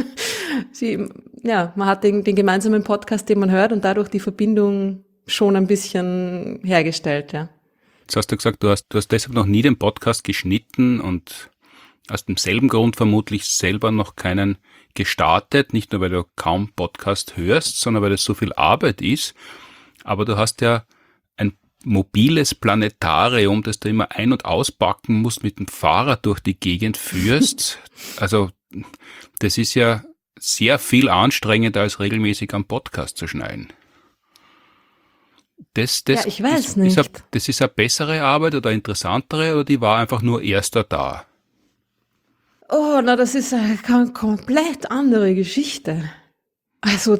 man hat den gemeinsamen Podcast, den man hört und dadurch die Verbindung schon ein bisschen hergestellt, ja. Jetzt hast du gesagt, du hast deshalb noch nie den Podcast geschnitten und aus demselben Grund vermutlich selber noch keinen gestartet, nicht nur weil du kaum Podcast hörst, sondern weil das so viel Arbeit ist, aber du hast ja ein mobiles Planetarium, das du immer ein- und auspacken musst, mit dem Fahrrad durch die Gegend führst. Also das ist ja sehr viel anstrengender, als regelmäßig einen Podcast zu schneiden. Ja, ich weiß nicht. Das ist eine bessere Arbeit oder interessantere oder die war einfach nur erster da? Oh, na, das ist eine komplett andere Geschichte. Also,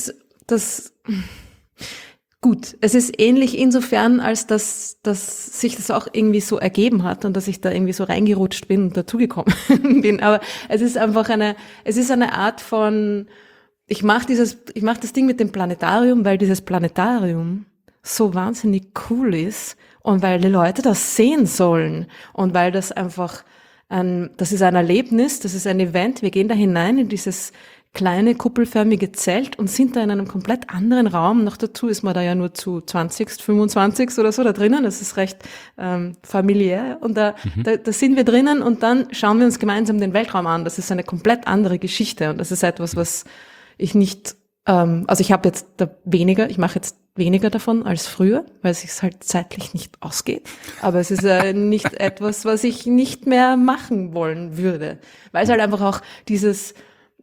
gut, es ist ähnlich insofern, als dass sich das auch irgendwie so ergeben hat und dass ich da irgendwie so reingerutscht bin und dazugekommen bin. Aber es ist einfach eine Art von, ich mach das Ding mit dem Planetarium, weil dieses Planetarium so wahnsinnig cool ist und weil die Leute das sehen sollen und weil das einfach das ist ein Erlebnis, das ist ein Event. Wir gehen da hinein in dieses kleine kuppelförmige Zelt und sind da in einem komplett anderen Raum. Noch dazu ist man da ja nur zu 20, 25 oder so da drinnen. Das ist recht familiär. Und da sind wir drinnen und dann schauen wir uns gemeinsam den Weltraum an. Das ist eine komplett andere Geschichte und das ist etwas, was ich nicht, also ich habe jetzt ich mache jetzt weniger davon als früher, weil es sich halt zeitlich nicht ausgeht. Aber es ist nicht etwas, was ich nicht mehr machen wollen würde, weil es halt einfach auch diese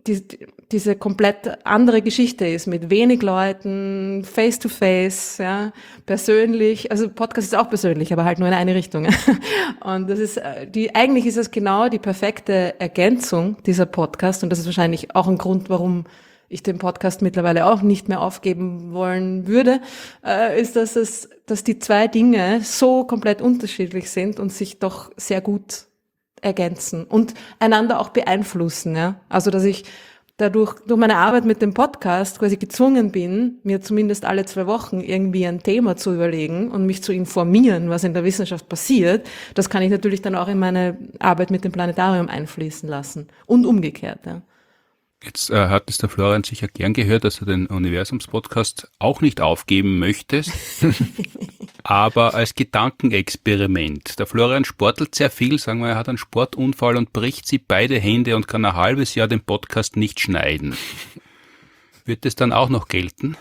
komplett andere Geschichte ist, mit wenig Leuten, face to face, ja, persönlich, also Podcast ist auch persönlich, aber halt nur in eine Richtung. Und das ist eigentlich ist es genau die perfekte Ergänzung dieser Podcast und das ist wahrscheinlich auch ein Grund, warum ich den Podcast mittlerweile auch nicht mehr aufgeben wollen würde, ist, dass die zwei Dinge so komplett unterschiedlich sind und sich doch sehr gut ergänzen und einander auch beeinflussen, ja. Also, dass ich durch meine Arbeit mit dem Podcast quasi gezwungen bin, mir zumindest alle 2 Wochen irgendwie ein Thema zu überlegen und mich zu informieren, was in der Wissenschaft passiert. Das kann ich natürlich dann auch in meine Arbeit mit dem Planetarium einfließen lassen und umgekehrt, ja. Jetzt hat es der Florian sicher gern gehört, dass du den Universums-Podcast auch nicht aufgeben möchtest, aber als Gedankenexperiment. Der Florian sportelt sehr viel, sagen wir, er hat einen Sportunfall und bricht sich beide Hände und kann ein halbes Jahr den Podcast nicht schneiden. Wird das dann auch noch gelten?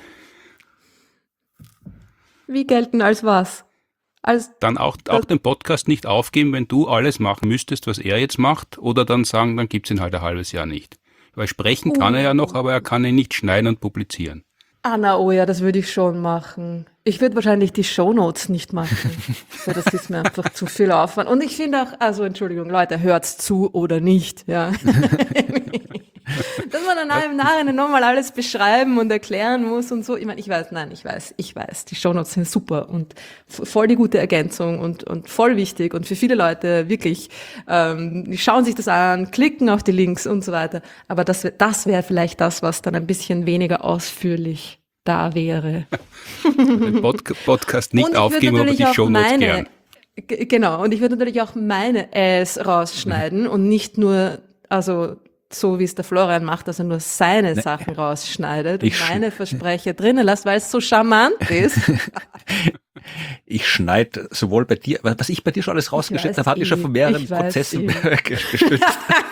Wie gelten als was? Dann auch den Podcast nicht aufgeben, wenn du alles machen müsstest, was er jetzt macht, oder dann sagen, dann gibt's ihn halt ein halbes Jahr nicht. Weil sprechen kann er ja noch, aber er kann ihn nicht schneiden und publizieren. Oh ja, das würde ich schon machen. Ich würde wahrscheinlich die Shownotes nicht machen. Weil das ist mir einfach zu viel Aufwand. Und ich finde auch, also Entschuldigung, Leute, hört's zu oder nicht, ja. Dass man dann im Nachhinein nochmal alles beschreiben und erklären muss und so. Ich meine, ich weiß. Die Shownotes sind super und voll die gute Ergänzung und voll wichtig und für viele Leute wirklich, die schauen sich das an, klicken auf die Links und so weiter. Aber das wäre vielleicht das, was dann ein bisschen weniger ausführlich da wäre. Den Podcast nicht aufgeben, aber die Shownotes gern. Genau, und ich würde natürlich auch meine rausschneiden und nicht nur, also so wie es der Florian macht, dass er nur seine Sachen rausschneidet und meine Versprecher drinnen lässt, weil es so charmant ist. Ich schneide sowohl bei dir, was ich bei dir schon alles rausgeschnitten habe, hatte ich schon von mehreren Prozessen gestützt.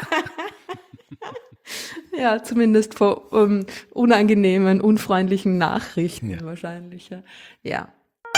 Ja, zumindest vor unangenehmen, unfreundlichen Nachrichten wahrscheinlich. Ja.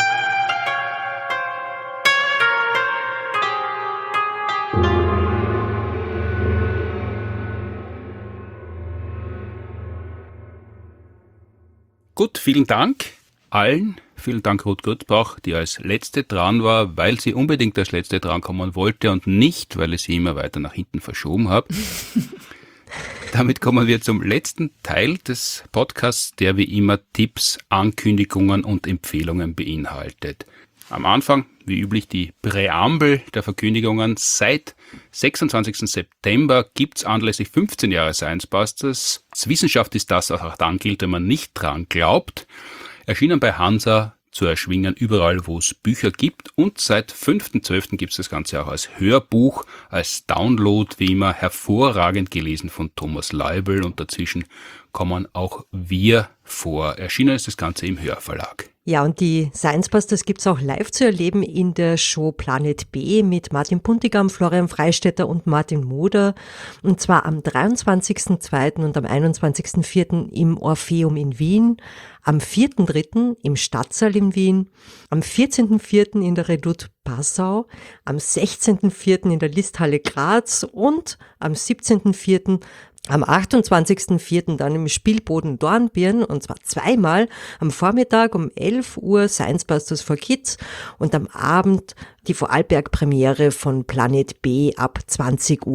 Gut, vielen Dank allen. Vielen Dank Ruth Grüttbach, die als Letzte dran war, weil sie unbedingt als Letzte drankommen wollte und nicht, weil ich sie immer weiter nach hinten verschoben habe. Damit kommen wir zum letzten Teil des Podcasts, der wie immer Tipps, Ankündigungen und Empfehlungen beinhaltet. Am Anfang, wie üblich, die Präambel der Verkündigungen. Seit 26. September gibt's anlässlich 15 Jahre Science Busters. Wissenschaft ist das, was auch dann gilt, wenn man nicht dran glaubt. Erschienen bei Hansa, zu erschwingen überall, wo es Bücher gibt. Und seit 5.12. gibt's das Ganze auch als Hörbuch, als Download, wie immer hervorragend gelesen von Thomas Leibl. Und dazwischen kommen auch wir vor. Erschienen ist das Ganze im Hörverlag. Ja, und die Science Busters gibt's auch live zu erleben in der Show Planet B mit Martin Puntigam, Florian Freistetter und Martin Moder. Und zwar am 23.02. und am 21.04. im Orpheum in Wien, am 4.03. im Stadtsaal in Wien, am 14.04. in der Redoute Passau, am 16.04. in der Listhalle Graz und am 17.04. am 28.04. dann im Spielboden Dornbirn, und zwar zweimal, am Vormittag um 11 Uhr Science Busters for Kids und am Abend die Vorarlberg-Premiere von Planet B ab 20 Uhr.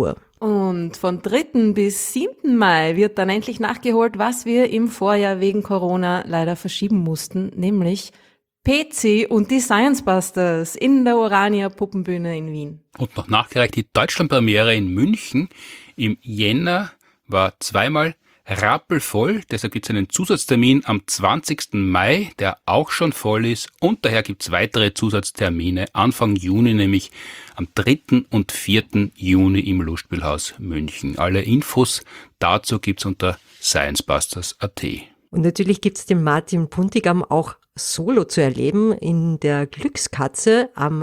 Und von 3. bis 7. Mai wird dann endlich nachgeholt, was wir im Vorjahr wegen Corona leider verschieben mussten, nämlich PC und die Science Busters in der Orania Puppenbühne in Wien. Und noch nachgereicht die Deutschlandpremiere in München im Jänner war zweimal rappelvoll, deshalb gibt es einen Zusatztermin am 20. Mai, der auch schon voll ist, und daher gibt es weitere Zusatztermine Anfang Juni, nämlich am 3. und 4. Juni im Lustspielhaus München. Alle Infos dazu gibt's unter sciencebusters.at. Und natürlich gibt's den Martin Puntigam auch solo zu erleben in der Glückskatze am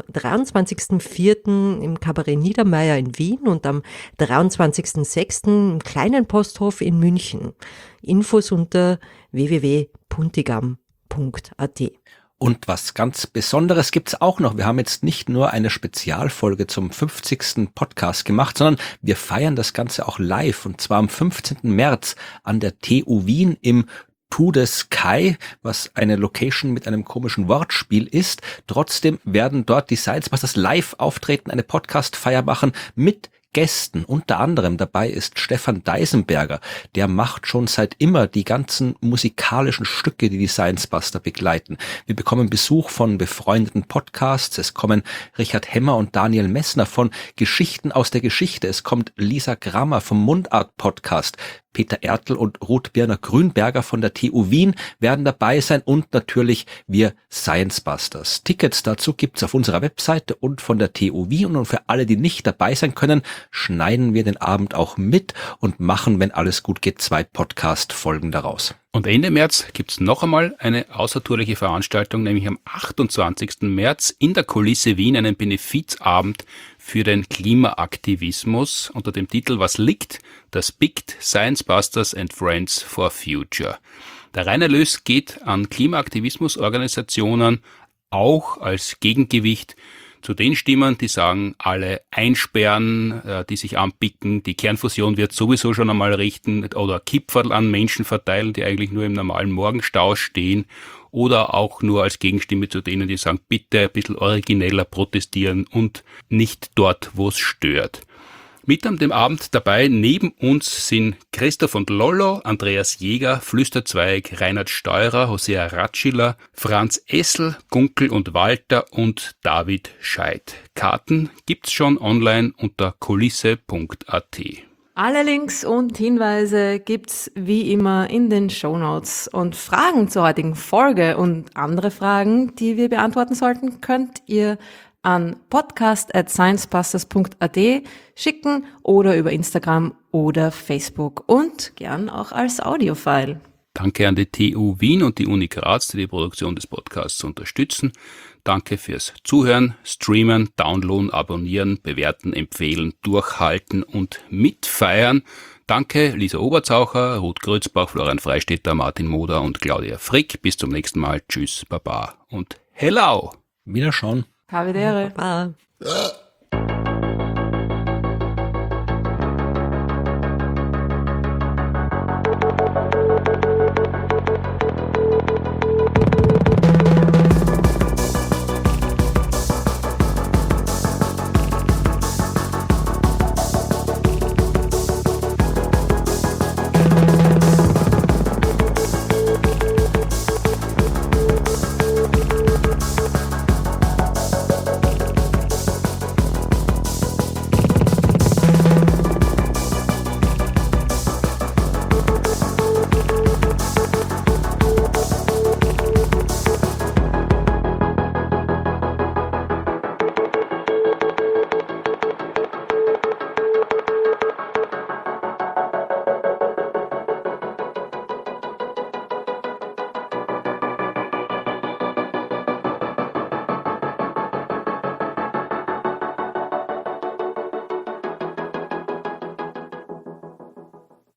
23.04. im Kabarett Niedermeyer in Wien und am 23.06. im Kleinen Posthof in München. Infos unter www.puntigam.at. Und was ganz Besonderes gibt's auch noch. Wir haben jetzt nicht nur eine Spezialfolge zum 50. Podcast gemacht, sondern wir feiern das Ganze auch live, und zwar am 15. März an der TU Wien im To the Sky, was eine Location mit einem komischen Wortspiel ist. Trotzdem werden dort die Science Busters live auftreten, eine Podcast-Feier machen mit Gästen. Unter anderem dabei ist Stefan Deisenberger. Der macht schon seit immer die ganzen musikalischen Stücke, die die Science Buster begleiten. Wir bekommen Besuch von befreundeten Podcasts. Es kommen Richard Hemmer und Daniel Messner von Geschichten aus der Geschichte. Es kommt Lisa Grammer vom Mundart-Podcast. Peter Ertl und Ruth Birner Grünberger von der TU Wien werden dabei sein und natürlich wir Science Busters. Tickets dazu gibt's auf unserer Webseite und von der TU Wien, und für alle, die nicht dabei sein können, schneiden wir den Abend auch mit und machen, wenn alles gut geht, 2 Podcast-Folgen daraus. Und Ende März gibt's noch einmal eine außertourliche Veranstaltung, nämlich am 28. März in der Kulisse Wien einen Benefizabend für den Klimaaktivismus unter dem Titel Was liegt? Das BICT Science Busters and Friends for Future. Der Reinerlös geht an Klimaaktivismusorganisationen, auch als Gegengewicht zu den Stimmen, die sagen, alle einsperren, die sich anpicken, die Kernfusion wird sowieso schon einmal richten, oder Kipferl an Menschen verteilen, die eigentlich nur im normalen Morgenstau stehen, oder auch nur als Gegenstimme zu denen, die sagen, bitte ein bisschen origineller protestieren und nicht dort, wo es stört. Mit an dem Abend dabei neben uns sind Christoph und Lollo, Andreas Jäger, Flüsterzweig, Reinhard Steurer, Hosea Ratschiller, Franz Essel, Gunkel und Walter und David Scheidt. Karten gibt's schon online unter kulisse.at. Alle Links und Hinweise gibt's wie immer in den Shownotes. Und Fragen zur heutigen Folge und andere Fragen, die wir beantworten sollten, könnt ihr an podcast@sciencebusters.at schicken oder über Instagram oder Facebook und gern auch als Audiofile. Danke an die TU Wien und die Uni Graz, die die Produktion des Podcasts unterstützen. Danke fürs Zuhören, Streamen, Downloaden, Abonnieren, Bewerten, Empfehlen, Durchhalten und Mitfeiern. Danke Lisa Oberzaucher, Ruth Grützbach, Florian Freistetter, Martin Moder und Claudia Frick. Bis zum nächsten Mal. Tschüss, Baba und Hello. Wiederschauen. Havidere. Baba.